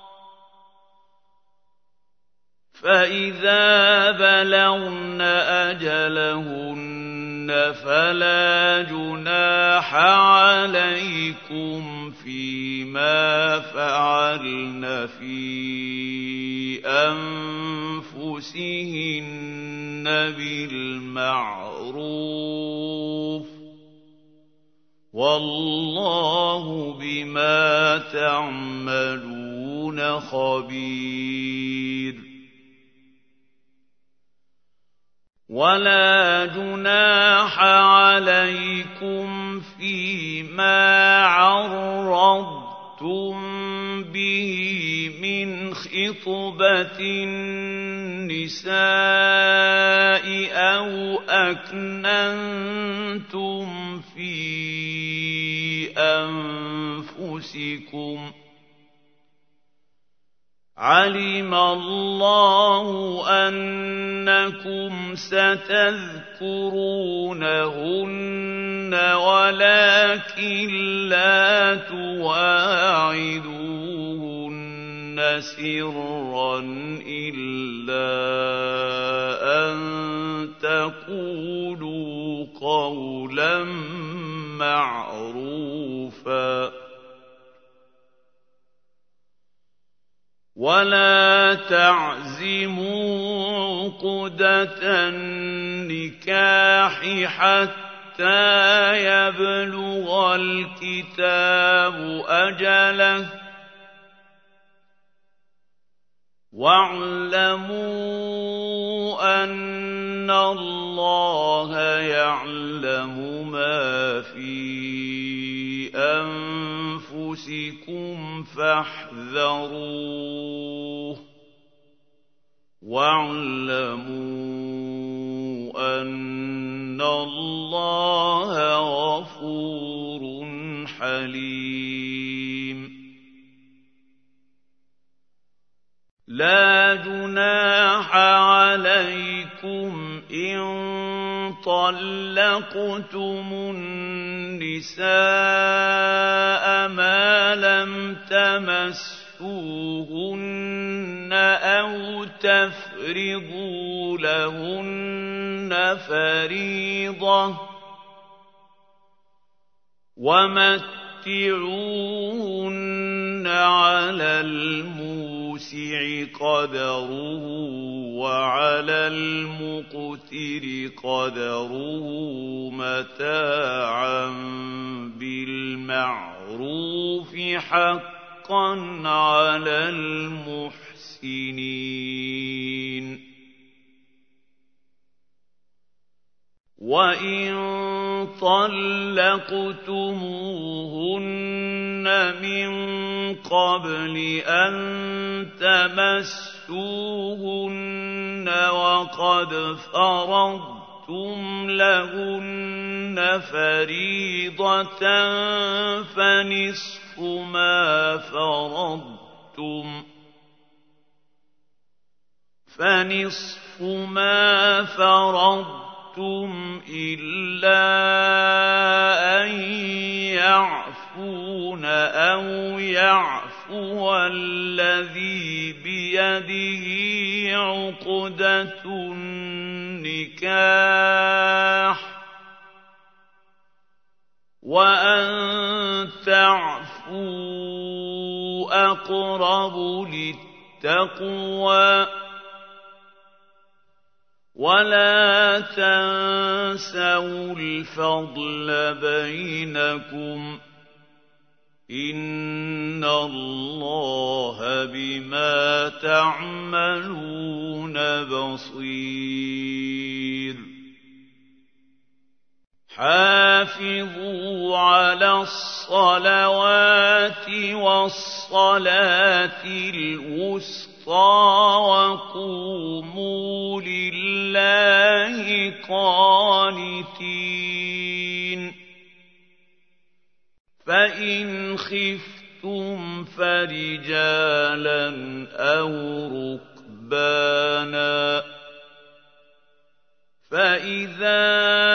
[SPEAKER 1] فَإِذَا بَلَغْنَ أَجَلَهُنَّ فَلَا جُنَاحَ عَلَيْكُمْ فِيمَا فَعَلْنَ فِي أَنفُسِهِنَّ بِالْمَعْرُوفِ ۗ وَاللَّهُ بِمَا تَعْمَلُونَ خَبِيرٌ. وَلَا جُنَاحَ عَلَيْكُمْ فِيمَا عَرَّضْتُم بِهِ مِنْ خِطْبَةِ النِّسَاءِ أَوْ أَكْنَنتُمْ فِي أَنفُسِكُمْ ۚ عَلِمَ اللَّهُ أَنَّكُمْ سَتَذْكُرُونَهُنَّ وَلَٰكِن لَّا تُوَاعِدُوهُنَّ سِرًّا إِلَّا أَن تَقُولُوا قَوْلًا مَّعْرُوفًا. وَلَا تَعْزِمُوا عُقْدَةَ النِّكَاحِ حَتَّىٰ يَبْلُغَ الْكِتَابُ أَجَلَهُ ۚ وَاعْلَمُوا أَنَّ اللَّهَ يَعْلَمُ مَا فِي أَنفُسِكُمْ فَاحْذَرُوهُ ۚ وَاعْلَمُوا أَنَّ اللَّهَ غَفُورٌ حَلِيمٌ. لَا جُنَاحَ عَلَيْكُمْ إِن طَلَّقْتُمُ النِّسَاءَ مَا لَمْ تَمَسُّوهُنَّ أَوْ تَفْرِضُوا لَهُنَّ فَرِيضَةً ۚ وَمَتِّعُوهُنَّ فَمَتِّعُوهُنَّ عَلَى الْمُوسِعِ قَدَرُهُ وَعَلَى الْمُقْتِرِ قَدَرُهُ مَتَاعًا بِالْمَعْرُوفِ حَقًّا عَلَى الْمُحْسِنِينَ. وَإِن طَلَّقْتُمُوهُنَّ مِن قَبْلِ أَن تَمَسُّوهُنَّ وَقَدْ فَرَضْتُمْ لَهُنَّ فَرِيضَةً فَنِصْفُ مَا فَرَضْتُمْ فَنِصْفُ مَا فَرَضْتُمْ إِلَّا أَن يَعْفُونَ أَوْ يَعْفُوَ الَّذِي بِيَدِهِ عُقْدَةُ النِّكَاحِ وَأَن تَعْفُوا أَقْرَبُ لِلتَّقْوَىٰ وَلَا تَنسَوُا الْفَضْلَ بَيْنَكُمْ ۚ إِنَّ اللَّهَ بِمَا تَعْمَلُونَ بَصِيرٌ. حَافِظُوا عَلَى الصَّلَوَاتِ وَالصَّلَاةِ الْوُسْطَىٰ وَقُومُوا لِلَّهِ قَانِتِينَ. فَإِنْ خِفْتُمْ فَرِجَالًا أَوْ رُكْبَانًا فَإِذَا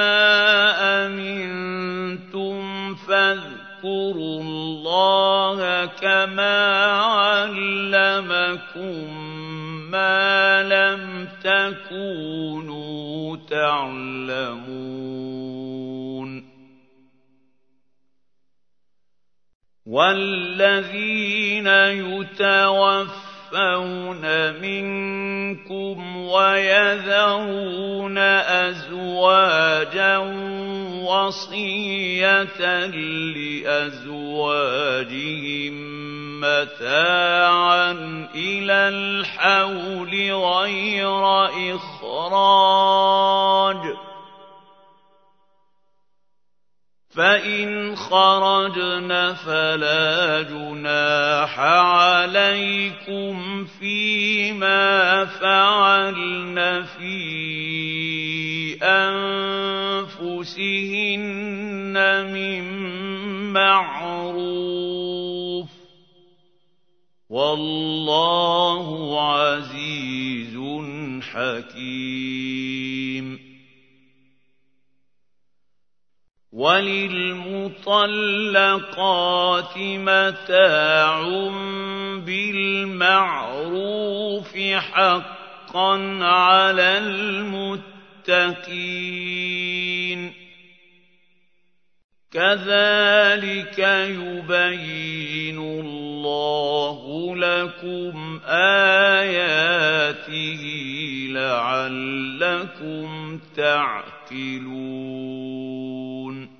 [SPEAKER 1] أَمِنْتُمْ فَاذْكُرُوا اللَّهَ كَمَا عَلَّمَكُم مَّا لَمْ تَكُونُوا تَعْلَمُونَ. وَالَّذِينَ يُتَوَفَّوْنَ مِنكُمْ وَيَذَرُونَ أَزْوَاجًا وَصِيَّةً لِّأَزْوَاجِهِم مَّتَاعًا إِلَى الْحَوْلِ غَيْرَ إِخْرَاجٍ ۚ فَإِنْ خَرَجْنَ فَلَا جُنَاحَ عَلَيْكُمْ فِيمَا فَعَلْنَ فِي أَنفُسِهِنَّ مِن مَّعْرُوفٍ ۗ وَاللَّهُ عَزِيزٌ حَكِيمٌ. وَلِلْمُطَلَّقَاتِ مَتَاعٌ بِالْمَعْرُوفِ حَقًّا عَلَى الْمُتَّقِينَ. كَذَٰلِكَ يُبَيِّنُ اللَّهُ لَكُمْ آيَاتِهِ لَعَلَّكُمْ تَعْقِلُونَ.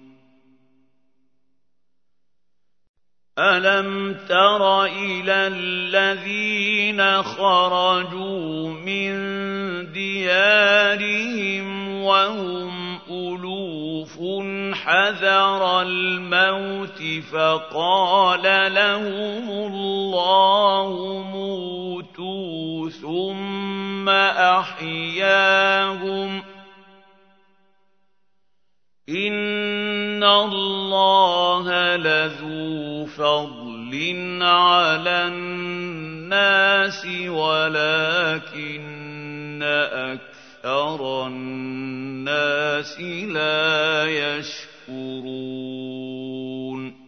[SPEAKER 1] أَلَمْ تَرَ إِلَى الَّذِينَ خَرَجُوا مِن دِيَارِهِمْ وَهُمْ أُلُوفٌ حَذَرَ الْمَوْتِ فَقَالَ لَهُمُ اللَّهُ مُوتُوا ثُمَّ أَحْيَاهُمْ ۚ إِنَّ اللَّهَ لَذُو فَضْلٍ عَلَى النَّاسِ وَلَٰكِنَّ أَكْثَرَ النَّاسِ لَا يَشْكُرُونَ.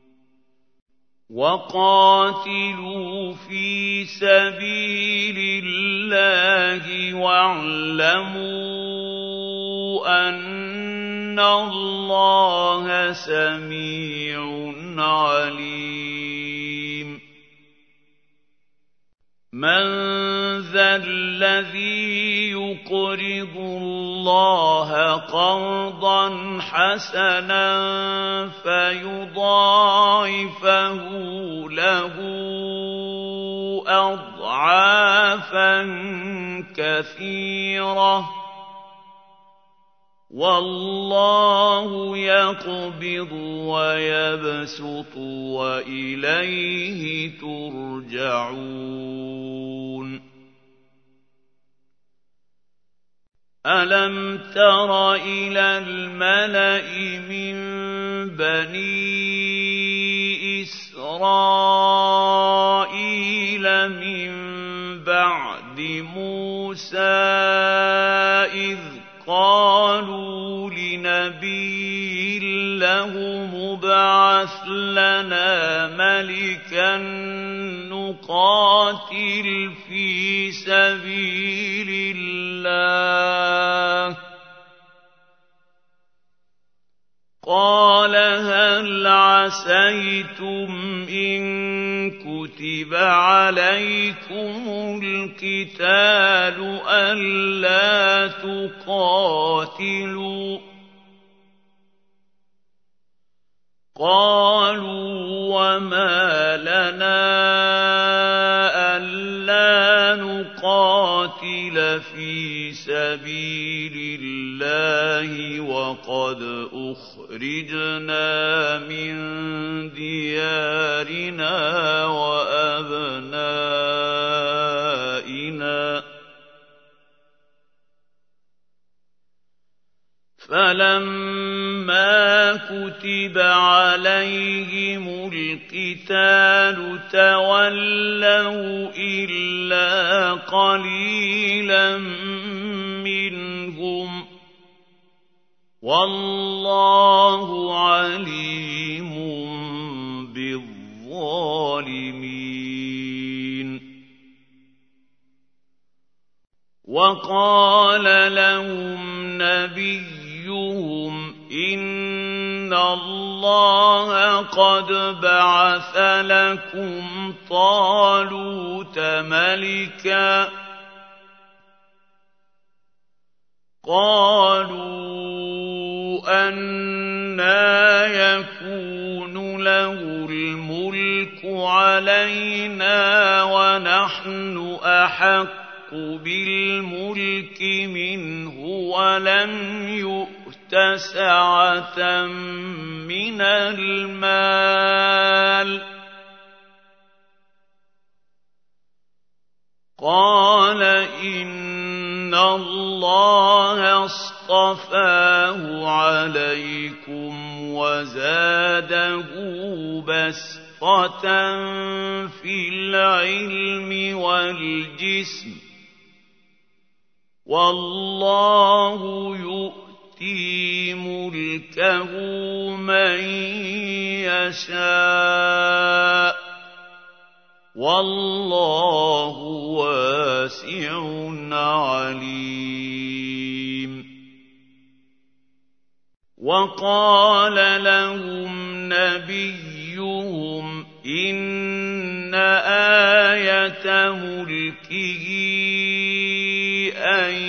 [SPEAKER 1] وَقَاتِلُوا فِي سَبِيلِ اللَّهِ وَاعْلَمُوا أَنَّ اللَّهَ سَمِيعٌ عليم من ذا الذي يقرض الله قرضا حسنا فيضاعفه له أضعافا كثيرة والله يقبض ويبسط وإليه ترجعون ألم تر إلى الملأ من بني إسرائيل من بعد موسى إذ قالوا لنبي له مبعث لنا ملكا نقاتل في سبيل الله قال هل عسيتم إن كتب عليكم القتال ألا تقاتلوا قالوا وما لنا ألا نقاتل في سبيل الله وقد أخرجنا من ديارنا وأبنائنا فلما كتب عليهم القتال تولوا إلا قليلا منهم والله عليم بالظالمين وقال لهم نبيهم إن الله قد بعث لكم طالوت ملكا قالوا أنى يكون له الملك علينا ونحن أحق بالملك منه ولم يؤت سعة من المال قال إن الله اصطفاه عليكم وزاده بسطة في العلم والجسم والله يؤتي ملكه من يشاء والله واسع عليم وقال لهم نبيهم إن آية ملكه أن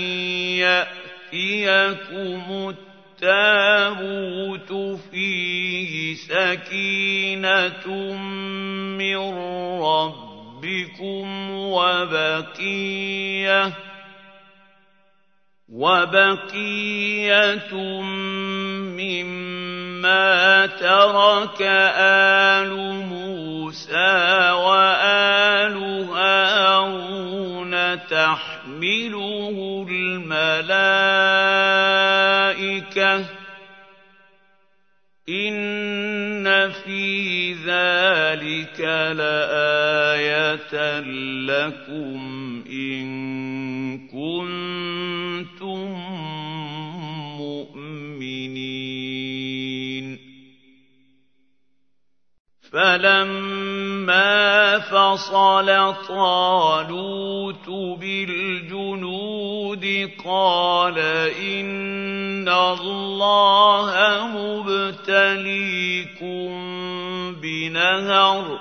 [SPEAKER 1] يأتيكم التابوت فيه سكينة من ربكم وبقية وبقية مما ترك آل موسى وآل هارون تحمله الملائكة إن في ذلك لآية لكم إن كنتم مؤمنين فلما فصل طالوت بالجنود قال إن الله مبتليكم يَنْهَرُ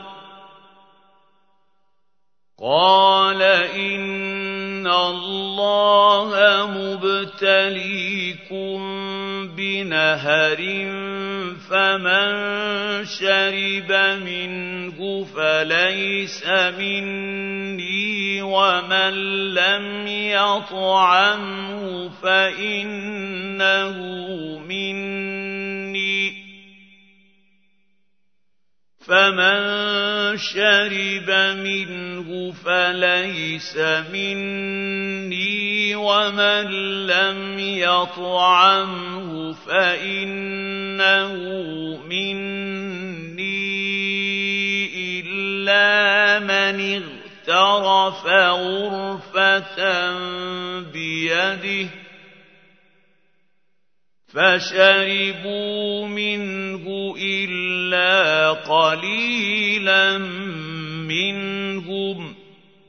[SPEAKER 1] قَالَ إِنَّ اللَّهَ مُبْتَلِيكُم بِنَهَرٍ فَمَن شَرِبَ مِنْهُ فَلَيْسَ مِنِّي وَمَن لَّمْ يَطْعَمْهُ فَإِنَّهُ مِنِّي فَمَن شَرِبَ مِنْهُ فَلَيْسَ مِنِّي وَمَن لَّمْ يَطْعَمْهُ فَإِنَّهُ مِنِّي إِلَّا مَنِ اغْتَرَفَ غُرْفَةً بِيَدِهِ فَشَرِبُوا مِنْهُ إِلَّا قَلِيلًا مِّنْهُمْ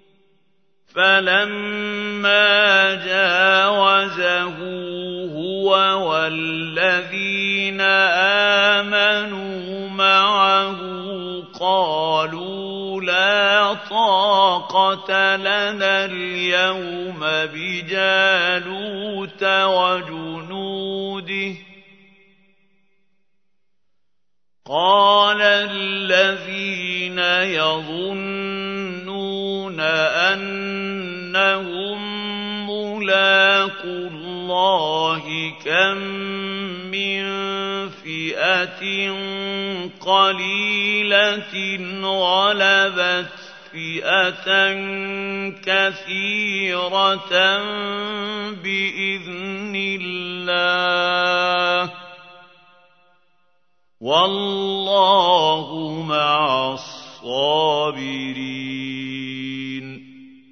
[SPEAKER 1] فَلَمَّا جَاوَزَهُ هُوَ وَالَّذِينَ آمَنُوا مَعَهُ قَالُوا لَا طَاقَةَ لَنَا الْيَوْمَ بِجَالُوتَ وَجُنُودِهِ قَالَ الَّذِينَ يَظُنُّونَ أَنَّهُم مُّلَاقُو اللَّهِ كَم مِّن فِئَةٍ قَلِيلَةٍ غَلَبَتْ فِئَةً كَثِيرَةً بِإِذْنِ اللَّهِ وَاللَّهُ مَعَ الصَّابِرِينَ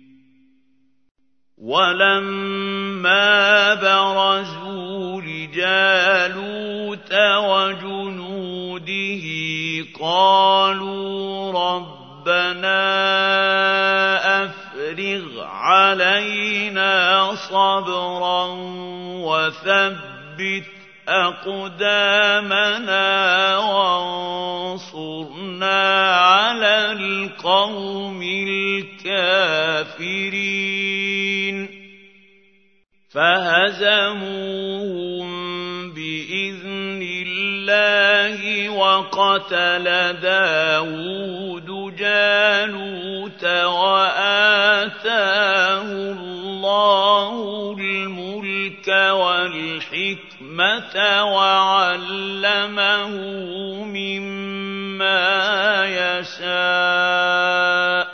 [SPEAKER 1] وَلَمَّا بَرَزُوا لِجَالُوتَ وَجُنُودِهِ قَالُوا رَبَّنَا أَفْرِغْ عَلَيْنَا صَبْرًا وَثَبِّتْ أَقْدَامَنَا وَانصُرْنَا عَلَى الْقَوْمِ الْكَافِرِينَ فَهَزَمُوهُم بِإِذْنِ اللَّهِ وَقَتَلَ دَاوُودُ جَالُوتَ وَآتَاهُ اللَّهُ الْمُلْكَ وَالْحِكْمَةَ وَعَلَّمَهُ مِمَّا يَشَاءُ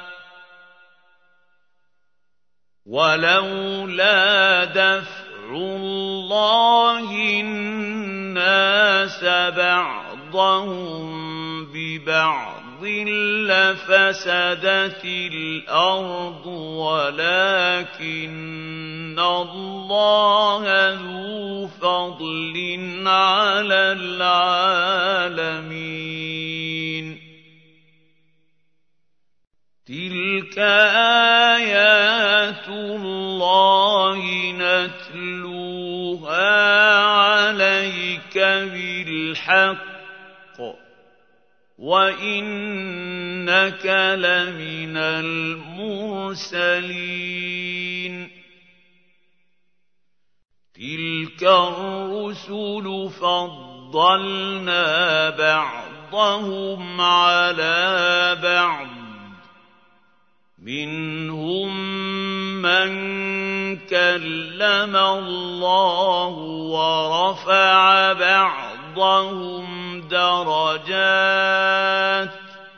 [SPEAKER 1] وَلَوْلَا دَفْعُ اللَّهِ النَّاسَ بَعْضَهُم بِبَعْضٍ لَّفَسَدَتِ الْأَرْضُ وَلَٰكِنَّ اللَّهَ ذُو فَضْلٍ عَلَى الْعَالَمِينَ تِلْكَ آيَاتُ اللَّهِ نَتْلُوهَا عَلَيْكَ بِالْحَقِّ وَإِنَّكَ لَمِنَ الْمُرْسَلِينَ تِلْكَ الرُّسُلُ فَضَّلْنَا بَعْضَهُمْ عَلَىٰ بَعْضٍ مِّنْهُم مَّن كَلَّمَ اللَّهُ وَرَفَعَ بَعْضَهُمْ دَرَجَاتٍ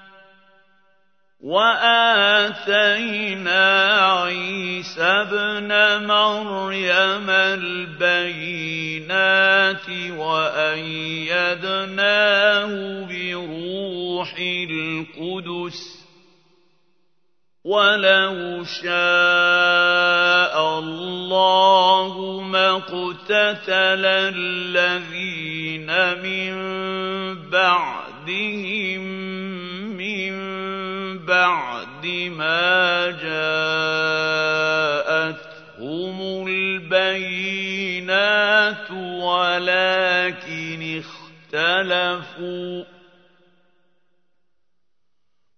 [SPEAKER 1] وَآتَيْنَا عِيسَى ابْنَ مَرْيَمَ الْبَيِّنَاتِ وَأَيَّدْنَاهُ بِرُوحِ الْقُدُسِ وَلَوْ شَاءَ اللَّهُ مَا اقْتَتَلَ الَّذِينَ مِن بَعْدِهِم مِّن بَعْدِ مَا جَاءَتْهُمُ الْبَيِّنَاتُ وَلَٰكِنِ اخْتَلَفُوا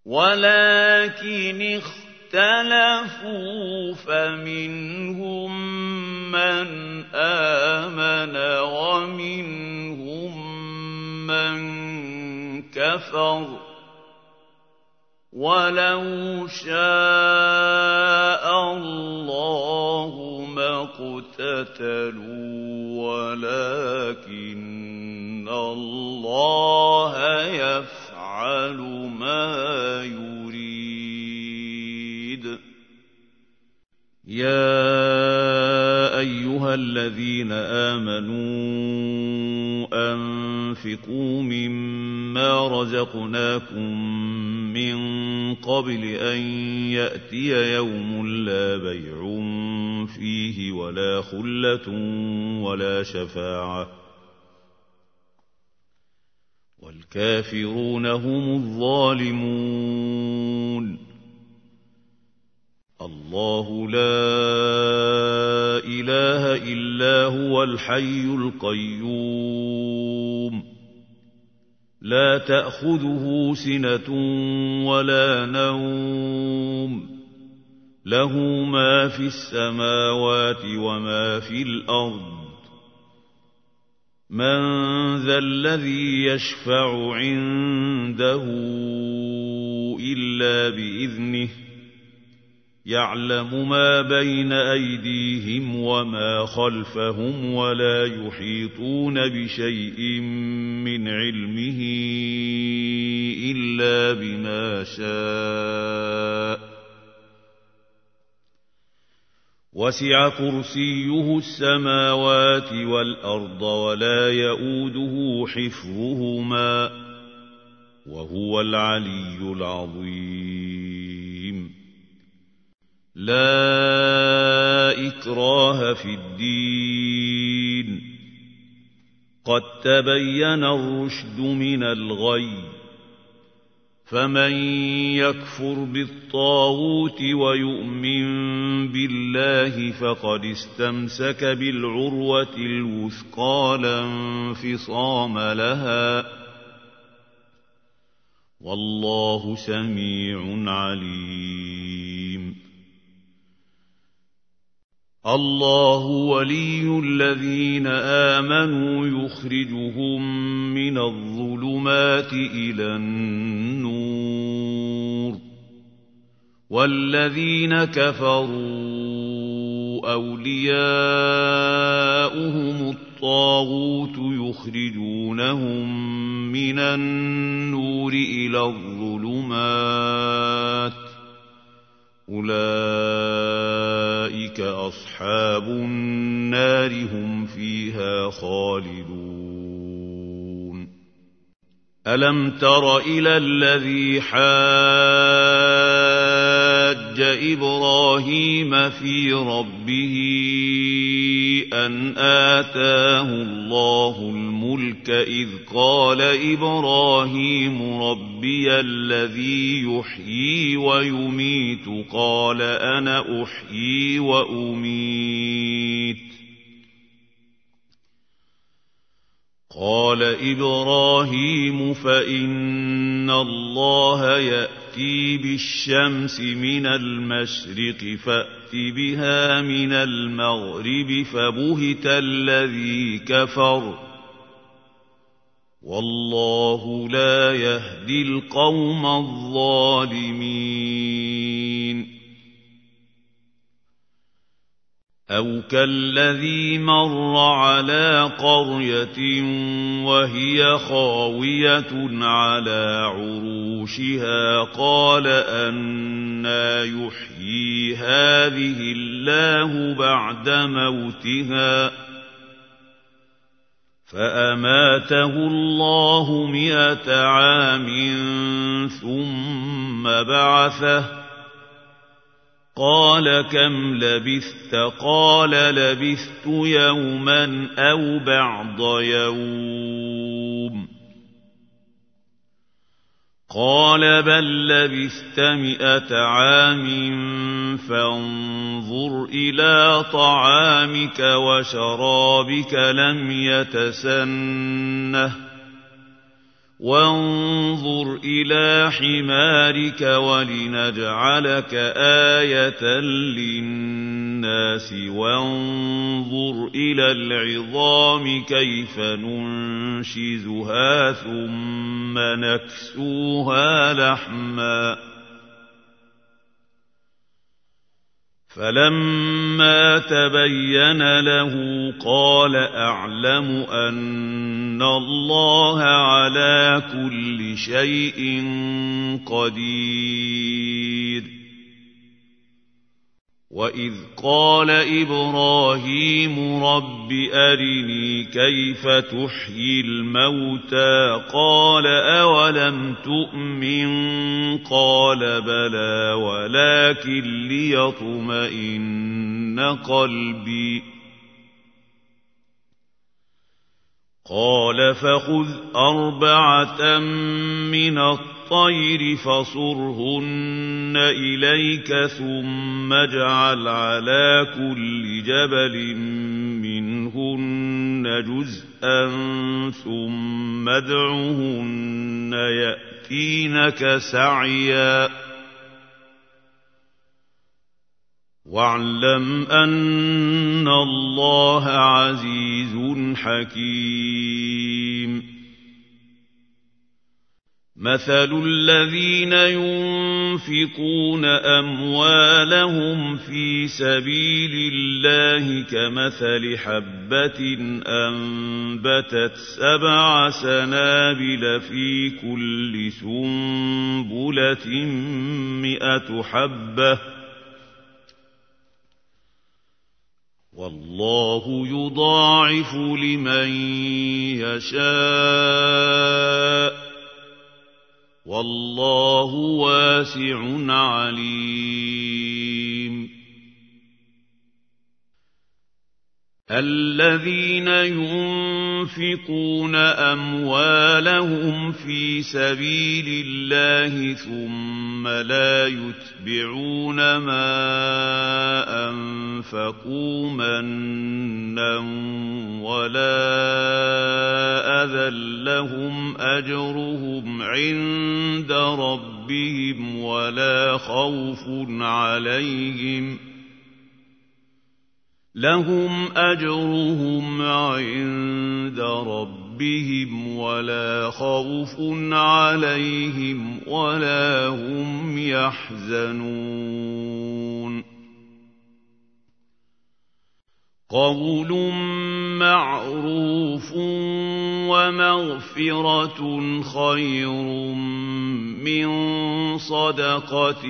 [SPEAKER 1] ولكن اختلفوا فمنهم من آمن ومنهم من كفر ولو شاء الله ما اقتتلوا ولكن الله يفعل ما يريد. يا أيها الذين آمنوا أنفقوا مما رزقناكم من قبل أن يأتي يوم لا بيع فيه ولا خلة ولا شفاعة والكافرون هم الظالمون. الله لا إله إلا هو الحي القيوم لا تأخذه سنة ولا نوم له ما في السماوات وما في الأرض من ذا الذي يشفع عنده إلا بإذنه يعلم ما بين أيديهم وما خلفهم ولا يحيطون بشيء من علمه إلا بما شاء وسع كرسيه السماوات والأرض ولا يئوده حفظهما وهو العلي العظيم. لا إكراه في الدين قد تبين الرشد من الغي فمن يكفر بالطاغوت ويؤمن بالله فقد استمسك بالعروة الوثقى لا انفصام لها والله سميع عليم. الله ولي الذين آمنوا يخرجهم من الظلمات إلى النور والذين كفروا أولياؤهم الطاغوت يخرجونهم من النور إلى الظلمات أولئك أصحاب النار هم فيها خالدون. ألم تر إلى الذي حاج إبراهيم في ربه أن آتاه الله الملك إذ قال إبراهيم ربي الذي يحيي ويميت قال أنا أحيي وأميت قال إبراهيم فإن الله يأتي بالشمس من المشرق فأت بها من المغرب فبهت الذي كفر والله لا يهدي القوم الظالمين. أو كالذي مر على قرية وهي خاوية على عروشها قال أنى يحيي هذه الله بعد موتها فأماته الله مئة عام ثم بعثه قال كم لبثت قال لبثت يوما أو بعض يوم قال بل لبثت مئة عام فانظر إلى طعامك وشرابك لم يتسنه وانظر إلى حمارك ولنجعلك آية للناس وانظر إلى العظام كيف ننشزها ثم نكسوها لحما فلما تبين له قال أعلم أن الله على كل شيء قدير وإذ قال إبراهيم رب أرني كيف تحيي الموتى قال أولم تؤمن قال بلى ولكن ليطمئن قلبي قال فخذ أربعة من الطير فصرهن إليك ثم اجعل على كل جبل منهن جزءا ثم ادعهن يأتينك سعيا واعلم أن الله عزيز حكيم مثل الذين ينفقون أموالهم في سبيل الله كمثل حبة أنبتت سبع سنابل في كل سنبلة مئة حبة والله يضاعف لمن يشاء والله واسع عليم الذين ينفقون أموالهم في سبيل الله ثم لا يتبعون ما أنفقوا منا ولا أذى لهم أجرهم عند ربهم ولا خوف عليهم لهم أجرهم عند ربهم ولا خوف عليهم ولا هم يحزنون قول معروف ومغفرة خير من صدقة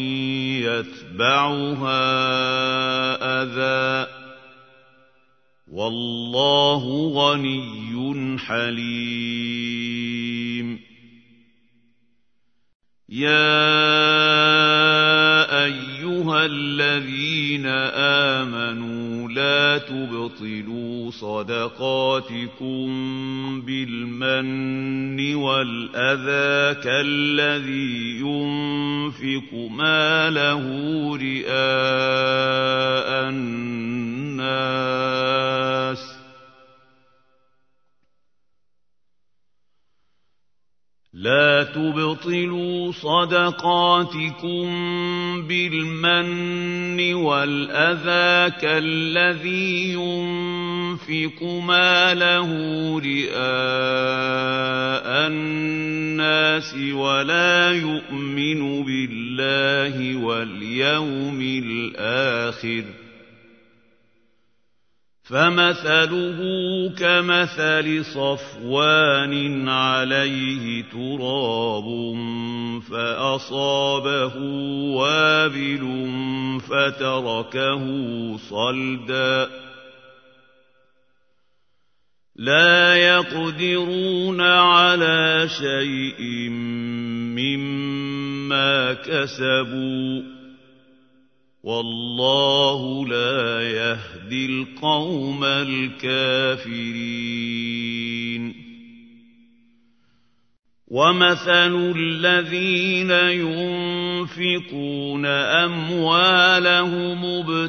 [SPEAKER 1] يتبعها أذى والله غني حليم يا أيها الذين آمنوا لا تبطلوا صدقاتكم بالمن والأذى كالذي ينفق ماله رئاء الناس لا تبطلوا صدقاتكم بالمن والأذى كالذي ينفق ماله رئاء الناس ولا يؤمن بالله واليوم الآخر فمثله كمثل صفوان عليه تراب فأصابه وابل فتركه صلدا لا يقدرون على شيء مما كسبوا والله لا يهدي القوم الكافرين وَمَثَلُ الَّذِينَ يُنفِقُونَ أَمْوَالَهُمُ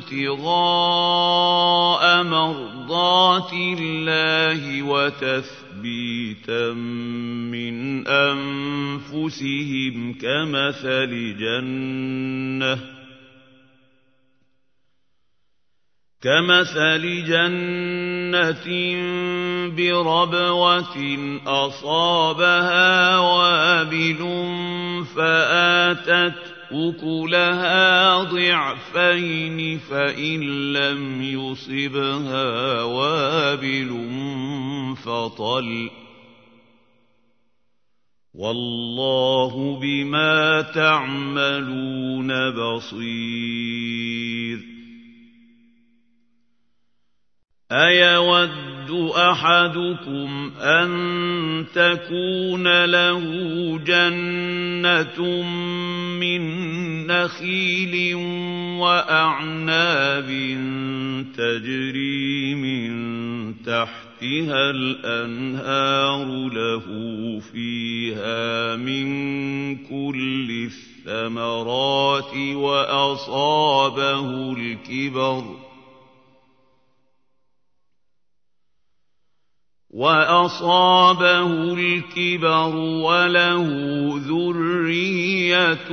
[SPEAKER 1] ابْتِغَاءَ مَرْضَاتِ اللَّهِ وَتَثْبِيتًا مِّنْ أَنفُسِهِمْ كَمَثَلِ جَنَّةٍ كَمَثَلِ جَنَّةٍ بِرَبْوَةٍ أَصَابَهَا وَابِلٌ فَآتَتْ أُكُلَهَا ضِعْفَيْنِ فَإِن لَّمْ يُصِبْهَا وَابِلٌ فَطَلٌّ وَاللَّهُ بِمَا تَعْمَلُونَ بَصِيرٌ أَيَوَدُّ أَحَدُكُمْ أَن تَكُونَ لَهُ جَنَّةٌ مِّن نَّخِيلٍ وَأَعْنَابٍ تَجْرِي مِن تَحْتِهَا الْأَنْهَارُ لَهُ فِيهَا مِن كُلِّ الثَّمَرَاتِ وَأَصَابَهُ الْكِبَرُ وَأَصَابَهُ الْكِبَرُ وَلَهُ ذُرِّيَّةٌ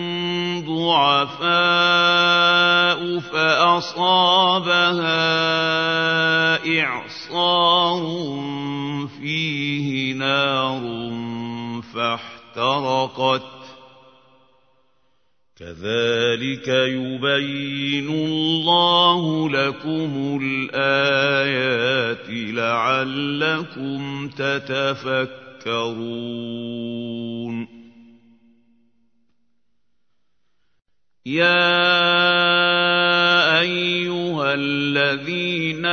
[SPEAKER 1] ضُعَفَاءُ فَأَصَابَهَا إِعْصَارٌ فِيهِ نَارٌ فَاحْتَرَقَتْ كَذَلِكَ يُبَيِّنُ اللَّهُ لَكُمُ الْآيَاتِ لَعَلَّكُمْ تَتَفَكَّرُونَ يَا أَيُّهَا الَّذِينَ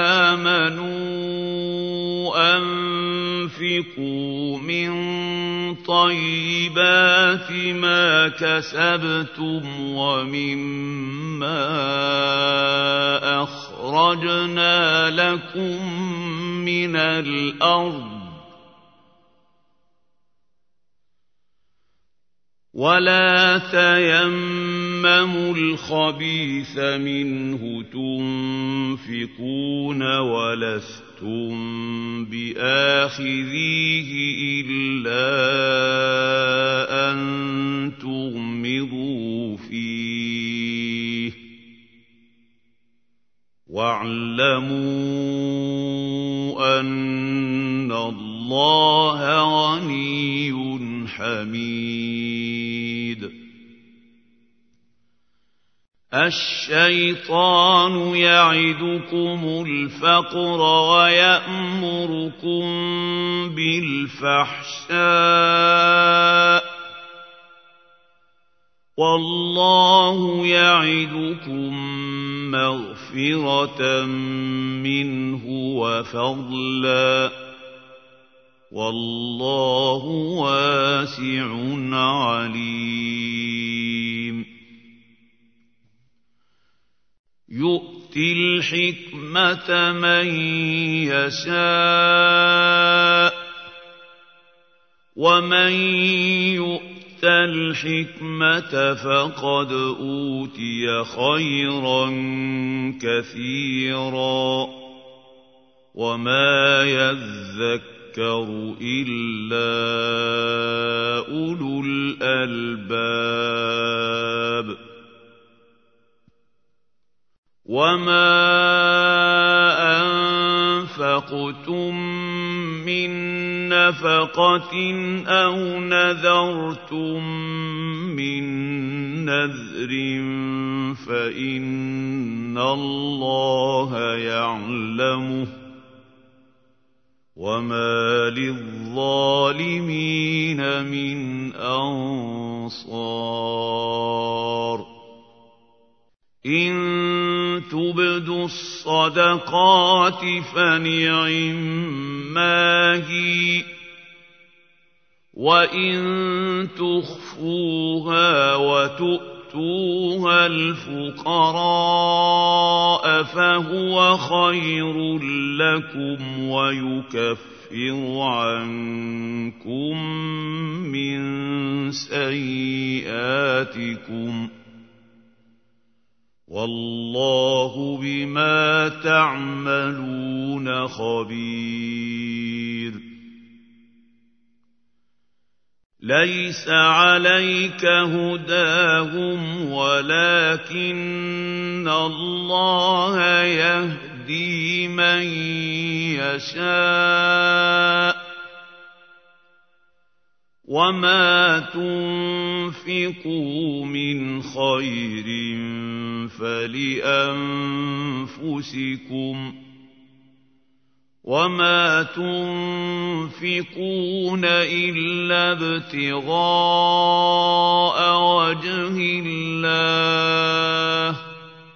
[SPEAKER 1] آمَنُوا أَنفِقُوا مِن طَيِّبَاتِ مَا كَسَبْتُمْ وَمِمَّا أَخْرَجْنَا لَكُم مِّنَ الْأَرْضِ وَلَا تَيَمَّمُوا الْخَبِيثَ مِنْهُ تُنفِقُونَ وَلَسْتُمْ بِآخِذِيهِ إِلَّا أَن تُغْمِضُوا فِيهِ وَاعْلَمُوا أَنَّ اللَّهَ غَنِيٌّ حَمِيدٌ الشَّيْطَانُ يَعِدُكُمُ الْفَقْرَ وَيَأْمُرُكُم بِالْفَحْشَاءِ وَاللَّهُ يَعِدُكُم مَّغْفِرَةً مِّنْهُ وَفَضْلًا وَاللَّهُ وَاسِعٌ عَلِيمٌ يُؤْتِي الْحِكْمَةَ مَن يَشَاءُ وَمَن يُؤْتَ الْحِكْمَةَ فَقَدْ أُوتِيَ خَيْرًا كَثِيرًا وَمَا يَذَّكَّرُ إِلَّا أُولُو الْأَلْبَابِ وَمَا أَنفَقْتُم مِّن نَّفَقَةٍ أَوْ نَذَرْتُم مِّن نَّذْرٍ فَإِنَّ اللَّهَ يَعْلَمُهُ وَمَا لِلظَّالِمِينَ مِنْ أَنصَارٍ إِن تُبْدُوا الصَّدَقَاتِ فَنِعِمَّا هِيَ وَإِن تُخْفُوهَا وَتُؤْتُوهَا الْفُقَرَاءَ فَهُوَ خَيْرٌ لَّكُمْ وَيُكَفِّرُ عَنكُم عَنكُم مِّن سَيِّئَاتِكُمْ ۚ وَاللَّهُ بِمَا تَعْمَلُونَ خَبِيرٌ لَيْسَ عَلَيْكَ هُدَاهُمْ وَلَٰكِنَّ اللَّهَ يَهْدِي مَن يَشَاءُ ۚ وَمَا تُنفِقُوا مِنْ خَيْرٍ فَلِأَنفُسِكُمْ ۚ وَمَا تُنفِقُونَ إِلَّا ابْتِغَاءَ وَجْهِ اللَّهِ ۚ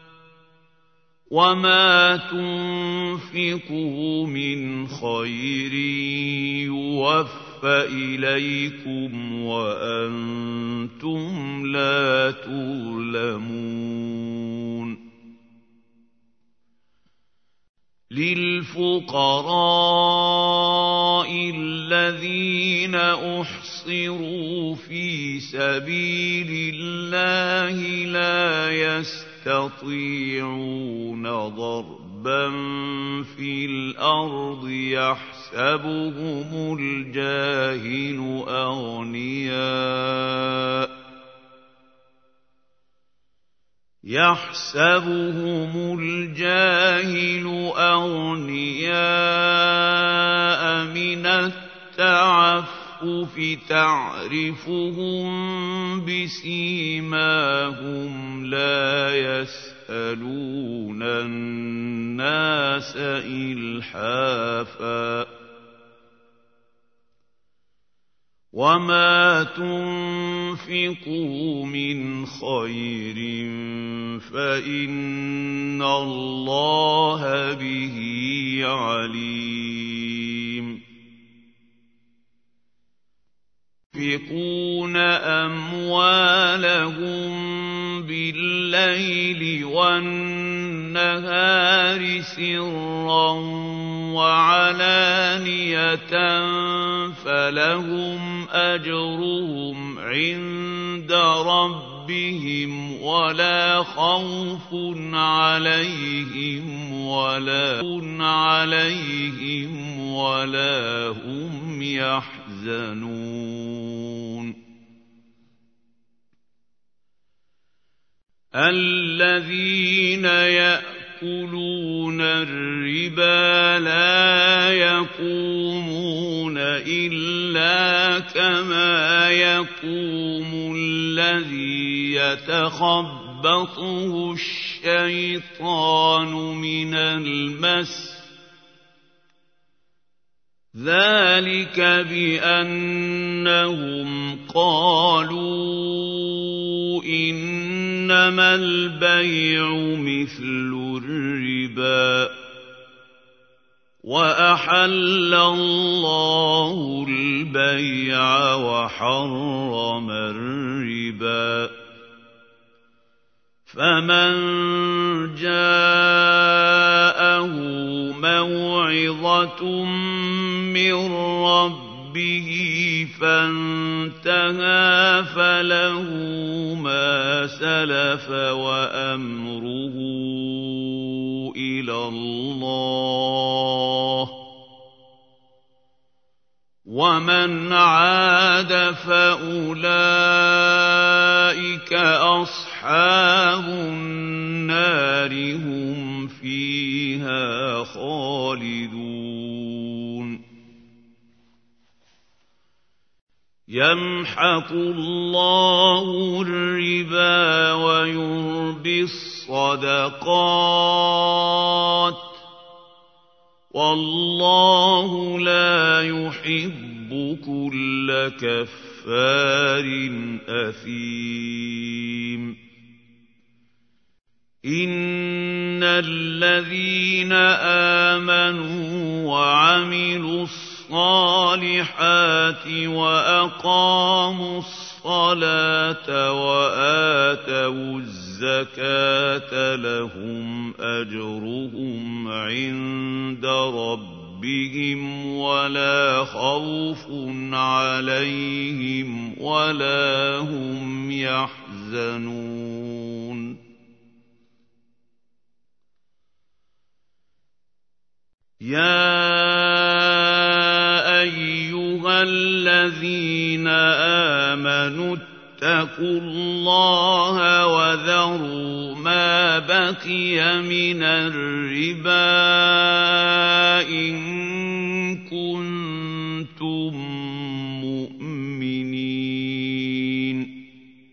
[SPEAKER 1] وَمَا تُنفِقُوا مِنْ خَيْرٍ يُوَفَّ إِلَيْكُمْ وَأَنتُمْ لَا تُظْلَمُونَ لِلْفُقَرَاءِ الَّذِينَ أُحْصِرُوا فِي سَبِيلِ اللَّهِ لَا يَسْتَطِيعُونَ ضَرْبًا فِي الْأَرْضِ يَحْسَبُهُمُ الْجَاهِلُ أَغْنِيَاءَ يَحْسَبُهُمُ الْجَاهِلُ أَغْنِيَاءَ مِنَ التَّعَفُّفِ تَعْرِفُهُم بِسِيمَاهُمْ لَا يَسْأَلُونَ النَّاسَ إِلْحَافًا ۗ وَمَا تُنفِقُوا مِنْ خَيْرٍ فَإِنَّ اللَّهَ بِهِ عَلِيمٌ يُنفِقُونَ أَمْوَالَهُم بِاللَّيْلِ وَالنَّهَارِ سِرًّا وَعَلَانِيَةً فَلَهُمْ أَجْرُهُمْ عِندَ رَبِّهِمْ وَلَا خَوْفٌ عَلَيْهِمْ وَلَا عَلَيْهِمْ وَلَا هُمْ يَحْزَنُونَ الَّذِينَ يَأْكُلُونَ الرِّبَا لَا يَقُومُونَ إِلَّا كَمَا يَقُومُ الَّذِي يَتَخَبَّطُهُ الشَّيْطَانُ مِنَ الْمَسِّ ۚ ذَلِكَ بِأَنَّهُمْ قَالُوا إِنَّمَا الْبَيْعُ مِثْلُ الرِّبَا ۗ وَأَحَلَّ اللَّهُ الْبَيْعَ وَحَرَّمَ الرِّبَا ۚ فَمَن جَاءَهُ مَوْعِظَةٌ مِّن رَّبِّهِ فَانتَهَىٰ فَلَهُ مَا سَلَفَ وَأَمْرُهُ إِلَى اللَّهِ ۖ وَمَنْ عَادَ فَأُولَٰئِكَ أَصْحَابُ النَّارِ ۖ هُمْ فِيهَا خَالِدُونَ يَمْحَقُ اللَّهُ الرِّبَا وَيُرْبِي الصَّدَقَاتِ ۗ وَاللَّهُ لَا يُحِبُّ كُلَّ كَفَّارٍ أَثِيمٍ إِنَّ الَّذِينَ آمَنُوا وَعَمِلُوا الصَّالِحَاتِ وَأَقَامُوا الصَّلَاةَ وَآتَوُا الزَّكَاةَ لَهُمْ أَجْرُهُمْ عِندَ رَبِّهِمْ ربهم ولا خوف عليهم ولا هم يحزنون يا أيها الذين آمنوا اتقوا الله وذروا ما بقي من الربا إن كنتم مؤمنين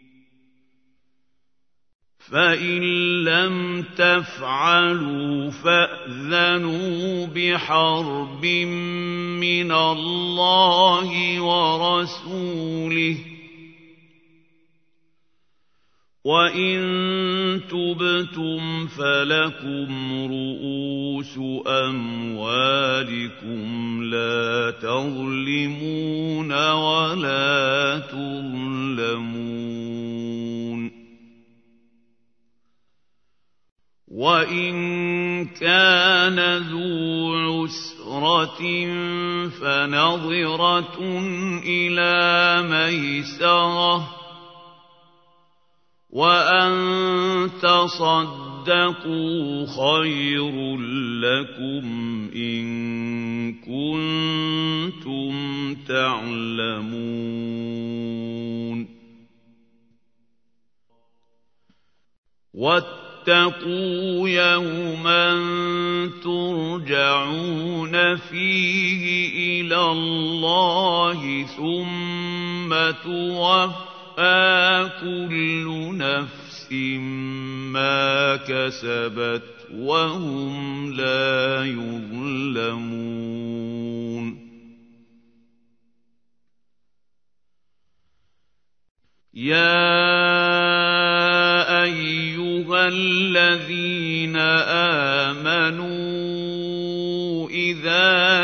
[SPEAKER 1] فإن لم تفعلوا فأذنوا بحرب من الله ورسوله وَإِن تُبْتُمْ فَلَكُمْ رُءُوسُ أَمْوَالِكُمْ لَا تَظْلِمُونَ وَلَا تُظْلَمُونَ وَإِن كَانَ ذُو عُسْرَةٍ فَنَظِرَةٌ إِلَىٰ مَيْسَرَةٍ وَأَن تَصَدَّقُوا خَيْرٌ لَّكُمْ إِن كُنتُمْ تَعْلَمُونَ وَاتَّقُوا يَوْمًا تُرْجَعُونَ فِيهِ إِلَى اللَّهِ ثُمَّ تُوَفَّىٰ كُلُّ نَفْسٍ مَّا كَسَبَتْ وَهُمْ لَا يُظْلَمُونَ يَا أَيُّهَا الَّذِينَ آمَنُوا إِذَا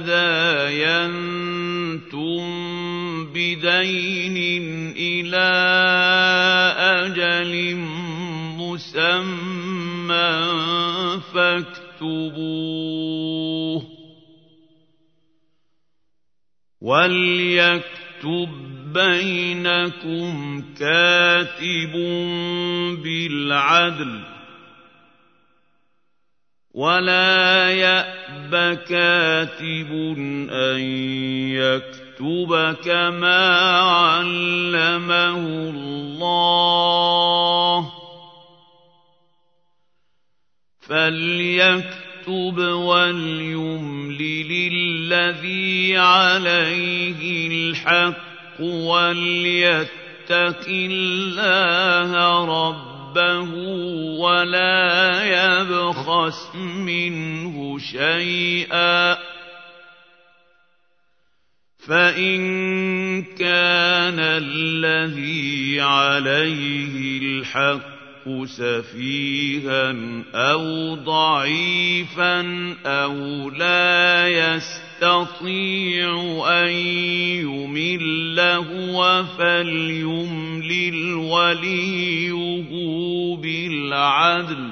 [SPEAKER 1] تَدَايَنتُم بِدَيْنٍ إِلَىٰ أَجَلٍ مُّسَمًّى فَاكْتُبُوهُ وَلْيَكْتُب بَّيْنَكُمْ كَاتِبٌ بِالْعَدْلِ وَلَا يَأْبَ كَاتِبٌ أَن يَكْتُبَ كَمَا عَلَّمَهُ اللَّهُ فَلْيَكْتُبْ وَلْيُمْلِلِ الَّذِي عَلَيْهِ الْحَقُّ وَلْيَتَّقِ اللَّهَ رَبَّهُ وَلَا يَبْخَسْ مِنْهُ شَيْئًا فَإِن كَانَ الَّذِي عَلَيْهِ الْحَقُّ سَفِيهًا أَوْ ضَعِيفًا أَوْ لَا يَسْتَطِيعُ أَن يُمِلَّ هُوَ فَلْيُمْلِلْ وَلِيُّهُ بِالْعَدْلِ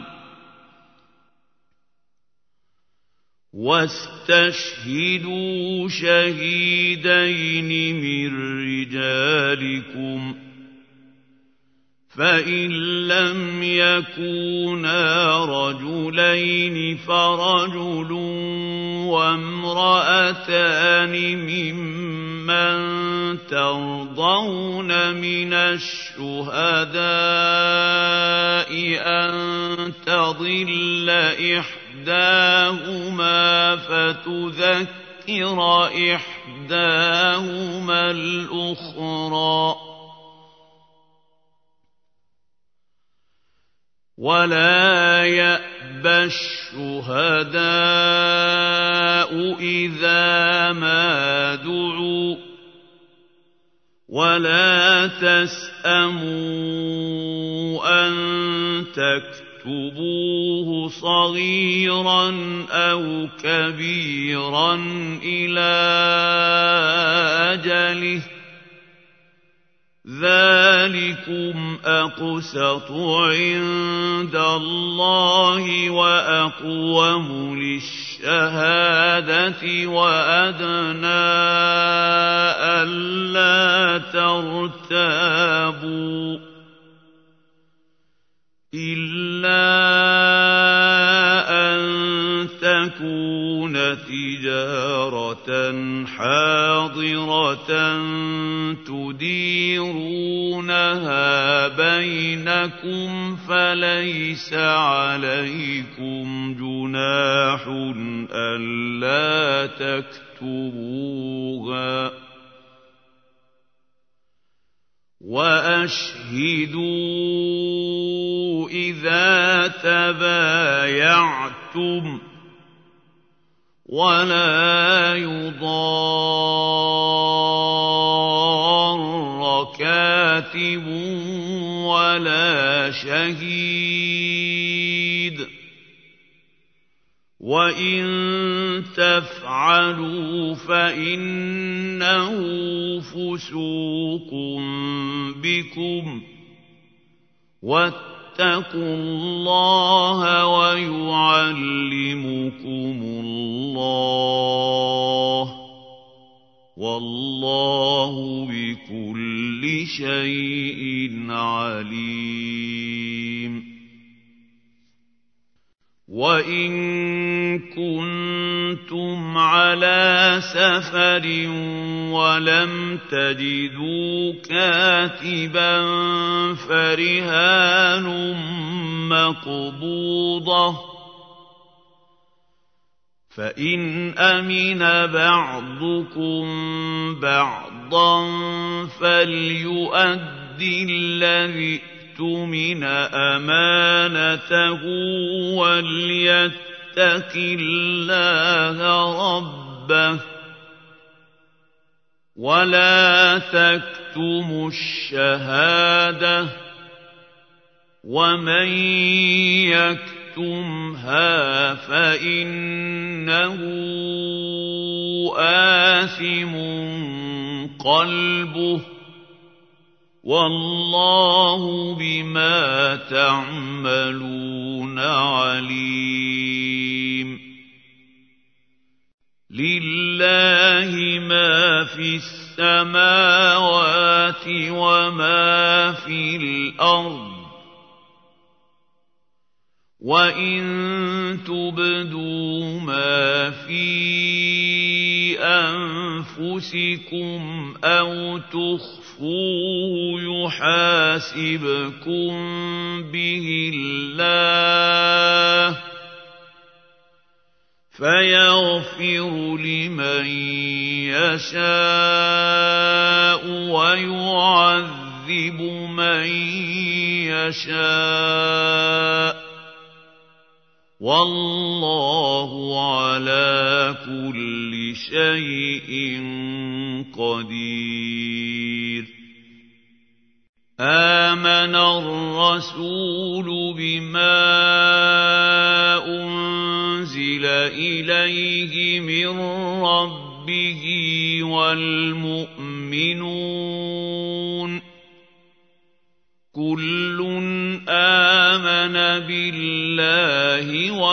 [SPEAKER 1] وَاسْتَشْهِدُوا شَهِيدَيْنِ مِن رِّجَالِكُمْ ۖ فَإِن لَّمْ يَكُونَا رَجُلَيْنِ فَرَجُلٌ وَامْرَأَتَانِ مِمَّن تَرْضَوْنَ مِنَ الشُّهَدَاءِ أَن تَضِلَّ إِحْدَاهُمَا فَتُذَكِّرَ إِحْدَاهُمَا الْأُخْرَىٰ وَلَا يَأْبَ الشُّهَدَاءُ إِذَا مَا دُعُوا وَلَا تَسْأَمُوا أَن تَكْتُبُوهُ صَغِيرًا أَوْ كَبِيرًا إِلَىٰ أَجَلِهِ ۚ ذَٰلِكُمْ أَقْسَطُ عِندَ اللَّهِ وَأَقْوَمُ لِلشَّهَادَةِ الشهادة وأدنى ألا ترتابوا إلا أن تكون تجارة حاضرة تديرونها بينكم فليس عليكم جناح ألا تكتبوها وأشهدوا إذا تبايعتم ولا يضار كاتب ولا شهيد وإن تفعلوا فإنه فسوق بكم واتقوا الله ويعلمكم الله والله بكل شيء عليم وإن كنتم على سفر ولم تجدوا كاتبا فرهان مقبوضة فإن أمن بعضكم بعضا فليؤدي الذي اؤْتُمِنَ أمانته وليتق الله ربه ولا تكتموا الشهادة ومن يكتمها فإنه آثم قلبه والله بما تعملون عليم لله ما في السماوات وما في الأرض وإن تبدوا ما في أنفسكم أو تخفوه يحاسبكم به الله فيغفر لمن يشاء ويعذب من يشاء والله على كل شيء قدير آمن الرسول بما أنزل إليه من ربه والمؤمنون كل آمن بالله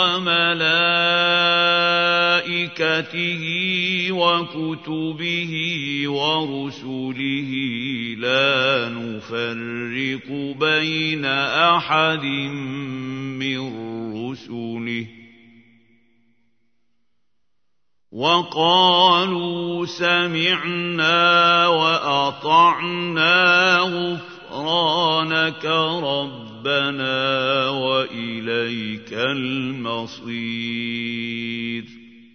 [SPEAKER 1] وملائكته وكتبه ورسله لا نفرق بين أحد من رسله وقالوا سمعنا وأطعنا غفرانك ربنا وإليك المصير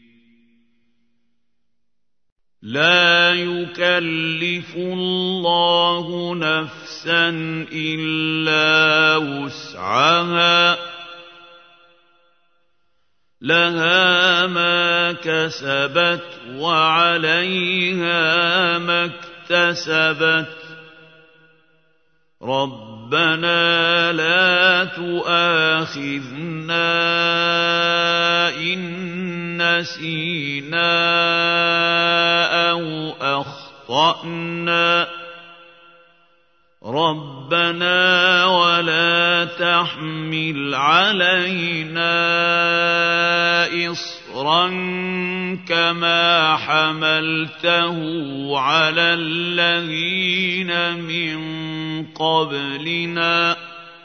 [SPEAKER 1] لا يكلف الله نفسا إلا وسعها لها ما كسبت وعليها ما اكتسبت ربنا لا تؤاخذنا إن نسينا أو أخطأنا رَبَّنَا وَلَا تَحْمِلْ عَلَيْنَا إِصْرًا كَمَا حَمَلْتَهُ عَلَى الَّذِينَ مِن قَبْلِنَا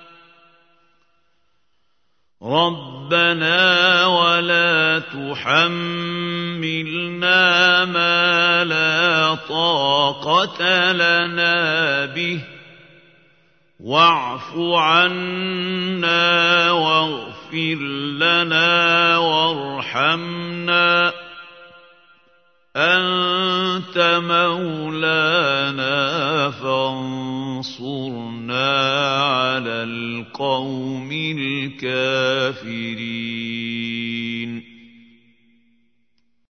[SPEAKER 1] رَبَّنَا وَلَا تُحَمِّلْنَا مَا لَا طَاقَةَ لَنَا بِهِ وَاعْفُ عَنَّا وَاغْفِرْ لَنَا وَارْحَمْنَا أَنْتَ مَوْلَانَا فَانصُرْنَا عَلَى الْقَوْمِ الْكَافِرِينَ